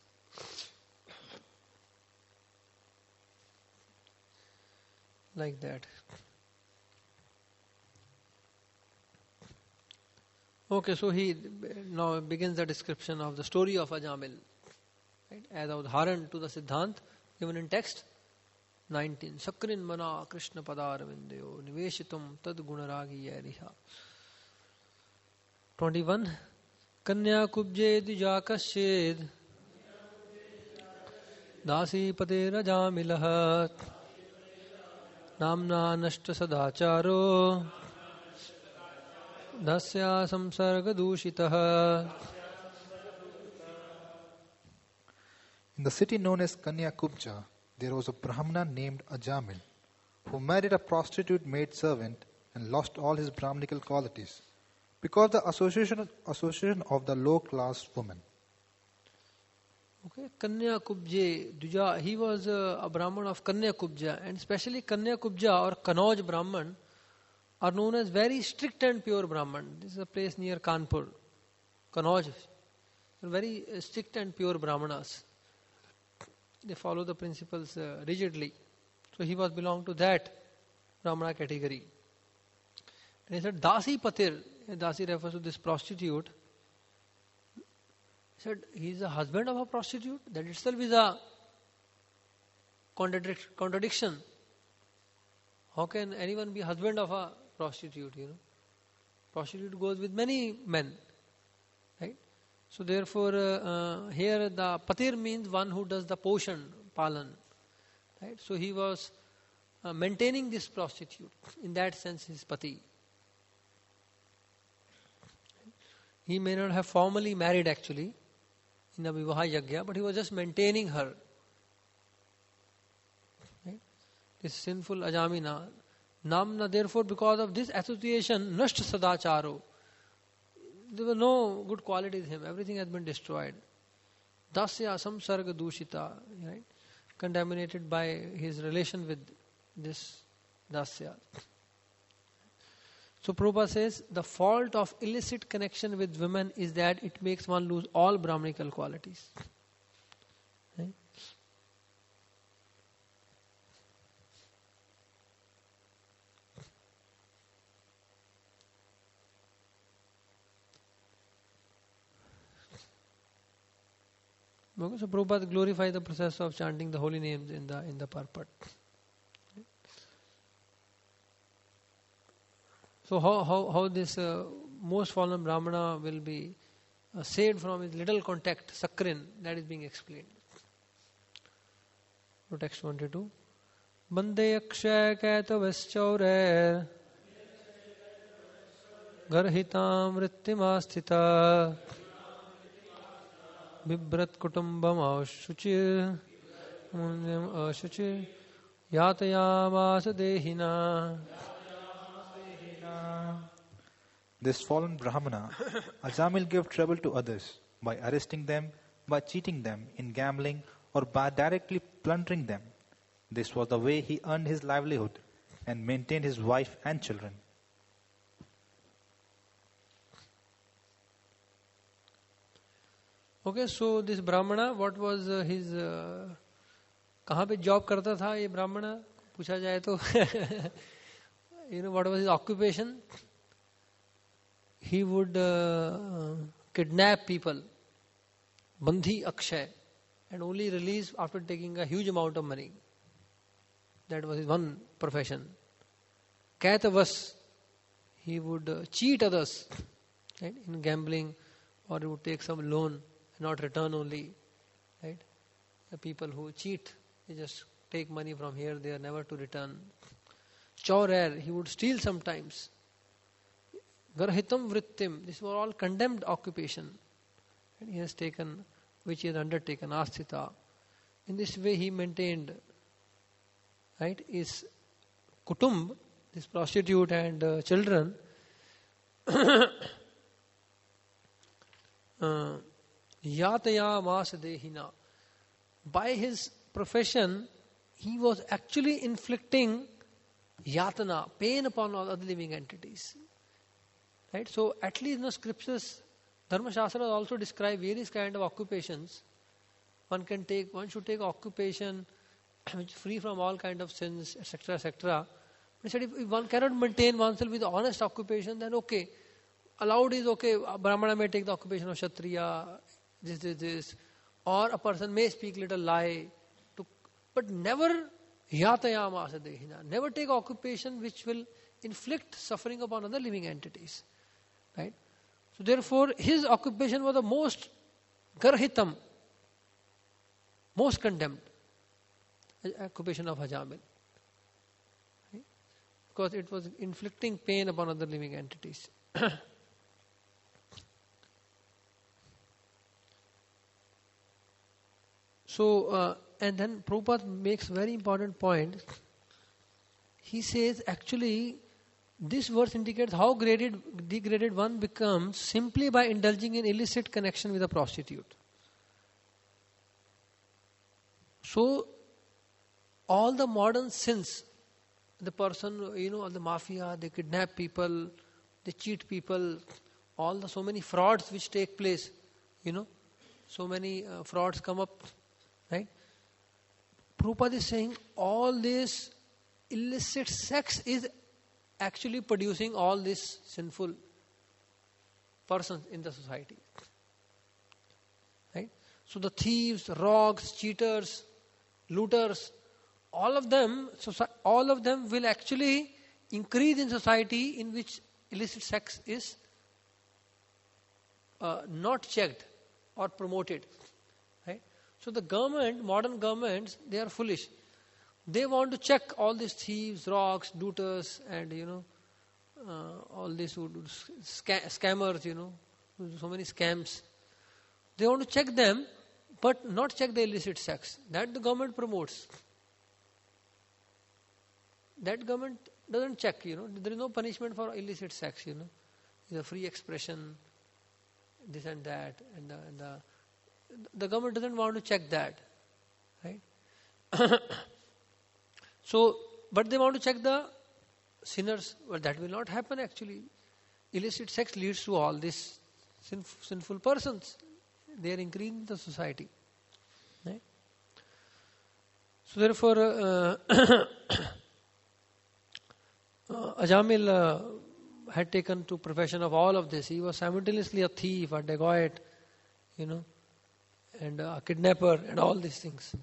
Like that. Okay, so he now begins the description of the story of Ajamil, right? As udharan to the Siddhant given in text 19. Sakrin mana Krishna padaravindayo niveshitum tad gunaragi yariha. 21. Kanya kubje dijakashed dasi pate rajamilah namna nashta sadacharo dasya samsarga dushitah. In the city known as Kanya Kubja, there was a Brahmana named Ajamil who married a prostitute maid servant and lost all his Brahmanical qualities because the association of the low-class woman. Okay, Kanya Kubje Duja, he was a Brahman of Kanya Kubja, and especially Kanya Kubja or Kanauj Brahman are known as very strict and pure Brahman. This is a place near Kanpur, Kanauj. Very strict and pure Brahmanas. They follow the principles rigidly. So he was belonged to that Brahmana category. And he said, Dasi Patir, Dasi refers to this prostitute. He said, he is a husband of a prostitute. That itself is a contradiction. How can anyone be husband of a prostitute, Prostitute goes with many men. Right? So therefore, here the patir means one who does the poshan, palan. Right? So he was maintaining this prostitute. In that sense, his pati. He may not have formally married actually in a vivaha yagya, but he was just maintaining her. Right? This sinful ajamina. Namna, therefore, because of this association, nashta sadacharo. There were no good qualities in him. Everything has been destroyed. Dasya samsarga dushita. Right? Contaminated by his relation with this dasya. So Prabhupada says, the fault of illicit connection with women is that it makes one lose all Brahmanical qualities. Right? So Prabhupada glorifies the process of chanting the holy names in the purport. So how this most fallen Brahmana will be saved from his little contact, sakrin, that is being explained. So text 22. Bande akshay kaita vaschaure garhitam rittimastita Vibrat kutumbam ashuchir munyam ashuchir yatayamasa dehina. This fallen Brahmana, Ajamil gave trouble to others by arresting them, by cheating them in gambling, or by directly plundering them. This was the way he earned his livelihood and maintained his wife and children. Okay, so this Brahmana, what was his कहाँ पे job करता था ये ब्राह्मण पूछा जाए तो what was his occupation? He would kidnap people, bandhi akshay, and only release after taking a huge amount of money. That was his one profession. Kaitavas, he would cheat others, right, in gambling, or he would take some loan and not return only. Right? The people who cheat, they just take money from here, they are never to return. Chaurer, he would steal sometimes. Garhitam vrittim, these were all condemned occupation. And he has taken, which he has undertaken, asthita. In this way he maintained, right, his kutumb, this prostitute and children, yataya mas dehina. By his profession, he was actually inflicting yatana, pain upon all other living entities. Right? So at least in the scriptures, Dharma Shastra also describe various kind of occupations. One should take occupation which is free from all kind of sins, etc., etc. But if one cannot maintain oneself with honest occupation, then okay. Allowed is okay, a Brahmana may take the occupation of Kshatriya, this. Or a person may speak little lie, but never yatayama asadehina. Never take occupation which will inflict suffering upon other living entities. Right? So therefore, his occupation was the most garhitam, most condemned occupation of Ajamil. Right? Because it was inflicting pain upon other living entities. So, and then Prabhupada makes very important point. He says, actually, this verse indicates how degraded one becomes simply by indulging in illicit connection with a prostitute. So, all the modern sins, the person, the mafia, they kidnap people, they cheat people, so many frauds which take place, so many frauds come up, right? Prabhupada is saying all this illicit sex is actually producing all these sinful persons in the society. Right? So the thieves, rogues, cheaters, looters, all of them will actually increase in society in which illicit sex is not checked. or promoted. Right? So the government, modern governments, they are foolish. They want to check all these thieves, rocks, looters, and all these who do scammers, who do so many scams. They want to check them, but not check the illicit sex. That the government promotes. That government doesn't check, There is no punishment for illicit sex, It's a free expression, this and that, and the government doesn't want to check that, right? So, but they want to check the sinners. Well, that will not happen actually. Illicit sex leads to all these sinful persons. They are increasing the society. Right? So therefore, Ajamil had taken to profession of all of this. He was simultaneously a thief, a dacoit, and a kidnapper, and all these things.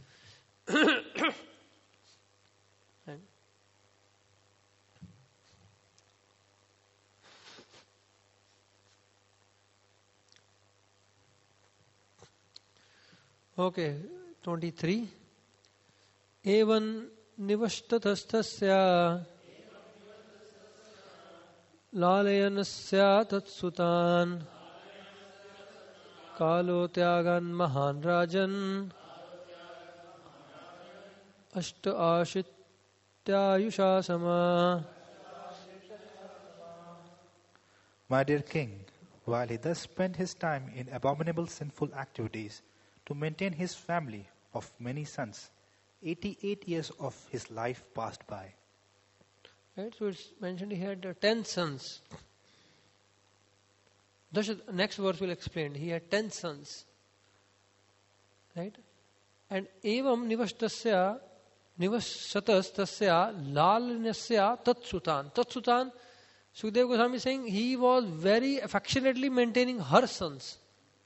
Okay, 23. Evan nivashtatastasya लालयनस्या तत्सुतान् कालो त्यागान् महान् राजन् अष्ट आशित्यायुषा समा. My dear king, while he thus spent his time in abominable sinful activities to maintain his family of many sons, 88 years of his life passed by. Right, so it's mentioned he had 10 sons. The next verse will explain. He had 10 sons. Right? And evam nivashtasya lalanyasya tatsutan. Tatsutan, Sukadeva Goswami is saying he was very affectionately maintaining her sons.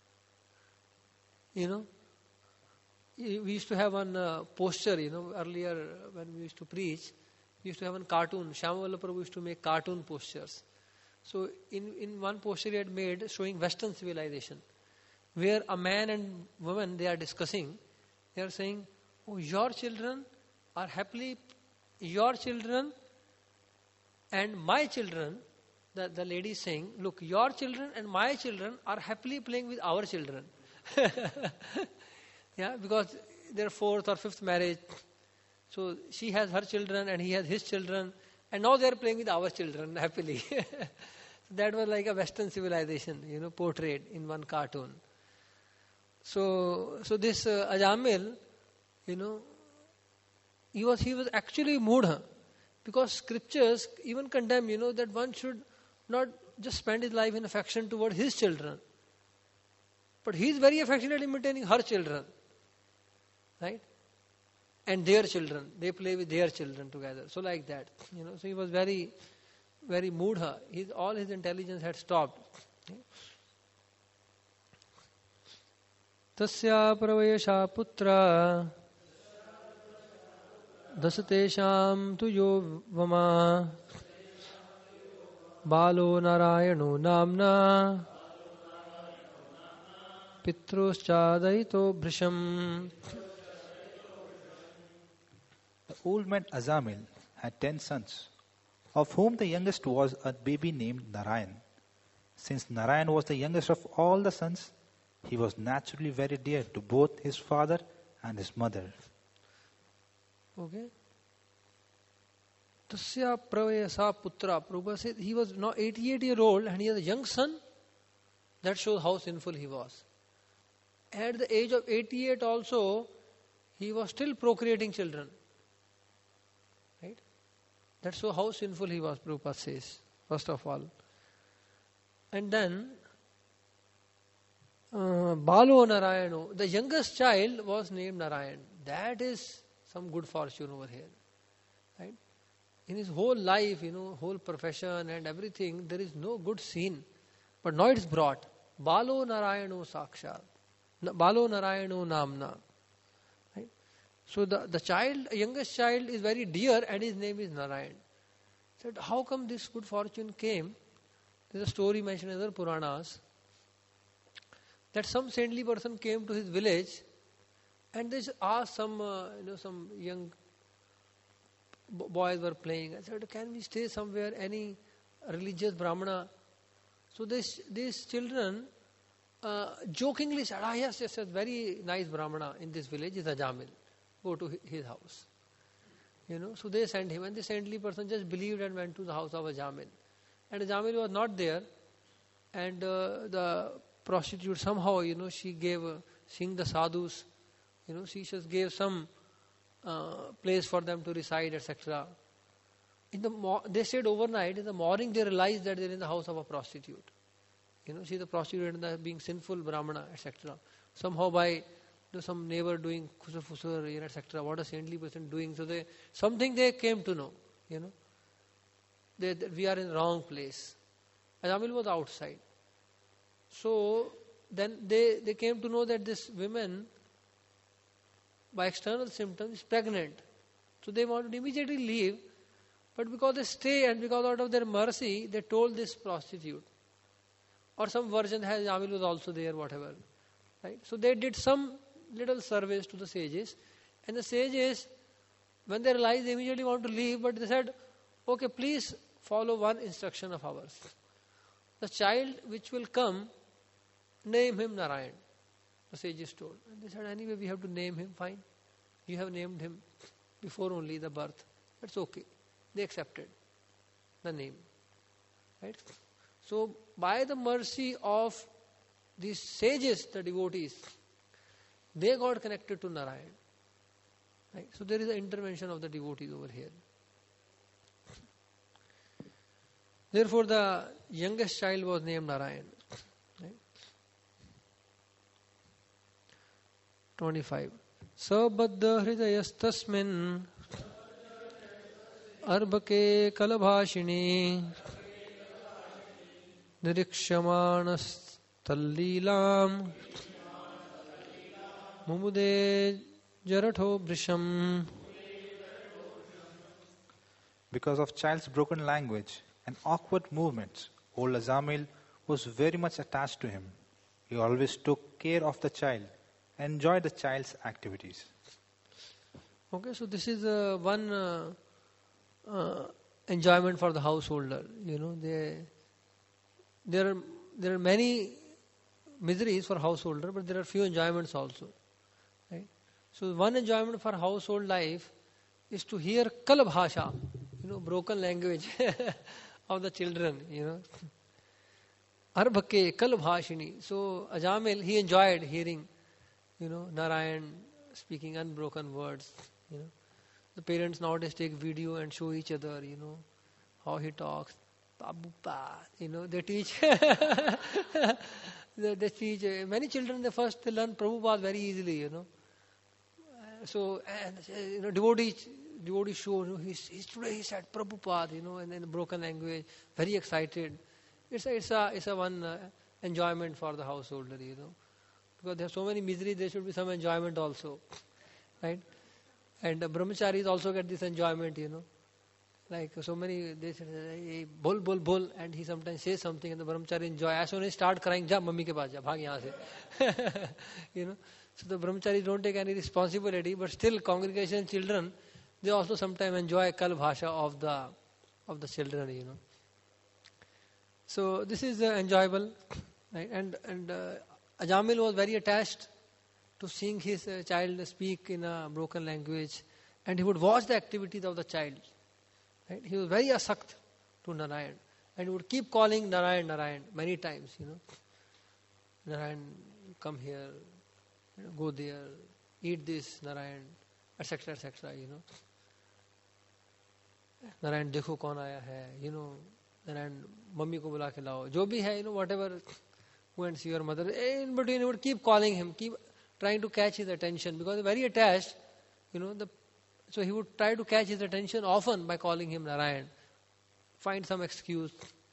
We used to have one poster, earlier when we used to preach. We used to have a cartoon. Shyamavalla Prabhu used to make cartoon postures. So in one poster he had made showing Western civilization, where a man and woman, they are discussing. They are saying, oh, your children are happily, your children and my children, the lady is saying, look, your children and my children are happily playing with our children. Yeah, because their fourth or fifth marriage. So she has her children and he has his children, and now they are playing with our children happily. So that was like a Western civilization, portrayed in one cartoon. So this Ajamil, he was actually moodha, because scriptures even condemn, that one should not just spend his life in affection toward his children, but he is very affectionately maintaining her children, right? And their children, they play with their children together. So like that, so he was very, very moodha. All his intelligence had stopped. Tasya pravayasha putra dasatesham tu yo vama balo narayano namna pitroschadaito bhrisham. The old man Ajamil had 10 sons, of whom the youngest was a baby named Narayan. Since Narayan was the youngest of all the sons, he was naturally very dear to both his father and his mother. Okay. Tasya pravayasa putra. Prabhupada said he was now 88-year-old and he has a young son. That shows how sinful he was. At the age of 88 also, he was still procreating children. Right? That's how sinful he was, Prabhupada says, first of all. And then, Balo Narayano, the youngest child was named Narayan. That is some good fortune over here. Right? In his whole life, whole profession and everything, there is no good scene. But now it's brought. Balo Narayano Sakshat. Balo Narayano Namna. Right? So the child, youngest child is very dear and his name is Narayan. Said, how come this good fortune came? There's a story mentioned in other Puranas that some saintly person came to his village and they just asked some young boys were playing. I said, can we stay somewhere, any religious Brahmana? So these children jokingly said, yes, very nice Brahmana in this village is Ajamil. Go to his house. So they sent him, and the saintly person just believed and went to the house of Ajamil. And Ajamil was not there, and the prostitute somehow, seeing the sadhus, she just gave some place for them to reside, etc. They stayed overnight. In the morning, they realized that they're in the house of a prostitute. See the prostitute and being sinful Brahmana, etc. Somehow by some neighbor doing khusur, etc. What a saintly person doing. So something they came to know. That we are in the wrong place. Ajamil was outside. So then they came to know that this woman, by external symptoms, is pregnant. So they wanted to immediately leave, but because they stay and because out of their mercy, they told this prostitute. Or some version has Ajamil was also there, whatever. Right? So they did some little service to the sages, and the sages, when they realized, they immediately want to leave, but they said, okay, please follow one instruction of ours. The child which will come, name him Narayan. The sages told. And they said, anyway, we have to name him, fine. You have named him before only the birth. That's okay. They accepted the name. Right? So, by the mercy of these sages, the devotees, they got connected to Narayan. Right? So, there is an intervention of the devotees over here. Therefore, the youngest child was named Narayan. Right? 25. Sabaddha hridayastasmin arbake kalabhashini nirikshamanas tallilam mumude jaratho brisham. Because of child's broken language and awkward movements, old Ajamil was very much attached to him. He always took care of the child and enjoyed the child's activities. Okay, so this is one enjoyment for the householder. There are many miseries for householder, but there are few enjoyments also. Right? So one enjoyment for household life is to hear kalabhasha, broken language of the children. Arbake kalabhashini. So Ajamil, he enjoyed hearing, Narayan speaking unbroken words. The parents nowadays take video and show each other, how he talks. They teach. they teach. Many children, they learn Prabhupada very easily, So, and, devotees show, today he said Prabhupada, and in broken language, very excited. It's a one enjoyment for the householder, because there are so many miseries, there should be some enjoyment also, right? And the brahmacharis also get this enjoyment, Like so many, they say, hey, bol, bol, bol, and he sometimes says something and the brahmachari enjoy. As soon as he start crying, ja, mummy ke paas ja, bhag yahan se. So the brahmacharis don't take any responsibility, but still congregation children, they also sometimes enjoy kal bhasha of the children, So this is enjoyable, right? And Ajamil was very attached to seeing his child speak in a broken language, and he would watch the activities of the child. Right? He was very asakt to Narayan, and he would keep calling Narayan, Narayan many times. Narayan, come here, go there, eat this, Narayan, etc., etc. Narayan, देखो कौन आया है, Narayan, mummy को बुला के लाओ, जो भी है, whatever. Go and see your mother. In between, he would keep calling him, keep trying to catch his attention, because he's very attached, so he would try to catch his attention often by calling him Narayan. Find some excuse,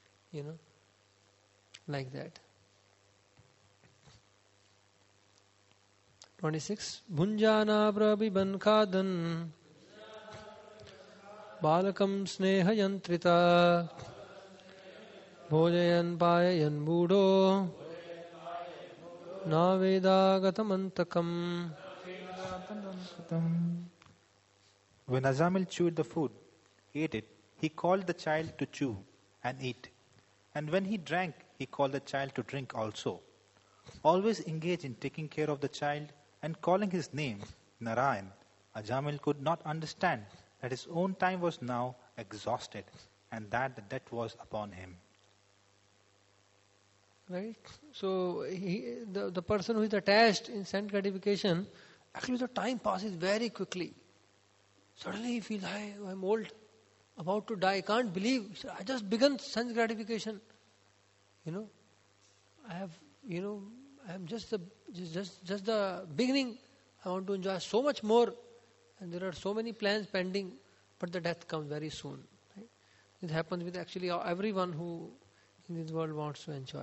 like that. 26. Bhunjana prabhiban khadan balakam snehayantrita bhojayan payayan budo na vedagatam. When Azamil chewed the food, ate it, he called the child to chew and eat. And when he drank, he called the child to drink also. Always engaged in taking care of the child and calling his name, Narayan, Ajamil could not understand that his own time was now exhausted and that the debt was upon him. Right? So the person who is attached in sense gratification, actually the time passes very quickly. Suddenly he feels, I'm old, about to die, I can't believe, I just begun sense gratification. I am just the beginning. I want to enjoy so much more, and there are so many plans pending, but the death comes very soon. Right? It happens with actually everyone who in this world wants to enjoy.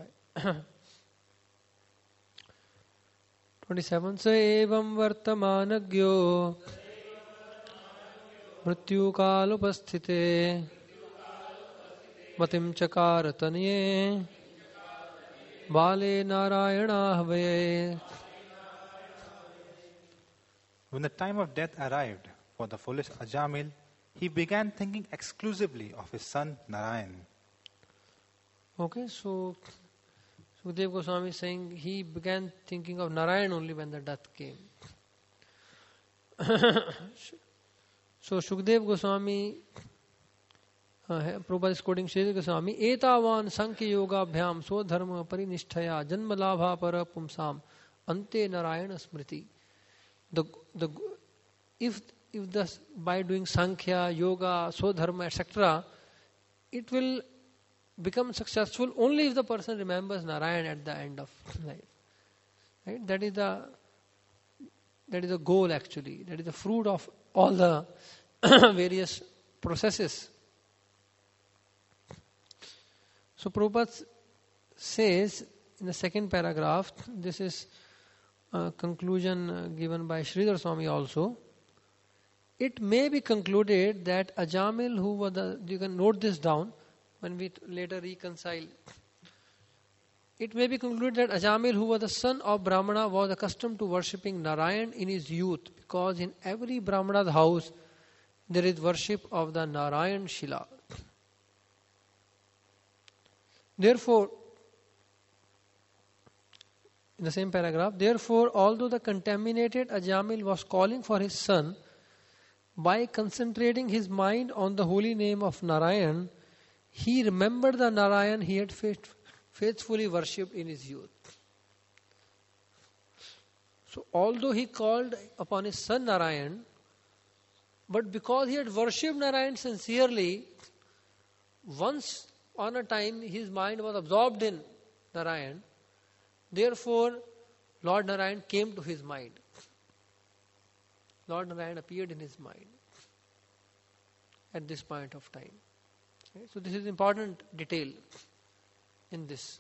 27. Sa evam vartamanagyo mrityu kalupasthite matim chakara tanye bale narayana havaye. When the time of death arrived for the foolish Ajamil, he began thinking exclusively of his son Narayan. Okay, so Sukadeva Goswami is saying he began thinking of Narayan only when the death came. So Sukadeva Goswami, Prabhupada is quoting Sri Goswami, Etavan Sankhya Yoga Bhyam So Dharma Parinishthaya Janma Labha Para Pumsam Ante Narayana Smriti. If by doing Sankhya, Yoga, So Dharma, etc., it will become successful only if the person remembers Narayan at the end of life. Right? That is the goal actually. That is the fruit of all the various processes. So Prabhupada says in the second paragraph, this is a conclusion given by Sridhar Swami also. It may be concluded that Ajamil, who was you can note this down when we later reconcile. It may be concluded that Ajamil, who was the son of Brahmana, was accustomed to worshipping Narayan in his youth, because in every Brahmana's house there is worship of the Narayan Shila. Therefore, in the same paragraph, therefore, although the contaminated Ajamil was calling for his son, by concentrating his mind on the holy name of Narayan, he remembered the Narayan he had faithfully worshipped in his youth. So, although he called upon his son Narayan, but because he had worshipped Narayan sincerely, once on a time his mind was absorbed in Narayan, therefore Lord Narayan came to his mind. Lord Narayan appeared in his mind at this point of time. Okay? So this is important detail in this.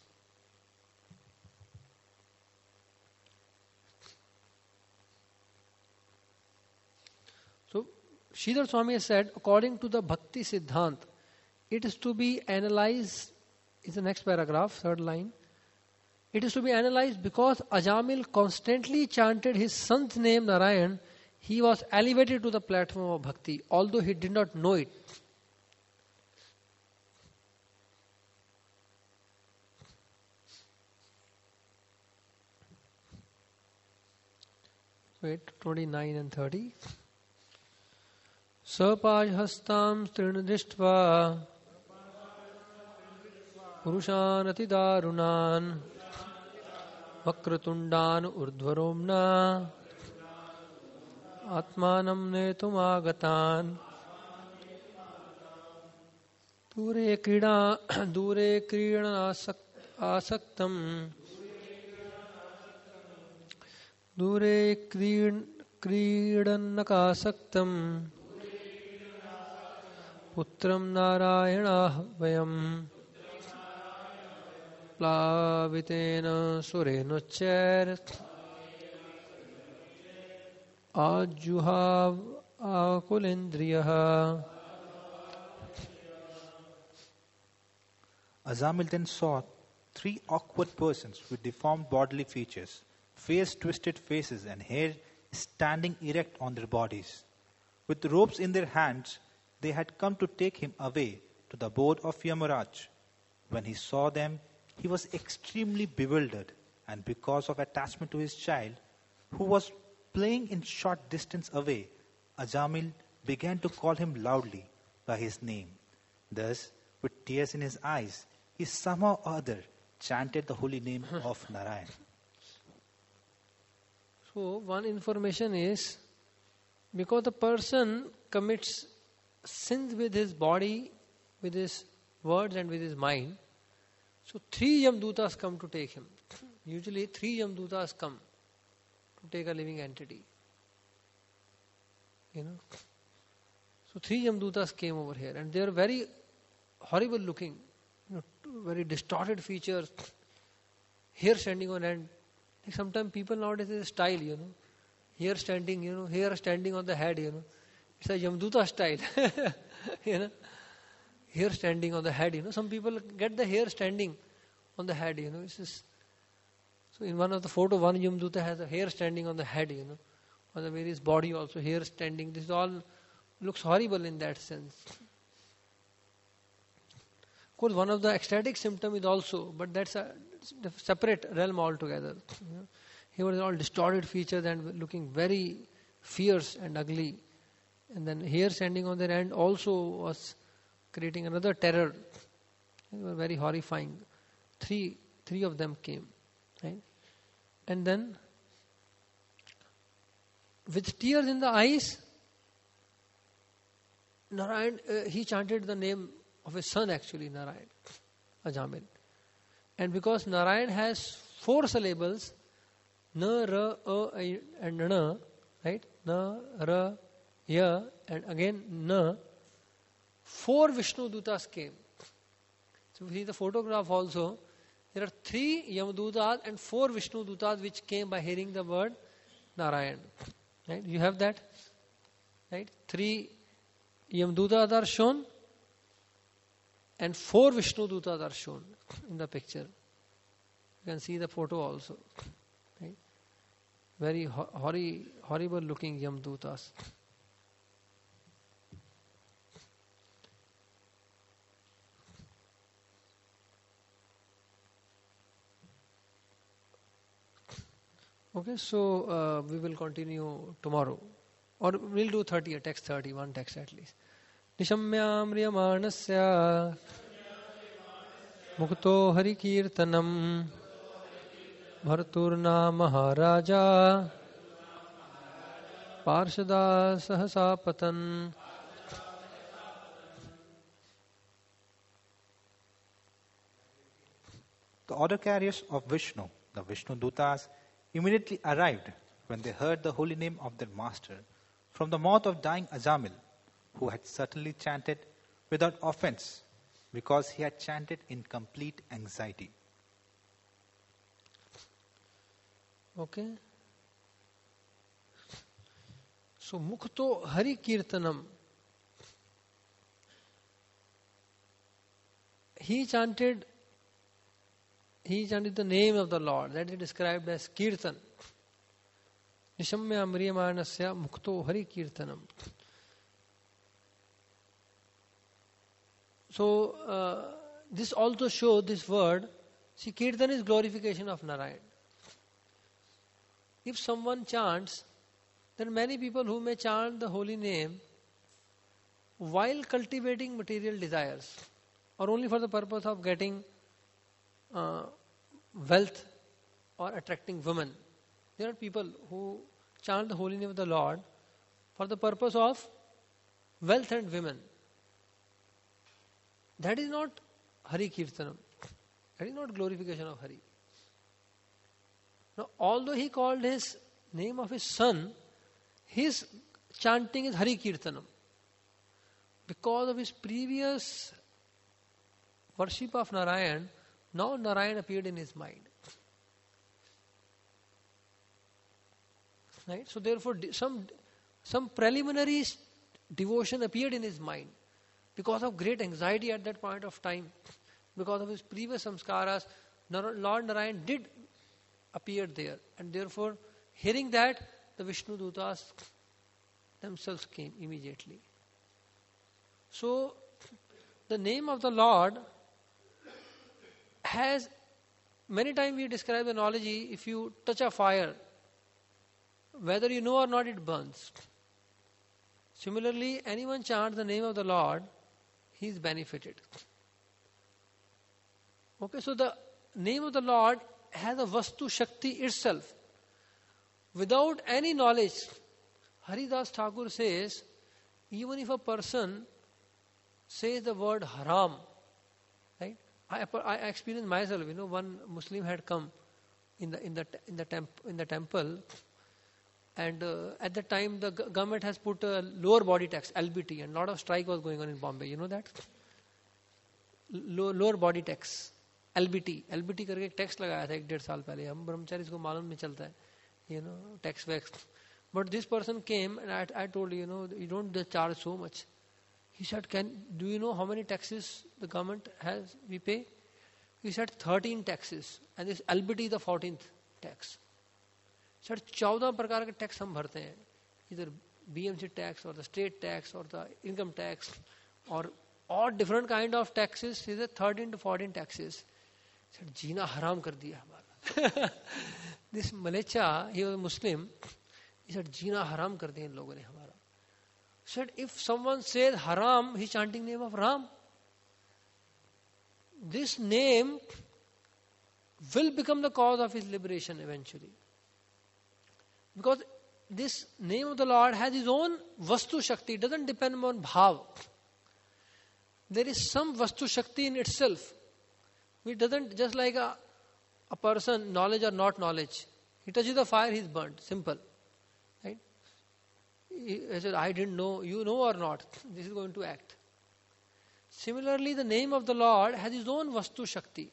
So Sridhar Swami has said, according to the Bhakti Siddhant, it is to be analyzed, is the next paragraph, third line. It is to be analyzed because Ajamil constantly chanted his son's name Narayan. He was elevated to the platform of bhakti, although he did not know it. Wait, 29 and 30. Sapajhastam strinadishtva Purushan atidarunan Vakratundan urdhvaromna Atmanam netumagatan Dure kriyana asaktam Dure kridanakasaktam Putram narayana vayam Plavitena surenucher Ajuhav akulendriyaha. Ajamil then saw three awkward persons with deformed bodily features fierce twisted faces and hair standing erect on their bodies. With ropes in their hands, they had come to take him away to the abode of Yamaraj. When he saw them, he was extremely bewildered, and because of attachment to his child, who was playing in short distance away, Ajamil began to call him loudly by his name. Thus, with tears in his eyes, he somehow or other chanted the holy name of Narayan. So, one information is, because the person commits sins with his body, with his words and with his mind, so 3 Yamdutas come to take him. Usually 3 Yamdutas come to take a living entity. So 3 Yamdutas came over here, and they are very horrible looking, very distorted features, hair standing on end. Like sometimes people nowadays is a style, hair standing, hair standing on the head, It's a Yamduta style, hair standing on the head, Some people get the hair standing on the head, It's just, so in one of the photo, one Yamduta has a hair standing on the head, on the various body also, hair standing. This all looks horrible in that sense. Of course, one of the ecstatic symptom is also, but that's a separate realm altogether. He was all distorted features and looking very fierce and ugly. And then hair standing on their end also was creating another terror. They were very horrifying. Three of them came. Right? And then, with tears in the eyes, Narayan, he chanted the name of his son actually, Narayan, Ajamil. And because Narayan has 4 syllables, Na, Ra, A, and Na, right? Na, Ra, Ya, and again Na, 4 Vishnu Dutas came. So if you see the photograph also, there are 3 Yamadutas and 4 Vishnu Dutas which came by hearing the word Narayan. Right? You have that? Right? 3 Yamadutas are shown and 4 Vishnu Dutas are shown in the picture. You can see the photo also. Right? Very horrible looking Yamadutas. Okay, so we will continue tomorrow. Or we'll do 30, text 30, one text at least. Nishamyam riyamanasya mukto harikirtanam bharturna maharaja parshada sahasapatan. The order carriers of Vishnu, the Vishnu Dutas, immediately arrived when they heard the holy name of their master from the mouth of dying Ajamil, who had certainly chanted without offense because he had chanted in complete anxiety. Okay. So, Mukto Hari Kirtanam. He chanted the name of the Lord. That is described as Kirtan. Nishamya Amriyamanasya Mukto Hari Kirtanam. So, this also shows this word. See, Kirtan is glorification of Narayan. If someone chants, there are many people who may chant the holy name while cultivating material desires or only for the purpose of getting wealth or attracting women. There are people who chant the holy name of the Lord for the purpose of wealth and women. That is not Hari Kirtanam. That is not glorification of Hari. Now, although he called his name of his son, his chanting is Hari Kirtanam. Because of his previous worship of Narayan, now Narayan appeared in his mind. Right? So therefore, some preliminary devotion appeared in his mind. Because of great anxiety at that point of time, because of his previous samskaras, Lord Narayan did appeared there. And therefore, hearing that, the Vishnu Dutas themselves came immediately. So, the name of the Lord has, many times we describe the analogy, if you touch a fire, whether you know or not, it burns. Similarly, anyone chants the name of the Lord, he is benefited. Okay, so the name of the Lord has a Vastu Shakti itself. Without any knowledge, Haridas Thakur says, even if a person says the word haram, right? I experienced myself. One Muslim had come in the temple, and at the time the government has put a lower body tax, LBT, and a lot of strike was going on in Bombay. You know that? Lower body tax, LBT करके एक tax लगाया था 1-1.5 साल पहले. हम ब्रह्मचारी इसको मालूम नहीं चलता है, tax wax. But this person came and I told you don't charge so much. He said, do you know how many taxes the government has, we pay? He said 13 taxes, and this LBT the 14th tax. He said 14 प्रकार के tax हम भरते हैं, either BMC tax or the state tax or the income tax or all different kind of taxes. He said 13 to 14 taxes. He said जीना हराम कर दिया हमारा. This Malecha, he was a Muslim. He said जीना हराम कर दिया इन लोगों ने हमारा. Said if someone says haram, he's chanting name of Ram. This name will become the cause of his liberation eventually. Because this name of the Lord has his own Vastu Shakti. It doesn't depend on Bhav. There is some Vastu Shakti in itself. It doesn't, just like a person, knowledge or not knowledge. He touches the fire, he's burnt. Simple. Right? He said, I didn't know. You know or not? This is going to act. Similarly, the name of the Lord has his own Vastu Shakti.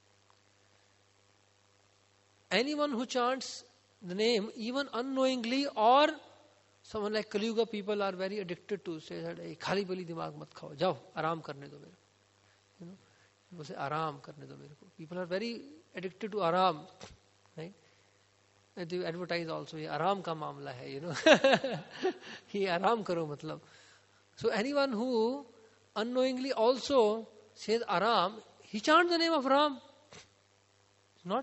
Anyone who chants the name, even unknowingly, or someone like Kali Yuga people are very addicted to, say that, khali bali dimag mat khao, jao, aram karne do mere. People say, aram karne do mere ko. People are very addicted to aram. Right? And they advertise also, ye aram ka mamla hai, Ye aram karo matlab. So anyone who unknowingly also says aram, he chants the name of Ram. Not.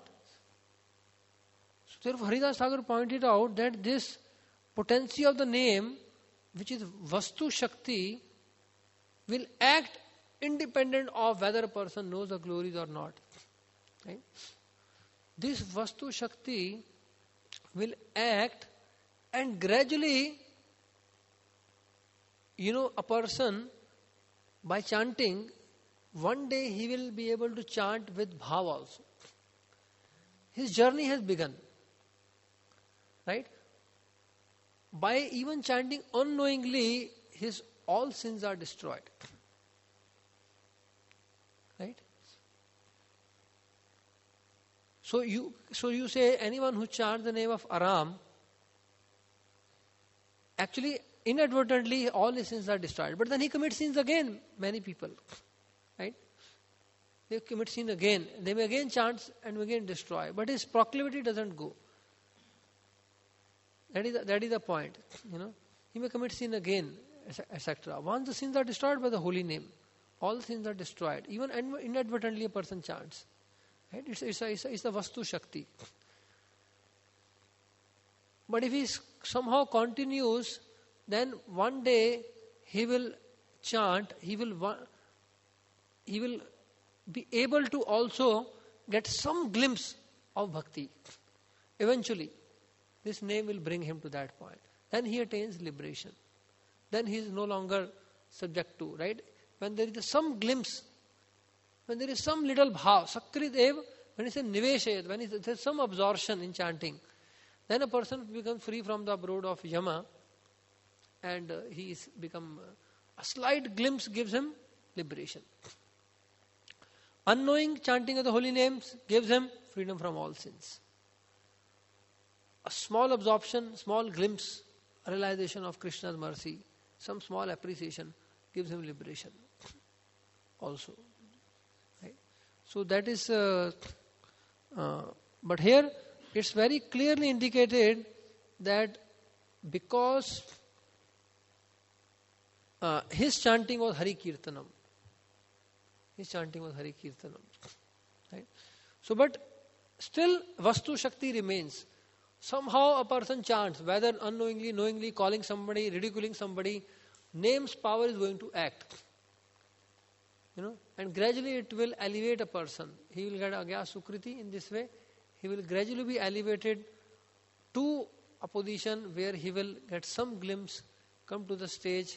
So therefore Haridas Thakur pointed out that this potency of the name, which is Vastu Shakti, will act independent of whether a person knows the glories or not. Right? This Vastu Shakti will act, and gradually, a person, by chanting, one day he will be able to chant with bhav also. His journey has begun. Right? By even chanting unknowingly, his all sins are destroyed. Right? So you say anyone who chants the name of Aram, actually inadvertently all his sins are destroyed. But then he commits sins again, many people. Right? They commit sin again. They may again chant and again destroy. But his proclivity doesn't go. That is the point. He may commit sin again, etc. Once the sins are destroyed by the holy name, all sins are destroyed. Even inadvertently a person chants. Right? It's the Vastu Shakti. But if he somehow continues, then one day he will chant, he will be able to also get some glimpse of bhakti. Eventually, this name will bring him to that point. Then he attains liberation. Then he is no longer subject to, right? When there is some glimpse, when there is some little bhav, sakridev, when he says niveshayat, when there is some absorption in chanting, then a person becomes free from the abode of yama, and he is become, a slight glimpse gives him liberation. Unknowing chanting of the holy names gives him freedom from all sins. A small absorption, small glimpse, realization of Krishna's mercy, some small appreciation gives him liberation also. Right? So that is, but here it's very clearly indicated that because his chanting was Hari Kirtanam. His chanting was Hari Kirtanam. Right? So, but still Vastu Shakti remains. Somehow a person chants, whether unknowingly, knowingly, calling somebody, ridiculing somebody, name's power is going to act. And gradually it will elevate a person. He will get Agya Sukriti in this way. He will gradually be elevated to a position where he will get some glimpse, come to the stage,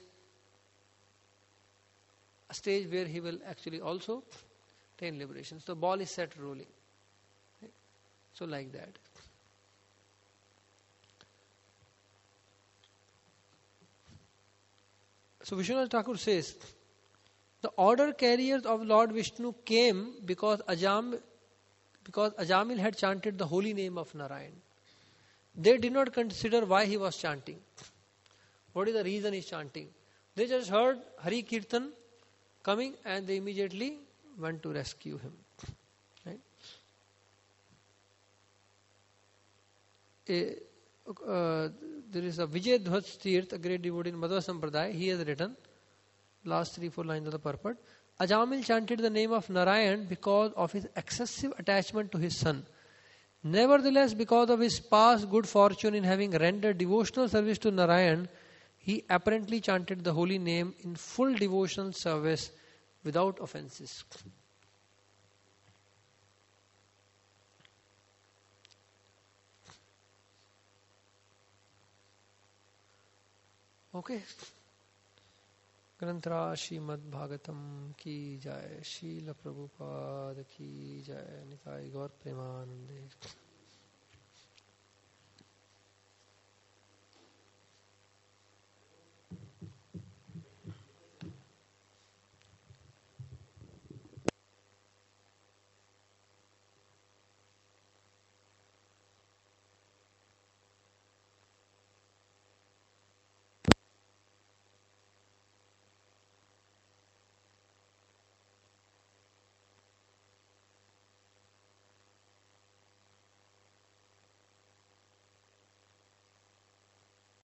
a stage where he will actually also attain liberation. So the ball is set rolling. Right? So like that. So Vishwanath Thakur says, the order carriers of Lord Vishnu came because Ajamil had chanted the holy name of Narayan. They did not consider why he was chanting. What is the reason he is chanting? They just heard Hari Kirtan coming and they immediately went to rescue him. Right? There is a Vijay Dhwaj Tirth, a great devotee in Madhva Sampradaya. He has written, last 3-4 lines of the purport, Ajamil chanted the name of Narayan because of his excessive attachment to his son. Nevertheless, because of his past good fortune in having rendered devotional service to Narayan, he apparently chanted the holy name in full devotional service without offenses. Okay. ग्रंथराज Shrimad Bhagavatam की जय, शील प्रभुपाद की जय, निताई गौर प्रेमानंदे।